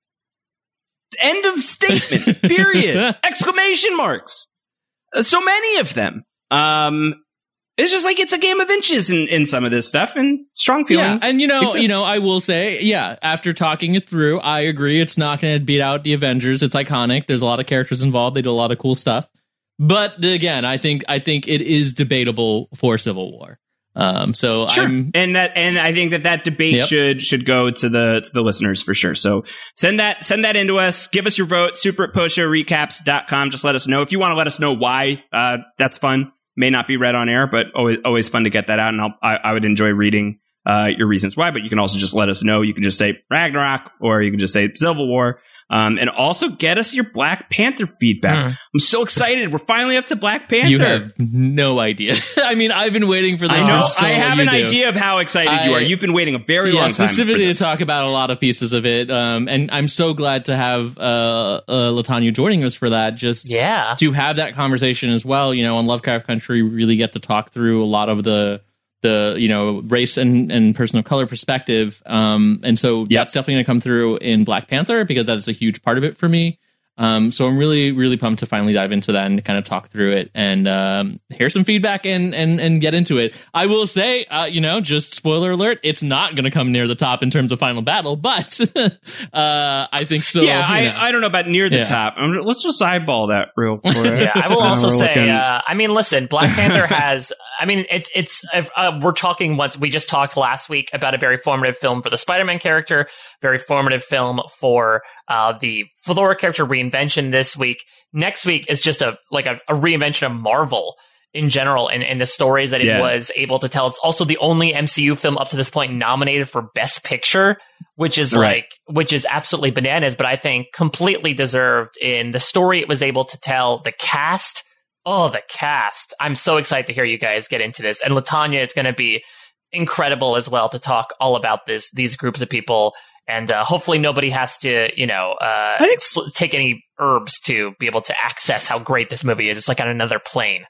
End of statement. Period. Exclamation marks. Uh, so many of them. Um. It's just like it's a game of inches in, in some of this stuff, and strong feelings. Yeah, and you know, exist. you know, I will say, yeah, after talking it through, I agree. It's not going to beat out the Avengers. It's iconic. There's a lot of characters involved. They do a lot of cool stuff. But again, I think I think it is debatable for Civil War. Um, so sure, I'm, and that and I think that that debate yep. should should go to the to the listeners for sure. So send that send that into us. Give us your vote. Super at post show recaps dot com. Just let us know if you want to let us know why. Uh, that's fun. May not be read on air, but always always fun to get that out, and I'll, I, I would enjoy reading uh, your reasons why. But you can also just let us know. You can just say Ragnarok, or you can just say Civil War, um, and also get us your Black Panther feedback. Mm. I'm so excited. We're finally up to Black Panther. You have no idea. I mean, I've been waiting for this. I know. So I have an do. idea of how excited I, you are. You've been waiting a very yeah, long time. Specifically for to talk about a lot of pieces of it, um, and I'm so glad to have uh, uh, Latanya joining us for that. Just yeah. to have that conversation as well. You know, on Lovecraft Country, we really get to talk through a lot of the the you know race and, and person of color perspective, um, and so yep. that's definitely going to come through in Black Panther because that's a huge part of it for me. Um, so I'm really, really pumped to finally dive into that and kind of talk through it and um, hear some feedback and, and and get into it. I will say, uh, you know, just spoiler alert, it's not going to come near the top in terms of final battle, but uh, I think so. Yeah, I, know. I don't know about near the yeah. top. I'm, let's just eyeball that real quick. Yeah, I will also say, uh, I mean, listen, Black Panther has, I mean, it's, it's, uh, we're talking once, we just talked last week about a very formative film for the Spider-Man character, very formative film for uh, the Thor character reinvention this week. Next week is just a like a, a reinvention of Marvel in general and, and the stories that it yeah. was able to tell. It's also the only M C U film up to this point nominated for Best Picture, which is right. like which is absolutely bananas, but I think completely deserved in the story it was able to tell. The cast, oh, the cast. I'm so excited to hear you guys get into this. And Latanya is going to be incredible as well to talk all about this these groups of people. And uh, hopefully nobody has to, you know, uh, think- sl- take any herbs to be able to access how great this movie is. It's like on another plane.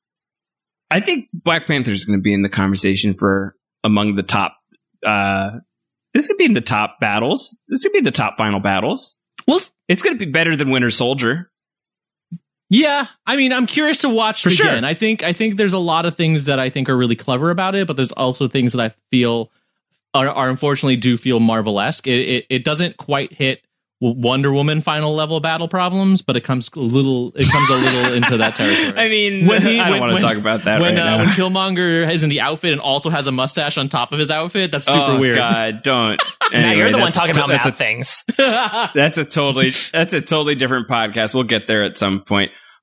I think Black Panther is going to be in the conversation for among the top. Uh, this could be in the top battles. This could be in the top final battles. Well, it's going to be better than Winter Soldier. Yeah, I mean, I'm curious to watch for it sure. again. I think I think there's a lot of things that I think are really clever about it, but there's also things that I feel are, are unfortunately do feel Marvel-esque. It, it it doesn't quite hit Wonder Woman final level battle problems, but it comes a little it comes a little into that territory. I mean, when he, I don't when, want to when, talk about that when, right uh, now. When Killmonger is in the outfit and also has a mustache on top of his outfit, that's super oh, weird. God, don't. Anyway, now you're the one talking t- about mouth a, things. That's a totally that's a totally different podcast. We'll get there at some point.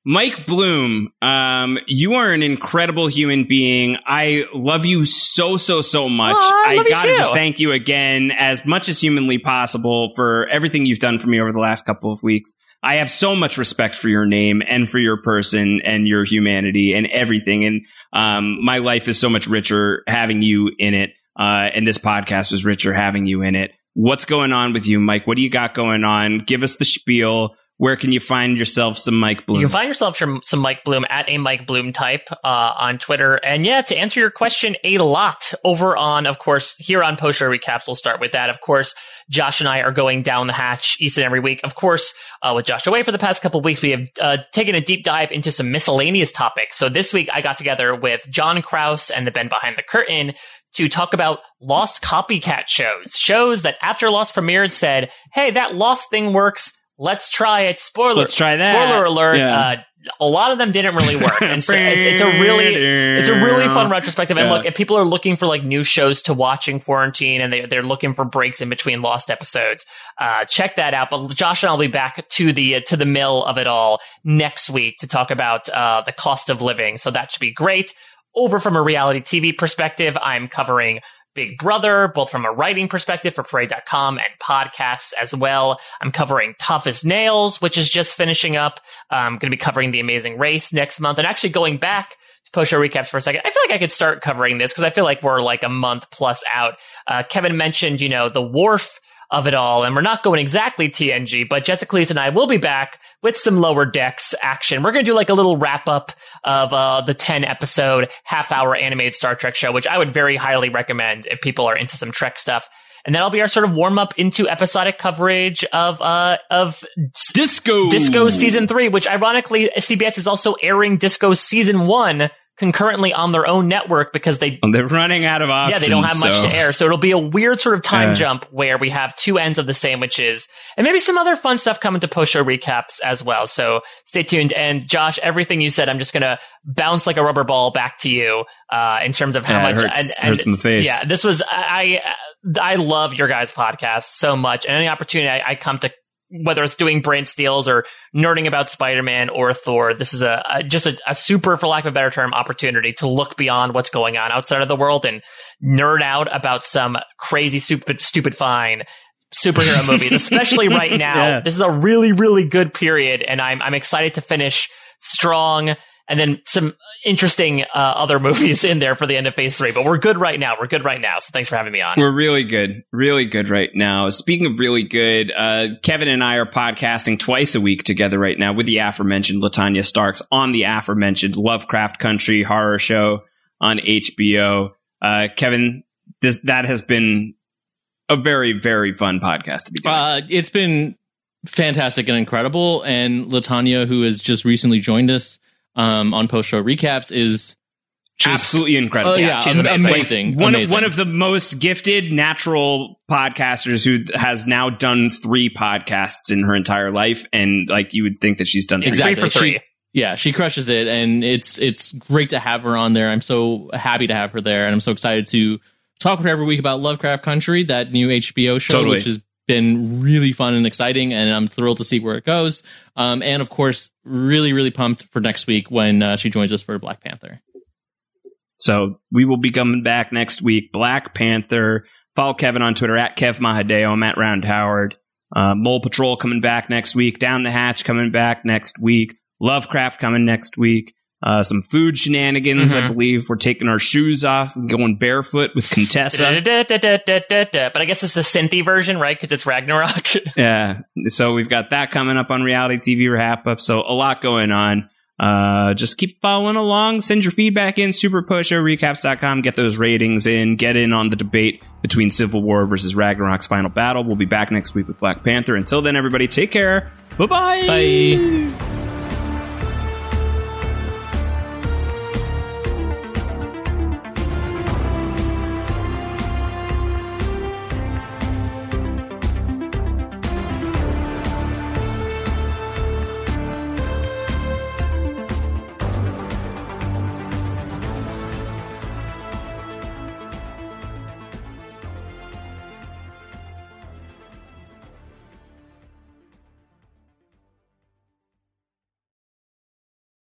Mike Bloom, um, you are an incredible human being. I love you so, so, so much. Aw, I I gotta too. just thank you again, as much as humanly possible, for everything you've done for me over the last couple of weeks. I have so much respect for your name and for your person and your humanity and everything. And um, my life is so much richer having you in it. Uh, and this podcast was richer having you in it. What's going on with you, Mike? What do you got going on? Give us the spiel. Where can you find yourself some Mike Bloom? You can find yourself some, some Mike Bloom at a Mike Bloom type uh, on Twitter. And yeah, to answer your question, a lot over on, of course, here on Post Show Recaps. We'll start with that. Of course, Josh and I are going down the hatch each and every week. Of course, uh, with Josh away for the past couple of weeks, we have uh, taken a deep dive into some miscellaneous topics. So this week, I got together with John Krause and the Ben Behind the Curtain to talk about Lost copycat shows. Shows that after Lost premiered said, hey, that Lost thing works. Let's try it. Spoiler. Let's try that. Spoiler alert. Yeah. Uh, a lot of them didn't really work. And so it's, it's a really, it's a really fun retrospective. And Yeah. look, if people are looking for like new shows to watch in quarantine and they, they're looking for breaks in between Lost episodes, uh, check that out. But Josh and I'll be back to the, uh, to the mill of it all next week to talk about, uh, the cost of living. So that should be great. Over from a reality T V perspective, I'm covering Big Brother, both from a writing perspective for Parade dot com and podcasts as well. I'm covering Tough as Nails, which is just finishing up. I'm going to be covering The Amazing Race next month, and actually going back to Post Show Recaps for a second. I feel like I could start covering this because I feel like we're like a month plus out. Uh, Kevin mentioned, you know, the wharf of it all, and we're not going exactly T N G, but Jessica Cleese and I will be back with some Lower Decks action. We're going to do like a little wrap up of uh, the ten episode half hour animated Star Trek show, which I would very highly recommend if people are into some Trek stuff. And that'll be our sort of warm up into episodic coverage of uh of Disco Disco season three, which ironically C B S is also airing Disco season one concurrently on their own network because they They're running out of options. yeah, they don't have much so. to air. So it'll be a weird sort of time Uh. jump where we have two ends of the sandwiches and maybe some other fun stuff coming to Post Show Recaps as well. So stay tuned. And Josh, everything you said, I'm just going to bounce like a rubber ball back to you uh, in terms of how Yeah, it much. hurts- and, and, hurts my face. Yeah, this was, I, I love your guys' podcast so much. And any opportunity I, I come to, whether it's doing Brain Steals or nerding about Spider-Man or Thor, this is a, a just a, a super, for lack of a better term, opportunity to look beyond what's going on outside of the world and nerd out about some crazy, stupid, stupid fine superhero movies, especially right now. Yeah. This is a really, really good period, and I'm I'm excited to finish strong. And then some interesting uh, other movies in there for the end of phase three. But we're good right now. We're good right now. So thanks for having me on. We're really good. Really good right now. Speaking of really good, uh, Kevin and I are podcasting twice a week together right now with the aforementioned LaTanya Starks on the aforementioned Lovecraft Country horror show on H B O. Uh, Kevin, this that has been a very, very fun podcast to be doing. Uh, it's been fantastic and incredible. And LaTanya, who has just recently joined us um, on Post Show Recaps, is just absolutely incredible. Oh, yeah, she's am- amazing. amazing. One, amazing. one of the most gifted natural podcasters who has now done three podcasts in her entire life. And like you would think that she's done exactly Three for three. She, yeah, she crushes it, and it's it's great to have her on there. I'm so happy to have her there, and I'm so excited to talk with her every week about Lovecraft Country, that new H B O show, Totally. which has been really fun and exciting, and I'm thrilled to see where it goes. Um, and of course, really, really pumped for next week when uh, she joins us for Black Panther. So we will be coming back next week. Black Panther. Follow Kevin on Twitter at Kev Mahadeo. I'm at Round Howard. Uh, Mole Patrol coming back next week. Down the Hatch coming back next week. Lovecraft coming next week. Uh, some food shenanigans, Mm-hmm. I believe. We're taking our shoes off and going barefoot with Contessa. Da-da-da-da-da-da-da. But I guess it's the synthy version, right? Because it's Ragnarok. Yeah. So we've got that coming up on Reality T V Wrap Up. So a lot going on. Uh, just keep following along. Send your feedback in. super post show recaps dot com. Get those ratings in. Get in on the debate between Civil War versus Ragnarok's final battle. We'll be back next week with Black Panther. Until then, everybody, take care. Bye-bye. Bye.